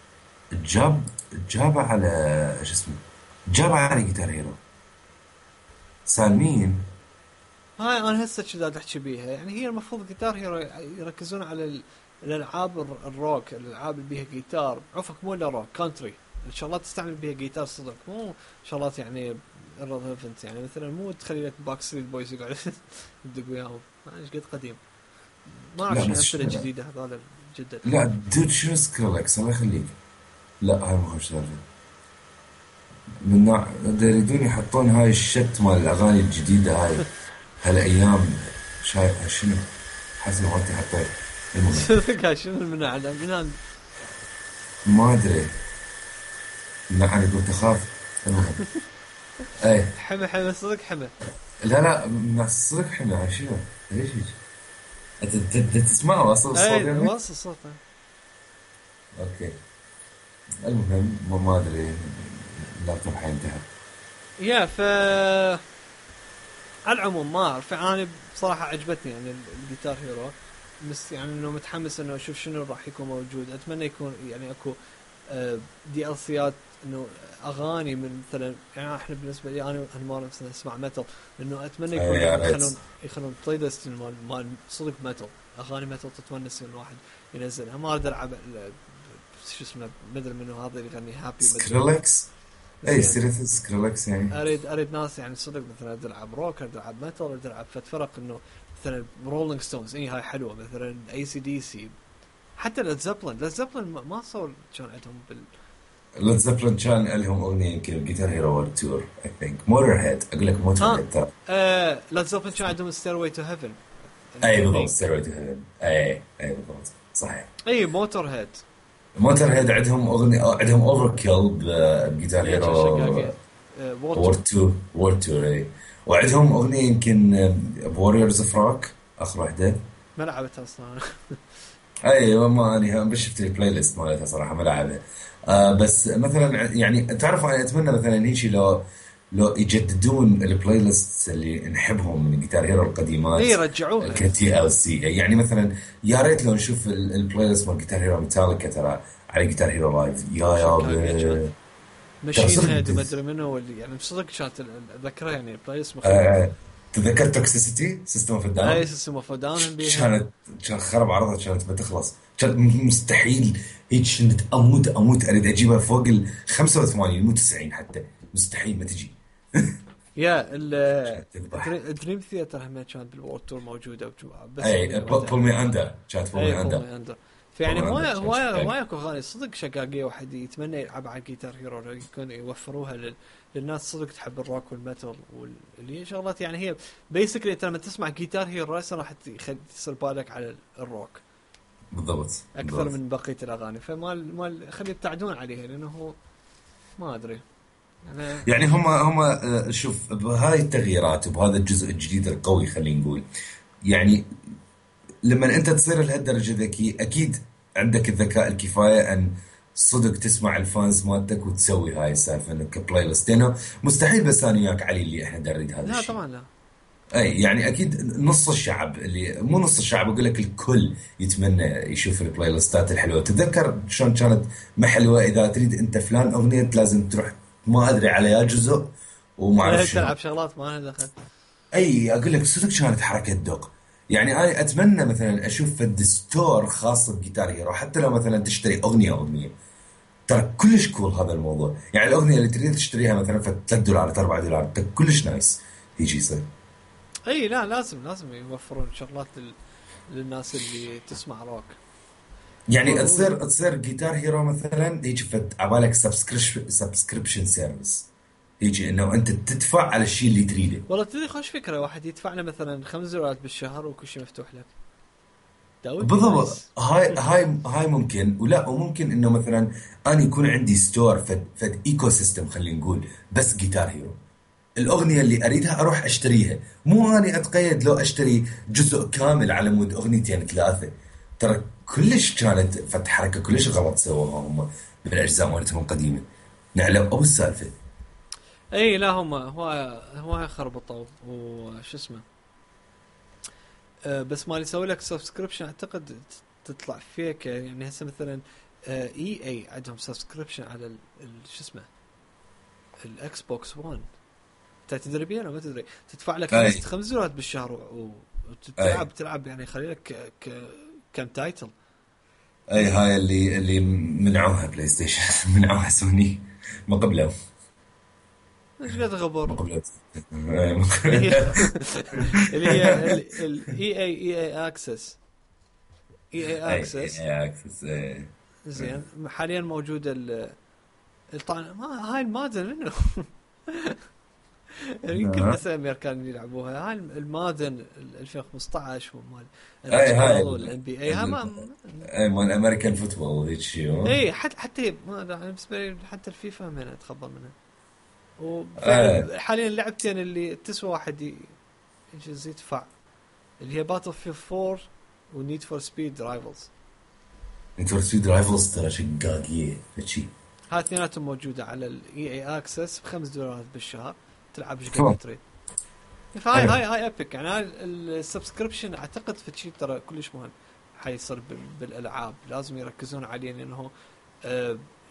Speaker 2: جابه على شو اسمه، جابه على جيتار هيرو. سالمين.
Speaker 1: هاي انا هسه كذا احكي بيها، يعني هي المفروض جيتار هيرو يركزون على الالعاب الروك، الالعاب اللي بيها جيتار عفك، مو الا روك كونتري، الشغلات تستعمل بيها جيتار صدق، مو شغلات يعني irrelevant، يعني مثلا مو تخلي لك باك ستريت بويز يقعد يدق وياهم، ايش قد قديم. ما اعرف
Speaker 2: لا
Speaker 1: شنو
Speaker 2: بس
Speaker 1: الامثله الجديده هذول جددوا.
Speaker 2: لا دود شنو سكريلكس الله يخليك. لا هاي ما خوش سالفه. من نوع يريدون يحطون هاي الشت مال الاغاني الجديده هاي هالايام. شايف شنو؟ حسب ما انت حطيت. المهم
Speaker 1: صدق شنو من
Speaker 2: ما ادري. انا قلت اخاف. المهم اي.
Speaker 1: حمى صدق حمى.
Speaker 2: لا من الصدق احنا شنو؟ ليش هيك؟ انت تسمعوا اصلا الصوت
Speaker 1: اي
Speaker 2: يعني؟
Speaker 1: واصل صوته.
Speaker 2: اوكي. المهم ما ادري. اللابتوب حينتهي.
Speaker 1: يا على العموم ما اعرف، انا بصراحه عجبتني يعني الجيتار هيرو، بس يعني انه متحمس انه اشوف شنو راح يكون موجود. اتمنى يكون يعني اكو دي ال سيات انه اغاني من مثلا يعني احنا بالنسبه لي انا ما مثلا اسمع ميتال انه اتمنى يكون
Speaker 2: يا ريت.
Speaker 1: يخلون بلاي ليست مال صدق ميتال اغاني ميتال تتونس الواحد ينزلها ما اريد العب شو اسمه مدري منه هذا اللي يغني هابي
Speaker 2: سكريلكس. اي سيريس سكريلكس يعني.
Speaker 1: اريد ناس يعني صدق مثلا العب روك العب ميتال العب فرق انه مثلا رولينج ستونز اي هاي حلوه مثلا اي سي دي سي حتى ليد زابلن ما صار كان عندهم
Speaker 2: ليد زابلن كان لهم اغنيه يمكن جيتار هيرو وورد تور اي ثينك موتور هيد اقول لك موتور هيد ترى.
Speaker 1: ليد زابلن كان عندهم ستيرواي تو هيفن
Speaker 2: اي بالضبط ستيرويد هيفن اي بالضبط صحيح.
Speaker 1: اي موتور هيد
Speaker 2: موتور هيد عندهم اغنيه عندهم اوفر كيل بجيتار هيرو وورد تور اي. وعندهم اغنيه يمكن بوريرز اوف روك اخر واحده
Speaker 1: ما لعبتها اصلا
Speaker 2: اي ما انا بس شفت البلاي ليست مالتها صراحه ما لعبها. بس مثلا يعني تعرف انا اتمنى مثلا هيك لو يجددون البلاي ليست اللي نحبهم من جيتار هيرو القديمات
Speaker 1: اي رجعوها
Speaker 2: كتي ال سي يعني مثلا يا ريت لو نشوف البلاي ليست مال جيتار هيرو ميتاليكا ترى على جيتار هيرو لايف يا
Speaker 1: ماشين هيد وما ادري منو اللي يعني بصدق كانت اتذكرها يعني بلاي ليست
Speaker 2: تذكر توكسيسيتي سيستم اوف داون.
Speaker 1: اي سيستم اوف داون
Speaker 2: كان خرب عرضها كانت بتخلص كان مستحيل هيك كنت اموت اريد اجيبها فوق ال 85 مو 90 حتى مستحيل ما تجي.
Speaker 1: يا الدريم ثياتر هم كانت بالورد تور موجوده بس
Speaker 2: اي بول مي اندر كانت بول مي اندر.
Speaker 1: فيعني هواي اكو اغاني صدق شقاقيه واحد يتمنى يلعب على جيتار هيرو يكون يوفروها للناس صدق تحب الروك والميتال واللي هي شغلات يعني هي بيسكلي انت لما تسمع جيتار هيرو راح تصير بالك على الروك
Speaker 2: بالضبط
Speaker 1: اكثر من بقيه الاغاني فما خلي يبتعدون عليها لانه ما ادري
Speaker 2: يعني هم شوف بهاي التغييرات وبهذا الجزء الجديد القوي خلينا نقول يعني لما انت تصير لهالدرجه ذكي اكيد عندك الذكاء الكفايه ان صدق تسمع الفانز مالتك وتسوي هاي السالفه انك بلاي ليست لانه مستحيل بس انا وياك علي اللي احنا نريد هذا الشيء.
Speaker 1: لا طبعا لا.
Speaker 2: اي يعني اكيد نص الشعب اللي مو نص الشعب اقول لك الكل يتمنى يشوف البلاي ليستات الحلوه. تتذكر شلون كانت ما حلوه اذا تريد انت فلان اغنيه لازم تروح ما ادري على يا جزء وما اعرف شنو
Speaker 1: تلعب شغلات ما لها دخل.
Speaker 2: اي اقول لك صدق كانت حركه دوق يعني انا اتمنى مثلا اشوف فد ستور خاص بجيتار هيرو حتى لو مثلا تشتري اغنيه ترى كلش كول هذا الموضوع يعني الاغنيه اللي تريد تشتريها مثلا ف $3 $4 كلش نايس يجي يصير.
Speaker 1: اي لا لازم يوفرون شغلات للناس اللي تسمع روك
Speaker 2: يعني تصير جيتار هيرو مثلا يجي فد عبالك سبسكريبشن سيرفيس يجي انه انت تدفع على الشيء اللي تريده.
Speaker 1: والله تدري خوش فكره واحد يدفع له مثلا $5 بالشهر وكل شيء مفتوح لك.
Speaker 2: بالضبط هاي ممكن ولا وممكن انه مثلا انا يكون عندي ستور فد ايكو سيستم خلينا نقول بس جيتار هيرو الاغنيه اللي اريدها اروح اشتريها مو اني اتقيد لو اشتري جزء كامل على مود اغنيتين ثلاثه. ترى كلش كانت فد حركه كلش غلط سووها هم بالاجزاء مالتهم القديمه نعلم ابو السالفه.
Speaker 1: اي لا هم هو خربطوا وش اسمه بس ما يسوي لك سبسكريبشن اعتقد تطلع فيك يعني هسه مثلا اي عندهم سبسكريبشن على شو اسمه الاكس بوكس 1 تدري بيه ما تدري تدفع لك $5 بالشهر وتلعب يعني خلي لك كم تايتل.
Speaker 2: اي هاي اللي منعوها بلاي ستيشن منعوها سوني ما قبله
Speaker 1: ايش قد غبر
Speaker 2: ما قبله
Speaker 1: اللي هي الاي اي اكسس زين حاليا موجوده طبعا هاي المادن منه يمكن بس الامريكان يلعبوها هاي المادن 2015 ومال
Speaker 2: هاي
Speaker 1: الان بي اي
Speaker 2: اي مال الامريكان فوتبول هيك شيء
Speaker 1: اي حتى ما بالنسبه لي حتى الفيفا منها اتخبر منها وحاليا لعبتين اللي تسوى واحد يدفع اللي هي باتل فيلد 4 ونيد فور سبيد رايفلز.
Speaker 2: نيد فور سبيد رايفلز ترى شقاقيه هالشيء
Speaker 1: هاي اثنيناتهم موجوده على الاي اي اكسس $5 بالشهر تلعب ايش قد تريد. هاي ابيك يعني هاي السبسكريبشن اعتقد في شيء ترى كلش مهم حيصير بالالعاب لازم يركزون عليه لانه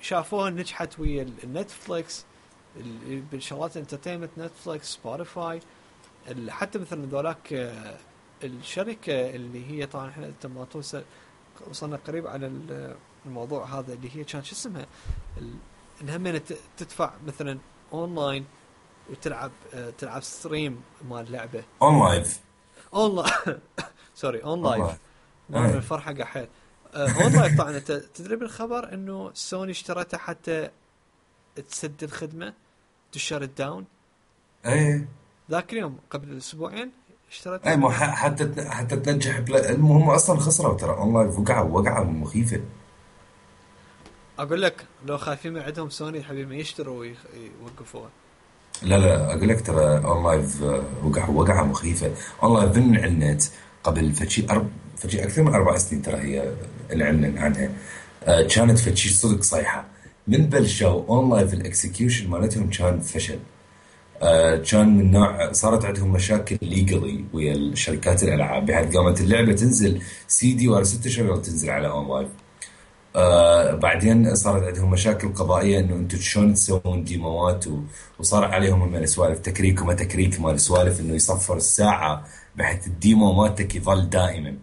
Speaker 1: شافوها نجحت ويا النتفليكس، بالشغلات انترتينمنت، نتفليكس، سبوتيفاي، حتى مثلا ذولاك الشركة اللي هي طبعا احنا انت ما وصلنا قريب على الموضوع هذا اللي هي كان شو اسمها انها من تدفع مثلا اونلاين وتلعب تلعب ستريم مال لعبة
Speaker 2: اون لايف.
Speaker 1: اون سوري اون
Speaker 2: اون
Speaker 1: لايف،
Speaker 2: لايف.
Speaker 1: ما من الفرحة قحيل. اون لايف طبعا انت تدري بالخبر انه سوني اشترتها حتى تسد الخدمة تشر داون
Speaker 2: اي
Speaker 1: ذاك اليوم قبل اسبوعين
Speaker 2: اي،
Speaker 1: اشترتها.
Speaker 2: مو حتى تنجح المهم اصلا خسروا ترى اون لايف، وقعوا مخيفه.
Speaker 1: اقول لك لو خايفين من عندهم سوني حبيبي ما يشتروا ويوقفوها.
Speaker 2: لا لا، اقول لك ترى اون لايف وقعوا مخيفه. اون لايف من اعلنت قبل فشي اكثر من 4 سنين ترى، هي الاعلان عنها. كانت فشي صدق صيحه. من بلشوا اون لايف الاكسكيوشن مالتهم كان فشل. كان من نوع صارت عندهم مشاكل ليجلي ويا الشركات الالعاب، بحيث قامت اللعبه تنزل سي دي ورا 6 شهور تنزل على اون لايف. بعدين صارت عندهم مشاكل قضائيه انه انتم شلون تسوون ديموات، وصار عليهم من سوالف تكريك وما تكريك، مال سوالف انه يصفر الساعه بحيث الديمو مالتك يظل دائما.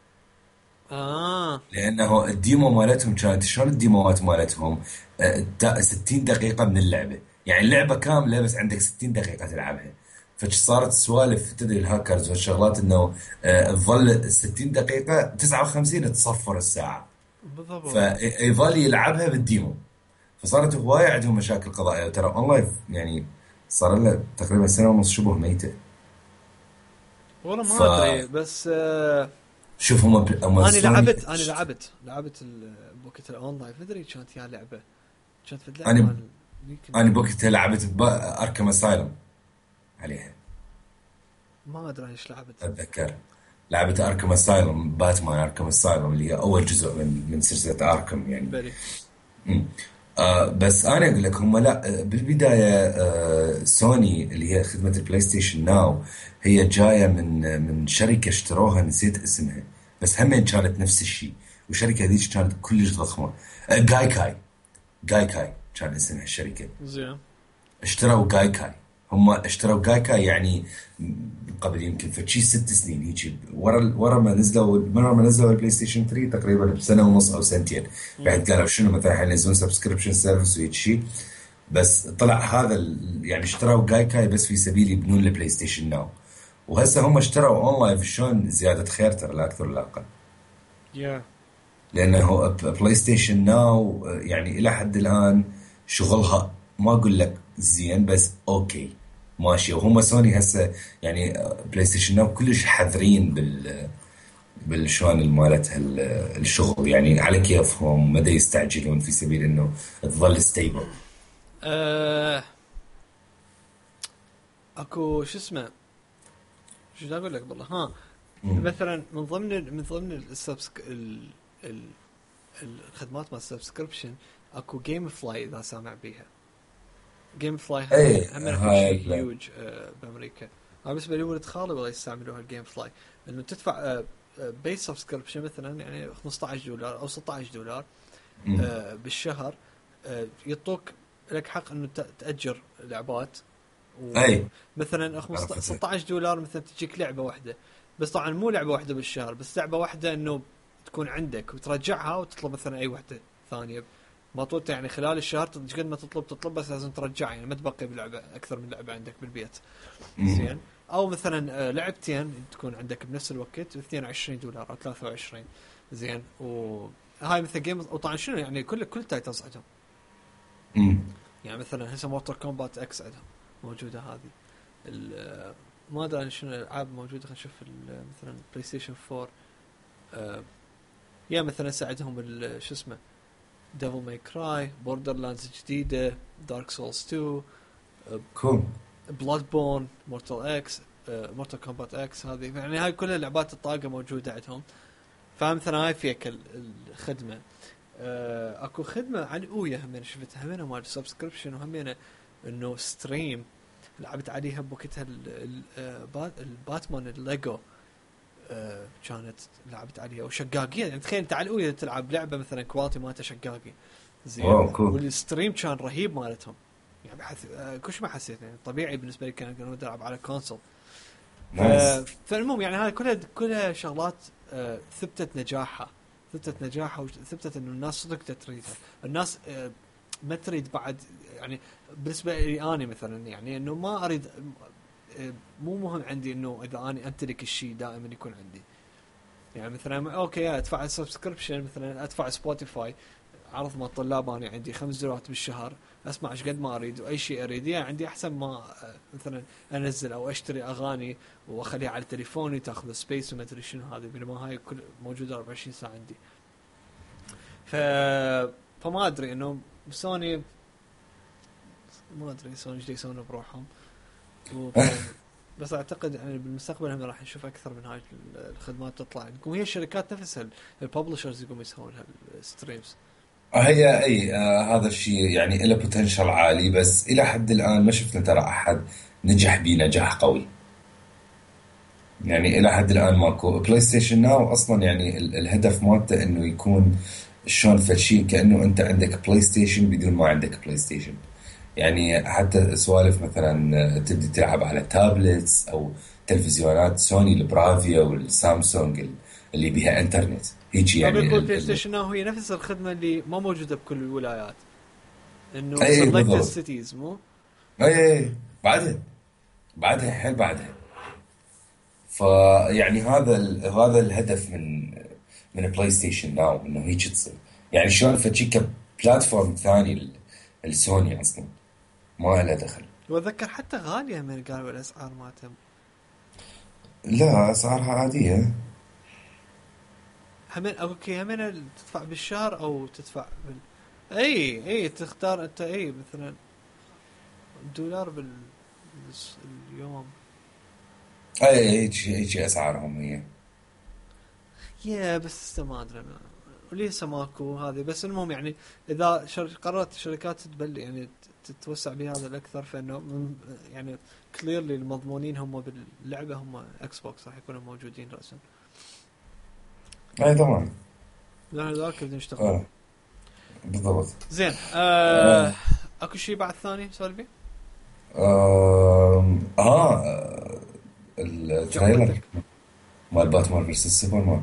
Speaker 2: لانه الديمو مالتهم كانت شلون الديموات مالتهم 60 دقيقه من اللعبه، يعني اللعبه كامله بس عندك 60 دقيقه تلعبها. فصارت سوالف تدري الهاكرز والشغلات انه تظل 60 دقيقه 59 تصفر الساعه،
Speaker 1: بالضبط.
Speaker 2: فيظل يلعبها بالديمو. فصارت هوايه عندهم مشاكل قضائيه. ترى اون لايف يعني صار له تقريبا سنه ونص شبه ميته.
Speaker 1: والله ما
Speaker 2: فشوف
Speaker 1: ادري بس
Speaker 2: هم
Speaker 1: انا
Speaker 2: سوني.
Speaker 1: لعبت بوكيت الاون لايف ادري كانت يا لعبه كانت في اللعبه
Speaker 2: انا
Speaker 1: مال يمكن
Speaker 2: انا بوقتها لعبت اركم اسايلم عليها.
Speaker 1: ما ادري ايش لعبت.
Speaker 2: اتذكر لعبت اركم اسايلم، باتمان اركم اسايلم، اللي هي اول جزء من سلسله اركم يعني.
Speaker 1: بلي
Speaker 2: مم. بس انا اقول لك هم لا، بالبدايه سوني اللي هي خدمه البلاي ستيشن ناو هي جايه من شركه اشتروها نسيت اسمها، بس هم كانت نفس الشيء. والشركه هذيك كانت كلش ضخمه. جايكاي كان اسمها الشركه.
Speaker 1: زين.
Speaker 2: اشتروا جايكاي. هم اشتروا جايكاي يعني قبل يمكن فشي 6 سنين هيك، ورا ما نزلوا البلاي ستيشن 3 تقريبا بسنه ونص او سنتين. بعد قالوا شنو مثلا حينزلون سبسكريبشن سيرفيس وهيك شيء. بس طلع هذا يعني اشتروا جايكاي بس في سبيل يبنون البلاي ستيشن ناو. وهسه هم اشتروا اون لايف، شلون زياده خير ترى لا اكثر ولا اقل.
Speaker 1: يا
Speaker 2: لانه بلاي ستيشن ناو يعني الى حد الان شغلها ما اقول لك زين بس اوكي ماشي. وهم سوني هسه يعني بلاي ستيشن ناو كلش حذرين بالشلون مالتها الشغل، يعني على كيفهم مدى يستعجلون في سبيل انه تظل ستيبل.
Speaker 1: أه... اكو شو اسمه شو بدي اقول لك والله ها. مثلا من ضمن الخدمات مال السبسكريبشن اكو جيم فلاي اذا سامع بيها. جيم فلاي
Speaker 2: اي
Speaker 1: هم اكو
Speaker 2: هاي
Speaker 1: شيء هيوج بامريكا. انا بالنسبه لي ولد خالي والله يستعملوها الجيم فلاي، انه تدفع بيس سبسكريبشن مثلا يعني $15 او $16 بالشهر. يعطوك لك حق انه تاجر لعبات.
Speaker 2: اي
Speaker 1: ومثلا
Speaker 2: عرفت.
Speaker 1: $16 مثلا تجيك لعبه واحده، بس طبعا مو لعبه واحده بالشهر، بس لعبه واحده انه تكون عندك وترجعها وتطلب مثلا اي واحده ثانيه ما طولت، يعني خلال الشهر قد ما تطلب بس لازم ترجعها، يعني ما تبقي بلعبه اكثر من لعبه عندك بالبيت. زين. او مثلا لعبتين تكون عندك بنفس الوقت $22 او 23. زين. وهاي مثل جيم. وطبعا شنو يعني كل تايتلز عندهم، يعني مثلا هسه موتور كومبات اكس عندهم موجوده هذه. ما ادري شنو الالعاب موجوده. خلينا نشوف مثلا بلاي ستيشن 4. يا مثلا ساعدهم شو اسمه ديفل ماي كراي، بوردر لاندز جديده، دارك سولز 2،
Speaker 2: كول.
Speaker 1: بلاد بورن، مورتال اكس، مورتال كومبات اكس. هذه يعني هاي كل لعبات الطاقه موجوده عندهم. فمثلا هاي فيك الخدمه. اكو خدمه عن اويا هم شفتها همينه مال سبسكريبشن، وهمينه انه ستريم لعبت عليها بوقتها الباتمان الليجو. كانت لعبت عليها وشقاقيه، يعني تخيل انت على الاويا تلعب لعبه مثلا كواليتي مالتها شقاقي. زين.
Speaker 2: واو كول.
Speaker 1: والستريم كان رهيب مالتهم، يعني كلش ما حسيت يعني طبيعي بالنسبه لي كان اقدر العب على كونسول.
Speaker 2: نايس.
Speaker 1: فالمهم يعني هاي كلها شغلات ثبتت نجاحها، وثبتت انه الناس صدق تريدها. الناس ما تريد بعد يعني. بالنسبه لي انا مثلا يعني انه ما اريد، مو مهم عندي انه اذا انا امتلك الشيء دائما يكون عندي. يعني مثلا اوكي ادفع سبسكريبشن، مثلا ادفع سبوتيفاي عرض ما الطلاب، انا عندي $5 بالشهر اسمع ايش قد ما اريد واي شيء اريد يعني عندي، احسن ما مثلا انزل او اشتري اغاني واخليها على تليفوني تاخذ سبيس وما ادري شنو هذه، بينما هاي كل موجوده 24 ساعه عندي. ف فما ادري انه سوني، ما ادري سوني ايش يسوون بروحهم بس اعتقد يعني بالمستقبل هم راح نشوف اكثر من هاي الخدمات تطلع عندكم. هي الشركات نفسها الببلشرز يقوموا يسوون هالستريمز.
Speaker 2: هي اي هذا الشيء يعني له بوتنشل عالي، بس الى حد الان ما شفنا ترى احد نجح به نجاح قوي. يعني الى حد الان ماكو بلاي ستيشن ناو اصلا. يعني الهدف مالته انه يكون شلون فشي كانه انت عندك بلاي ستيشن بدون ما عندك بلاي ستيشن. يعني حتى سوالف مثلا تبدي تلعب على تابلتس او تلفزيونات سوني البرافيا والسامسونج اللي بها انترنت هيك
Speaker 1: طيب
Speaker 2: يعني
Speaker 1: يقول بلاي ستيشن ناو هي نفس الخدمه اللي ما موجوده بكل الولايات، انه
Speaker 2: اي
Speaker 1: سلكت
Speaker 2: بالضبط.
Speaker 1: سيتيز مو.
Speaker 2: اي بعدها حيل بعدها. فيعني هذا الهدف من بلاي ستيشن ناو انه هيك تصير. يعني شلون فتشي كبلاتفورم ثاني السوني اصلا ما له دخل.
Speaker 1: واتذكر حتى غاليه من قالوا الاسعار مالتها.
Speaker 2: لا اسعارها عاديه.
Speaker 1: همين اوكي همين تدفع بالشهر او تدفع اي تختار انت اي مثلا $1 اليوم.
Speaker 2: اي هيك اسعارهم هي.
Speaker 1: يا بس ما ادري وليس ماكو هذه. بس المهم يعني اذا قررت الشركات تبل يعني تتوسع بهذا الاكثر، فانه يعني كليرلي المضمونين هم باللعبه هم اكس بوكس راح يكونوا موجودين راسا.
Speaker 2: اي طبعا.
Speaker 1: لان ذاك بدهم يشتغلون.
Speaker 2: اه بالضبط.
Speaker 1: زين
Speaker 2: آه
Speaker 1: اكو شيء بعد ثاني سولفي؟
Speaker 2: التريلر مال باتمان فيرسس سوبرمان.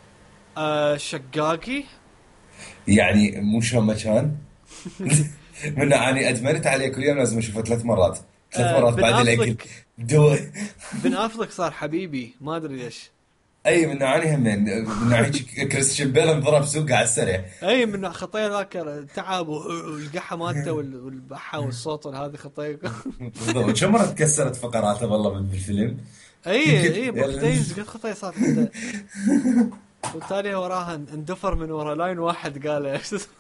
Speaker 1: شقاقي.
Speaker 2: يعني مو شلون ما كان. من اني ادمنت عليه كل يوم لازم اشوفه 3 مرات. 3 مرات
Speaker 1: بن
Speaker 2: بعد الاكل.
Speaker 1: افلك.
Speaker 2: دو.
Speaker 1: بن افلك صار حبيبي ما ادري ليش.
Speaker 2: اي من اني هم من نوعي كريستيان بيل انضرب سوقه على السريع.
Speaker 1: اي من خطيه ذاك تعب والقحه مالته والبحه والصوت وهذه خطيه.
Speaker 2: بالضبط. كم مره تكسرت فقراته والله بالفيلم.
Speaker 1: اي
Speaker 2: يمكن
Speaker 1: بوقتين قد خطيه صارت عنده. وتالي وراها اندفر من ورا لاين واحد قال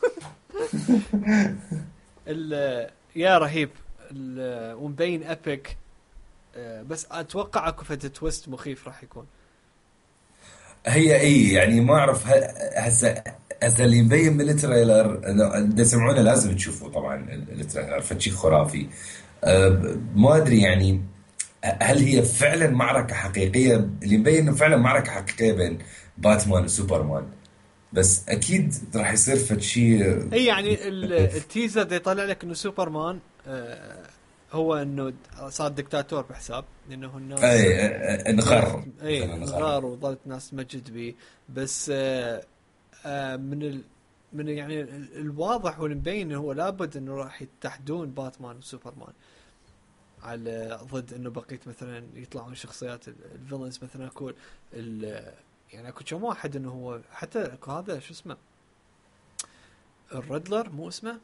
Speaker 1: يا رهيب ومبين ابيك. بس اتوقع اكو فد تويست مخيف راح يكون.
Speaker 2: هي اي يعني ما اعرف هسه اللي مبين من التريلر اذا سمعونا لازم تشوفوا طبعا التريلر فشي خرافي. ما ادري يعني هل هي فعلا معركة حقيقية. اللي مبين انه فعلا معركة حقيقية بين باتمان وسوبرمان، بس اكيد راح يصير فشي.
Speaker 1: اي يعني التيزر ده يطلع لك انه سوبرمان هو انه صار دكتاتور بحساب انه الناس
Speaker 2: اي انغر
Speaker 1: اي
Speaker 2: مثلا انغر.
Speaker 1: غار وظلت ناس تمجد به. بس من يعني الواضح والمبين هو لابد انه راح يتحدون باتمان وسوبرمان على ضد انه بقيت مثلا يطلعون شخصيات الفيلنز مثلا اكو يعني اكو كم واحد انه هو حتى اكو هذا شو اسمه الريدلر مو اسمه.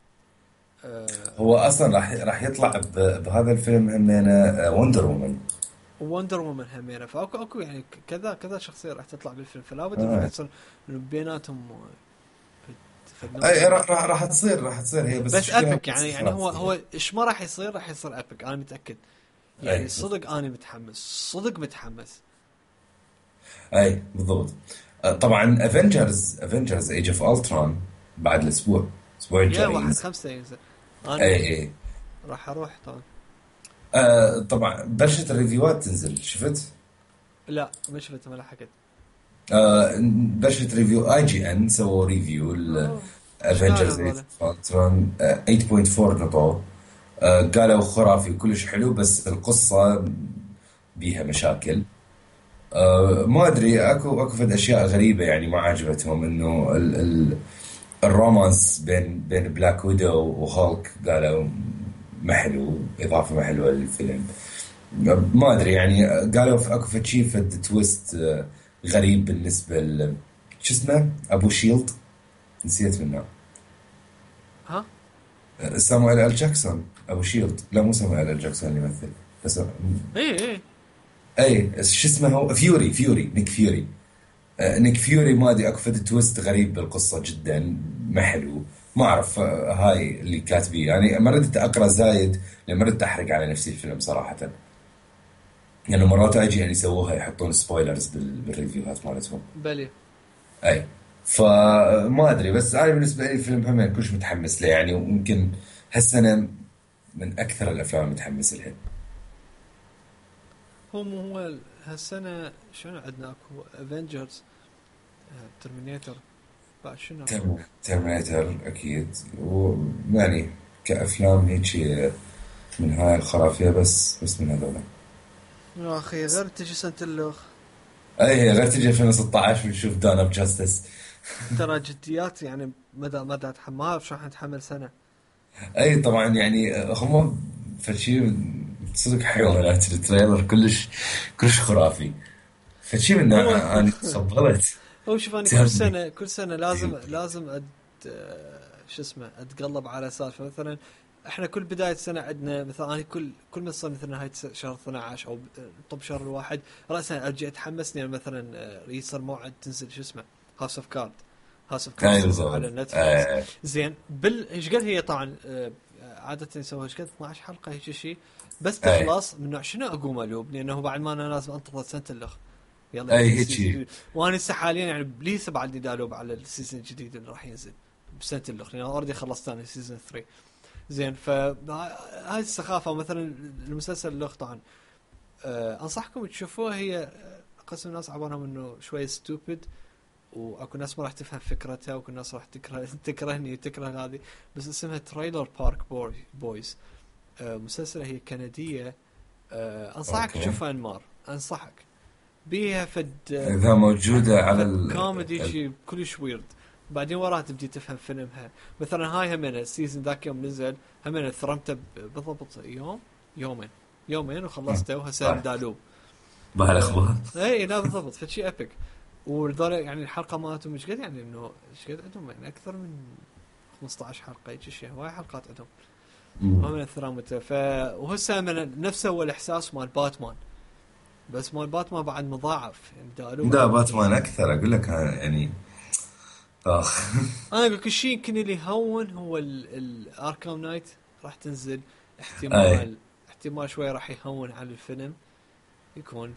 Speaker 2: هو اصلا راح يطلع بهذا الفيلم همينه وندر وومن.
Speaker 1: وندر وومن همينه. فاكو يعني كذا شخصيه راح تطلع بالفيلم، فلا بد انه راح يصير بيناتهم
Speaker 2: اي راح تصير هي
Speaker 1: بس
Speaker 2: مشكلة
Speaker 1: ابيك يعني هو ايش ما راح يصير ابيك انا متاكد. يعني
Speaker 2: اي
Speaker 1: صدق انا صدق متحمس.
Speaker 2: اي بالضبط. طبعا افنجرز ايج اوف الترون بعد الاسبوع
Speaker 1: يا
Speaker 2: الجاي ينزل.
Speaker 1: 1/5 ينزل.
Speaker 2: اي
Speaker 1: انا
Speaker 2: اي.
Speaker 1: راح اروح طبعا.
Speaker 2: طبعا بلشت الريفيوات تنزل شفت.
Speaker 1: لا ما شفت ما لحقت.
Speaker 2: بلشت ريفيو IGN سووا ريفيو
Speaker 1: أوه. ايش قالوا
Speaker 2: افنجرز ايج
Speaker 1: هذول؟
Speaker 2: اوف الترون 8.4 نطوه. قالوا خرافي كلش حلو، بس القصة بيها مشاكل. ما ادري، اكو فد اشياء غريبة يعني ما عجبتهم، انه ال الرومانس بين بلاك ويدو وهولك قالوا ما حلو، اضافة ما حلوة للفيلم. ما ادري يعني، قالوا اكو فد شي فد تويست غريب بالنسبة شو اسمه ابو شيلد، نسيت منه.
Speaker 1: ها؟
Speaker 2: سامويل ال جاكسون ابو شيلد، لا مو سامويل ال جاكسون اللي يمثل بس.
Speaker 1: ايه ايه.
Speaker 2: اي شو اسمه، هو فيوري نيك فيوري. نيك فيوري ما ادري، اكو فد تويست غريب بالقصه جدا، ما حلو. ما اعرف، هاي اللي كاتبيه يعني، ما ردت اقرا زايد لان ما ردت احرق على نفسي الفيلم صراحه. يعني مرات اجي يعني يسووها يحطون سبويلرز بالريفيوهات مالتهم.
Speaker 1: بلي.
Speaker 2: اي فما ادري، بس انا بالنسبه لي الفيلم هم كلش متحمس له يعني، وممكن هالسنه من اكثر الافلام المتحمس لها.
Speaker 1: هو مو هو هالسنة شنو عندنا؟ اكو افنجرز، ترمينيتر، بعد شنو اكو؟
Speaker 2: ترمينيتر اكيد، ويعني كافلام هيك من هاي الخرافية، بس من هذول.
Speaker 1: يا اخي غير تجي سنة اللوخ.
Speaker 2: اي غير تجي 2016 ونشوف دون اوف جاستس.
Speaker 1: ترى جديات يعني، مدى ما اعرف شو راح نتحمل سنة.
Speaker 2: اي طبعا يعني، هم فشي صدق حيوانات. التريلر كلش خرافي. فشي من
Speaker 1: هو
Speaker 2: انا تقبلت.
Speaker 1: هو شوف، انا
Speaker 2: تهمني.
Speaker 1: كل سنة لازم شو اسمه اتقلب على سالفة. مثلا احنا كل بداية سنة عندنا، مثلا انا كل ما تصير مثلا نهاية شهر 12 او طب شهر الواحد، رأسا ارجع اتحمسني يعني. مثلا يصير موعد تنزل شو اسمه هاوس اوف كاردز
Speaker 2: اي
Speaker 1: تنزل على
Speaker 2: بالضبط.
Speaker 1: نتفلكس. زين ايش قد هي طبعا عادة يسووها ايش قد 12 حلقة هيك شيء، بس
Speaker 2: اي
Speaker 1: تخلص من نوع شنو اقوم الوب، لانه بعد ما انا لازم انتظر سنة الاخ يلا
Speaker 2: اي
Speaker 1: ينزل السيزون
Speaker 2: هيك.
Speaker 1: الجديد. وانا لسه حاليا يعني لسه بعدني دالوب على السيزون الجديد اللي راح ينزل بسنة الاخ، لان اوريدي خلصت انا سيزون 3. زين فهذه السخافة. مثلا المسلسل الاخ طبعا انصحكم تشوفوها. هي قسم الناس عبارة انه شوي ستوبد، واكو ناس ما راح تفهم فكرتها، واكو ناس راح تكرهني وتكره هذه. بس اسمها تريلر بارك بويز. مسلسلة هي كندية. انصحك
Speaker 2: اوكي،
Speaker 1: تشوفها انمار، انصحك بيها فد
Speaker 2: اذا موجودة على
Speaker 1: كوميدي شيء كلش ويرد. بعدين وراها تبدي تفهم فيلمها. مثلا هاي همنا السيزون ذاك يوم نزل، همنا ثرمته بالضبط يومين وخلصته، وهسه
Speaker 2: طيب
Speaker 1: مدالوب.
Speaker 2: بهالاخبار.
Speaker 1: اي لا بالضبط، فشي ابيك. وذول يعني الحلقه مالتهم ايش قد يعني، انه ايش قد عندهم يعني اكثر من 15 حلقه هيك شيء، هواي حلقات عندهم. وهم ثرامته وهسه من نفسه هو الاحساس مال باتمان، بس مال باتمان بعد مضاعف يعني، دالوب
Speaker 2: لا
Speaker 1: على
Speaker 2: باتمان
Speaker 1: المسلسل.
Speaker 2: اكثر اقول لك يعني. اخ.
Speaker 1: انا اقول لك الشيء يمكن اللي يهون هو الاركام نايت راح تنزل.
Speaker 2: اي
Speaker 1: احتمال شوي راح يهون على الفيلم يكون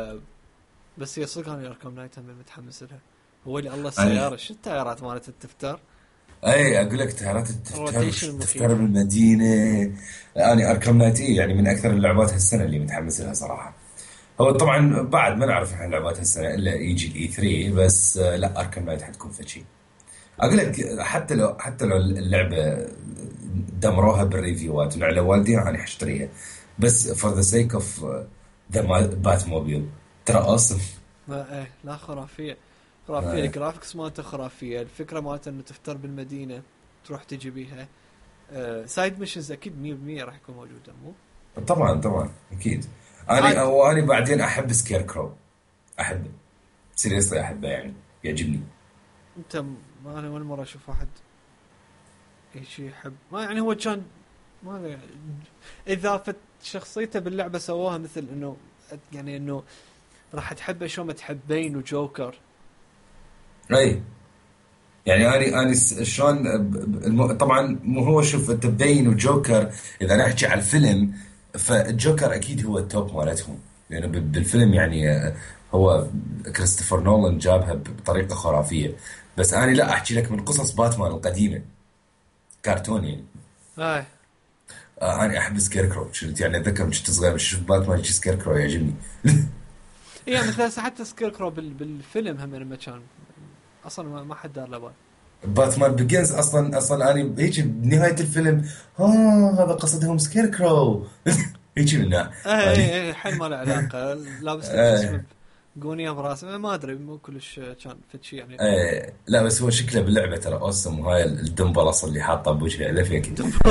Speaker 1: بس هي صدق انا اركام نايت هم متحمس لها. هو اللي الله
Speaker 2: اي
Speaker 1: السياره، شو التايرات مالت التفتر،
Speaker 2: اي اقول لك تهرات التفتر،
Speaker 1: الروتيشن
Speaker 2: تفتر
Speaker 1: المخيف.
Speaker 2: بالمدينه. اني اركم نايت يعني من اكثر اللعبات هالسنه اللي متحمس لها صراحه. هو طبعا بعد ما نعرف عن لعبات هالسنه الا يجي الاي 3، بس لا اركم نايت حتكون فشي. اقول لك حتى لو اللعبه دمروها بالريفيوات وعلى والدي انا حاشتريها، بس فور ذا سيك اوف ذا بات موبيل، ترى اوسم.
Speaker 1: ما ايه لا، خرافيه الجرافكس مالته خرافيه. الفكره مالته انه تفتر بالمدينه تروح تجي بيها. سايد ميشنز اكيد 100% راح يكون موجوده مو
Speaker 2: طبعا طبعا اكيد.
Speaker 1: عاد.
Speaker 2: اني بعدين احب سكير كرو، احبه سيريسلي، احبه يعني يعجبني.
Speaker 1: انت ما انا ولا مره اشوف واحد اي شيء يحب، ما يعني هو كان ما أدري، اضافه شخصيته باللعبه سووها مثل انه يعني انه راح تحبه شو ما تحب بين وجوكر.
Speaker 2: اي يعني اني شلون طبعا مو هو، شوف انت بين وجوكر، اذا نحكي على الفيلم فالجوكر اكيد هو التوب مالتهم، لانه بالفيلم يعني هو كريستوفر نولان جابها بطريقه خرافيه. بس اني لا احكي لك من قصص باتمان القديمه، كرتون يعني.
Speaker 1: اي
Speaker 2: انا احب سكير كرو، يعني اتذكر كنت صغير شوف باتمان شي سكير كرو يعجبني.
Speaker 1: يعني مثلا حتى سكير كرو بالفيلم هم لما كان اصلا ما حد دار له بال.
Speaker 2: باتمان بيجنز اصلا انا هيك بنهايه الفيلم، ها هذا قصدهم سكير كرو. هيك منه اني.
Speaker 1: حل ما له علاقة، لابس له جسمه بقونية براسه، ما ادري مو كلش كان فتشي يعني.
Speaker 2: لا بس هو شكله باللعبه ترى اوسم، وهاي الدمبلص اللي حاطه بوجهه لفيك.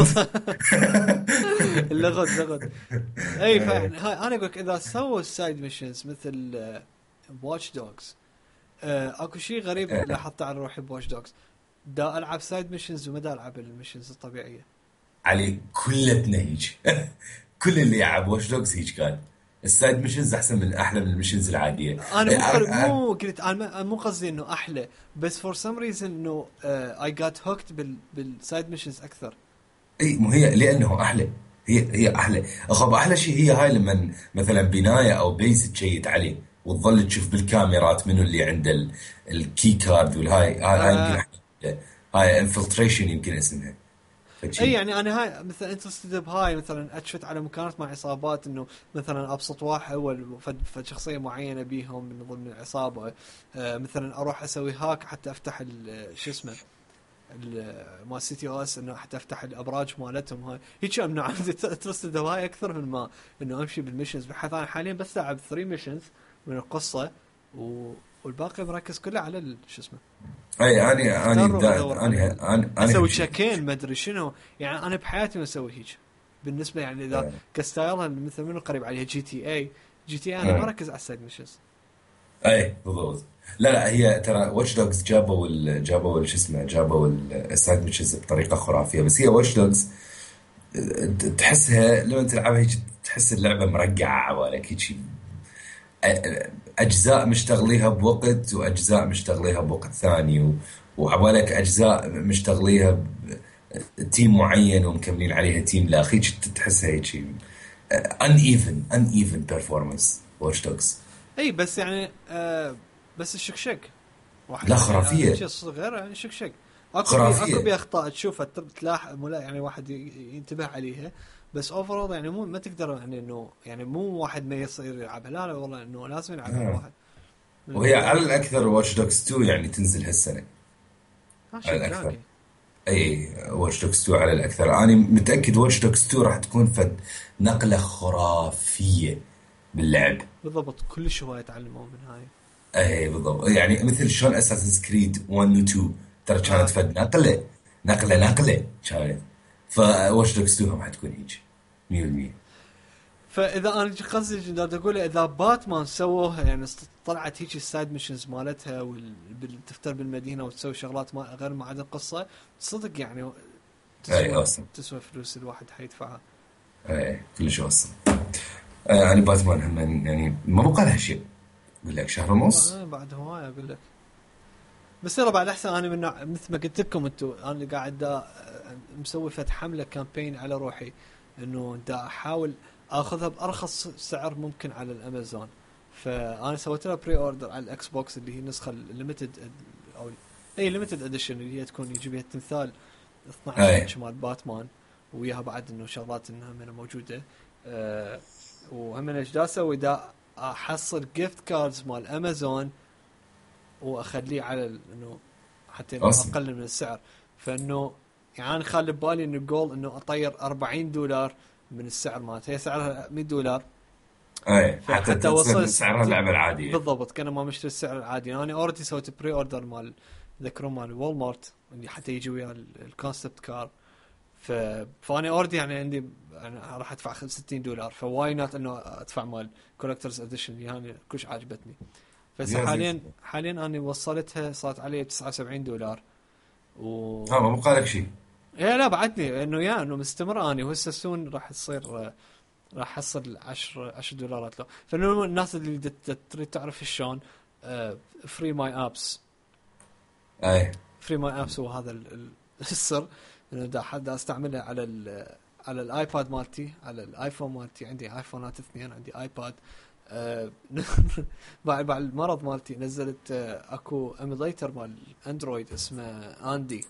Speaker 1: اللغط. اي فيعني هاي انا اقول لك اذا سووا السايد ميشنز مثل واتش دوجز، اكو شيء غريب لاحظته على روحي بواتش دوجز، دا العب سايد ميشنز وما دا العب الميشنز الطبيعيه.
Speaker 2: علي كلتنا هيك. كل اللي يلعب واتش دوجز هيك قال السايد ميشنز احسن من احلى من الميشنز العاديه.
Speaker 1: انا مو قلت انا مو قصدي انه احلى، بس فور سم ريزن انه اي جات هوكت بالسايد ميشنز اكثر.
Speaker 2: اي مو هي لانه احلى. هي احلى. اخذ احلى شيء هي هاي لما مثلا بنايه او بيس تشيد عليه وتظل تشوف بالكاميرات منو اللي عنده الكي كارد هاي يمكن هاي انفلتريشن يمكن اسمها.
Speaker 1: اي
Speaker 2: فشي.
Speaker 1: يعني انا هاي مثلا انترستد بهاي، مثلا اشفت على مكانات مع عصابات، انه مثلا ابسط واحد اول فد شخصيه معينه بيهم من ضمن العصابه، مثلا اروح اسوي هاك حتى افتح شو اسمه مال سي تي او اس، انه حتى افتح الابراج مالتهم. هاي هيك امنع عندي انترستد بهاي اكثر من ما انه امشي بالميشنز، بحيث انا حاليا بس العب 3 ميشنز من القصه والباقي مركز كله على شو اسمه
Speaker 2: اي اني
Speaker 1: ادور على
Speaker 2: انا
Speaker 1: اسوي
Speaker 2: همشي.
Speaker 1: تشيكين ما ادري شنو. يعني انا بحياتي ما اسوي هيك بالنسبه، يعني اذا كستايلها مثل منو قريب عليها جي تي اي انا ما ركز على السايد ميشنز.
Speaker 2: اي بالضبط. لا هي ترى واتش دوجز جابوا شو اسمه، جابوا السايد ميشنز بطريقه خرافيه. بس هي واتش دوجز تحسها لما تلعبها هيك تحس اللعبه مرقعه عوالك هيك، اجزاء مشتغليها بوقت واجزاء مشتغليها بوقت ثاني وعبالك اجزاء مشتغليها تيم معين ومكملين عليها تيم لا هيك تحسها هيك uneven performance Watch Dogs.
Speaker 1: اي بس يعني بس الشكشك واحد
Speaker 2: لا
Speaker 1: يعني
Speaker 2: خرافيه.
Speaker 1: شيء صغير يعني شكشك. اكو
Speaker 2: خرافيه.
Speaker 1: بي اخطاء تشوفها تلاح يعني واحد ينتبه عليها، بس اوفرول يعني مو ما تقدر يعني انه يعني مو واحد ما يصير يلعبها، لا والله انه لازم يلعبها الواحد من
Speaker 2: وهي على
Speaker 1: البدايه.
Speaker 2: الاكثر واتش دوجز 2 يعني تنزل هالسنه على الاكثر.
Speaker 1: شقاقي.
Speaker 2: اي واتش دوجز 2 على الاكثر. انا متاكد واتش دوجز 2 راح تكون فد نقله خرافيه باللعب.
Speaker 1: بالضبط كلش هواي يتعلمون من هاي.
Speaker 2: اي بالضبط. يعني مثل شلون اساسن كريد 1 و 2 ترى كانت
Speaker 1: آه.
Speaker 2: فد نقله كانت. فواتش دوجز 2 هم حتكون هيك 100%.
Speaker 1: فاذا انا قصدي دا اقول اذا باتمان سووها يعني طلعت هيك السايد ميشنز مالتها تفتر بالمدينه وتسوي شغلات ما غير ما عدا القصه، صدق يعني
Speaker 2: اي اوسم.
Speaker 1: تسوى فلوس الواحد حيدفعها.
Speaker 2: اي كلش اوسم. يعني باتمان هم يعني ما بقى لها شيء، اقول لك شهر ونص.
Speaker 1: بعد هوايه اقول لك. بس يلا بعد احسن انا من مثل ما قلت لكم انتم، انا قاعد مسوي فت حمله كامبين على روحي انه دا احاول اخذها بارخص سعر ممكن على الامازون. فانا سويت لها بري اوردر على الاكس بوكس اللي هي النسخه الليمتد او اي ليمتد اديشن اللي هي تكون يجي بها التمثال 12 انش مال باتمان، وياها بعد انه شغلات انها من موجوده. وهم ايش دا اسوي، دا احصل جيفت كاردز مال امازون واخليه على انه حتى انه
Speaker 2: اوسم.
Speaker 1: اقل من السعر. فانه يعني انا خالي ببالي انه الجول انه اطير $40 من السعر مالتها، هي سعرها $100.
Speaker 2: اي حتى
Speaker 1: فحتى
Speaker 2: تصير من
Speaker 1: وصل
Speaker 2: سعرها اللعبه العاديه.
Speaker 1: بالضبط كان ما مشتري السعر العادي. انا اوريدي سويت بري اوردر مال ذكروا مال وول مارت اللي حتى يجي ويا الكونسبت كار. فاني اوريدي يعني عندي يعني راح ادفع $60، فواي نوت انه ادفع مال كولكترز اديشن اللي يعني كلش عجبتني. بس حاليا انا وصلتها صارت علي $79
Speaker 2: ها ما بقى لك شيء.
Speaker 1: يا لا بعدني انه مستمر اني وهسه سون راح تصير راح احصل $10 له. فانه الناس اللي تريد تعرف شلون فري ماي ابس.
Speaker 2: اي
Speaker 1: فري ماي ابس هو هذا السر، انه دا حد استعملها على الايباد مالتي، على الايفون مالتي. عندي ايفونات اثنين، عندي ايباد. بعد المرض مالتي نزلت اكو ايميليتر مال اندرويد اسمه اندي.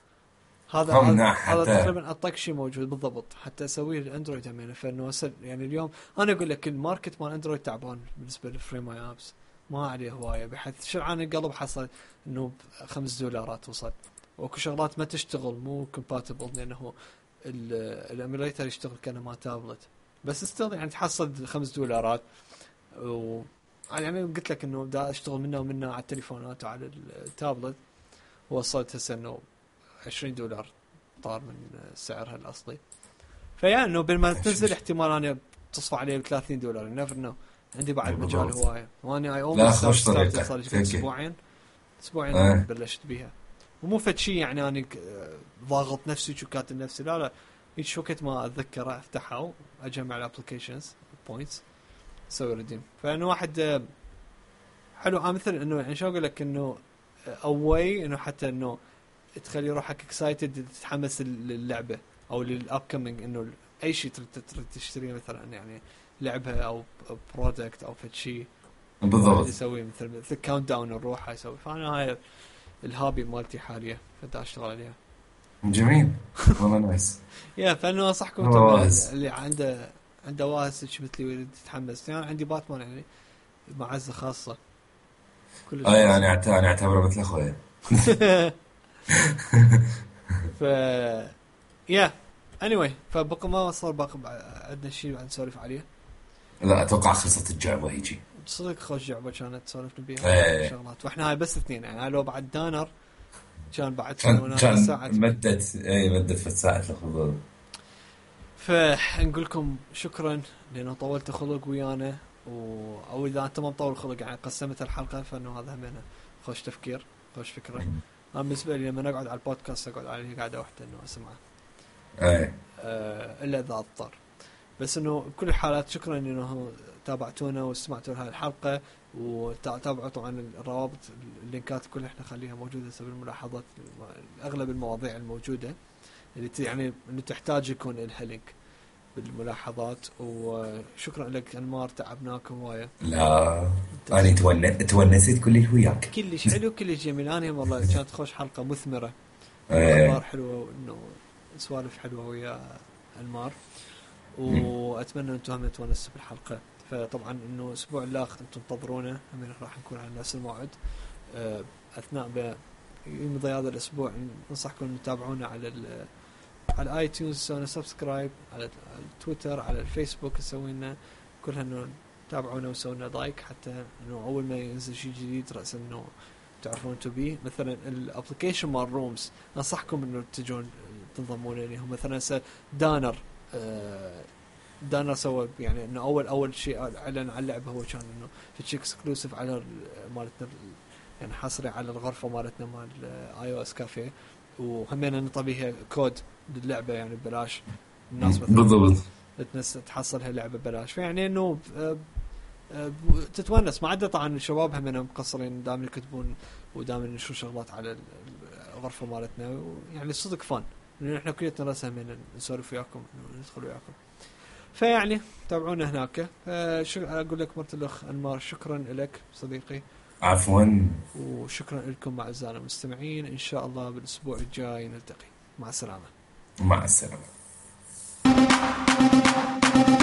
Speaker 1: هذا تقريبا اعطاك شيء موجود بالضبط حتى اسويه الاندرويد همين. فانه يعني اليوم انا اقول لك الماركت مال اندرويد تعبان بالنسبه لفري ماي ابس، ما عليه هوايه، بحيث شرعان القلب حصل انه $5 وصل. وكل شغلات ما تشتغل مو كومباتبل لانه الاميليتر يشتغل كانما تابلت. بس استيل يعني تحصل $5 و يعني قلت لك انه دا اشتغل منه ومنه على التليفونات وعلى التابلت، وصلت هسه انه $20 طار من سعرها الاصلي. فيعني انه بين ما تنزل احتمال انا تصفى عليه $30 نيفر نو. عندي بعد مجال هوايه وانا اي
Speaker 2: لا
Speaker 1: اولموست
Speaker 2: خوش
Speaker 1: ستارت
Speaker 2: طريقة
Speaker 1: صار لي
Speaker 2: فكي.
Speaker 1: اسبوعين
Speaker 2: آه.
Speaker 1: بلشت بيها. ومو فد شيء يعني انا ضاغط نفسي وكاتب نفسي، لا لا، هيك شو وقت ما اتذكر افتحها واجمع الابلكيشنز بوينتس اسوي ريديم. فانه واحد حلو مثل انه يعني شو اقول لك انه اوي انه حتى انه تخلي روحك اكسايتد تتحمس للعبه او للاب كومينج، انه اي شيء تريد تشتريه مثلا يعني لعبه او برودكت او فد شيء
Speaker 2: بالضبط.
Speaker 1: يسوي مثل كاونت داون نروح يسوي. فانا هاي الهابي مالتي حاليا فدا اشتغل عليها.
Speaker 2: جميل والله نايس.
Speaker 1: يا فانه انصحكم
Speaker 2: والله
Speaker 1: انتم
Speaker 2: واهس.
Speaker 1: اللي عنده واهس مثلي ويريد يتحمس. يعني عندي باتمان يعني معزه خاصه كلش
Speaker 2: يعني
Speaker 1: خاصه.
Speaker 2: أنا أعتبره مثل أخوي.
Speaker 1: ف يا anyway فبقى ما صار باقي عندنا شيء بعد نسولف عليه.
Speaker 2: لا أتوقع خلصت الجعبة هيجي.
Speaker 1: صدق خوش جعبه كانت سولفنا بيها
Speaker 2: إيه.
Speaker 1: شغلات، واحنا هاي بس اثنين يعني. لو بعد دانر كان بعد
Speaker 2: كان
Speaker 1: سوينا
Speaker 2: كان
Speaker 1: ساعة.
Speaker 2: مدت في ساعة الخبر.
Speaker 1: فنقول لكم شكرا لانه طولت خلق ويانا او اذا انت ما مطول خلق يعني قسمت الحلقه، فانه هذا هم خوش تفكير خوش فكره. انا بالنسبه لي لما اقعد على البودكاست اقعد عليه قاعده واحده انه اسمعه
Speaker 2: ايه
Speaker 1: الا اذا اضطر. بس انه بكل الحالات شكرا انه تابعتونا واستمعتوا لهذه الحلقه، وتابعوا طبعا الروابط اللينكات كلها احنا نخليها موجوده سبيل الملاحظات. اغلب المواضيع الموجوده اللي يعني انه تحتاج يكون لها لينك بالملاحظات. وشكرا لك انمار، تعبناكم وايد.
Speaker 2: لا أنا تونست كل وياك.
Speaker 1: كلش حلو كلش جميل. انا والله كانت خوش حلقه مثمره واخبار
Speaker 2: ايه.
Speaker 1: حلوه وانه سوالف حلوه ويا انمار. واتمنى انتم هم تونسوا بالحلقه. فطبعا انه الاسبوع الاخر انتم انتظرونا، هم راح نكون على نفس الموعد. اثناء يمضي هذا الاسبوع ننصحكم ان تتابعونا على الاي تيونز، سوينا سبسكرايب على التويتر، على الفيسبوك سوينا كلها انه تابعونا وسوينا لايك، حتى انه اول ما ينزل شيء جديد رأس انه تعرفون تبي. مثلا الابلكيشن مال رومز انصحكم انه تجون تنضمون اليهم. مثلا دانر دانر سوى يعني انه اول شيء اعلن عن اللعبه هو كان انه في شيء اكسكلوسيف على مالتنا يعني حصري على الغرفه مالتنا مال اي او اس كافيه، وهمينا نطبيها كود للعبه يعني ببلاش. الناس مثلا
Speaker 2: بالضبط.
Speaker 1: تحصل هاللعبه ببلاش. فيعني انه تتونس. ما عدا طبعا الشباب هم مقصرين دائما يكتبون ودائما ينشرون شغلات على الغرفه مالتنا، يعني صدق فن لان احنا كلنا راسا من نسولف وياكم ندخل وياكم. فيعني تابعونا هناك. اقول لك مرت الاخ انمار شكرا لك صديقي.
Speaker 2: عفوا.
Speaker 1: وشكرا لكم اعزائنا المستمعين. ان شاء الله بالاسبوع الجاي نلتقي. مع السلامه.
Speaker 2: مع السلامة.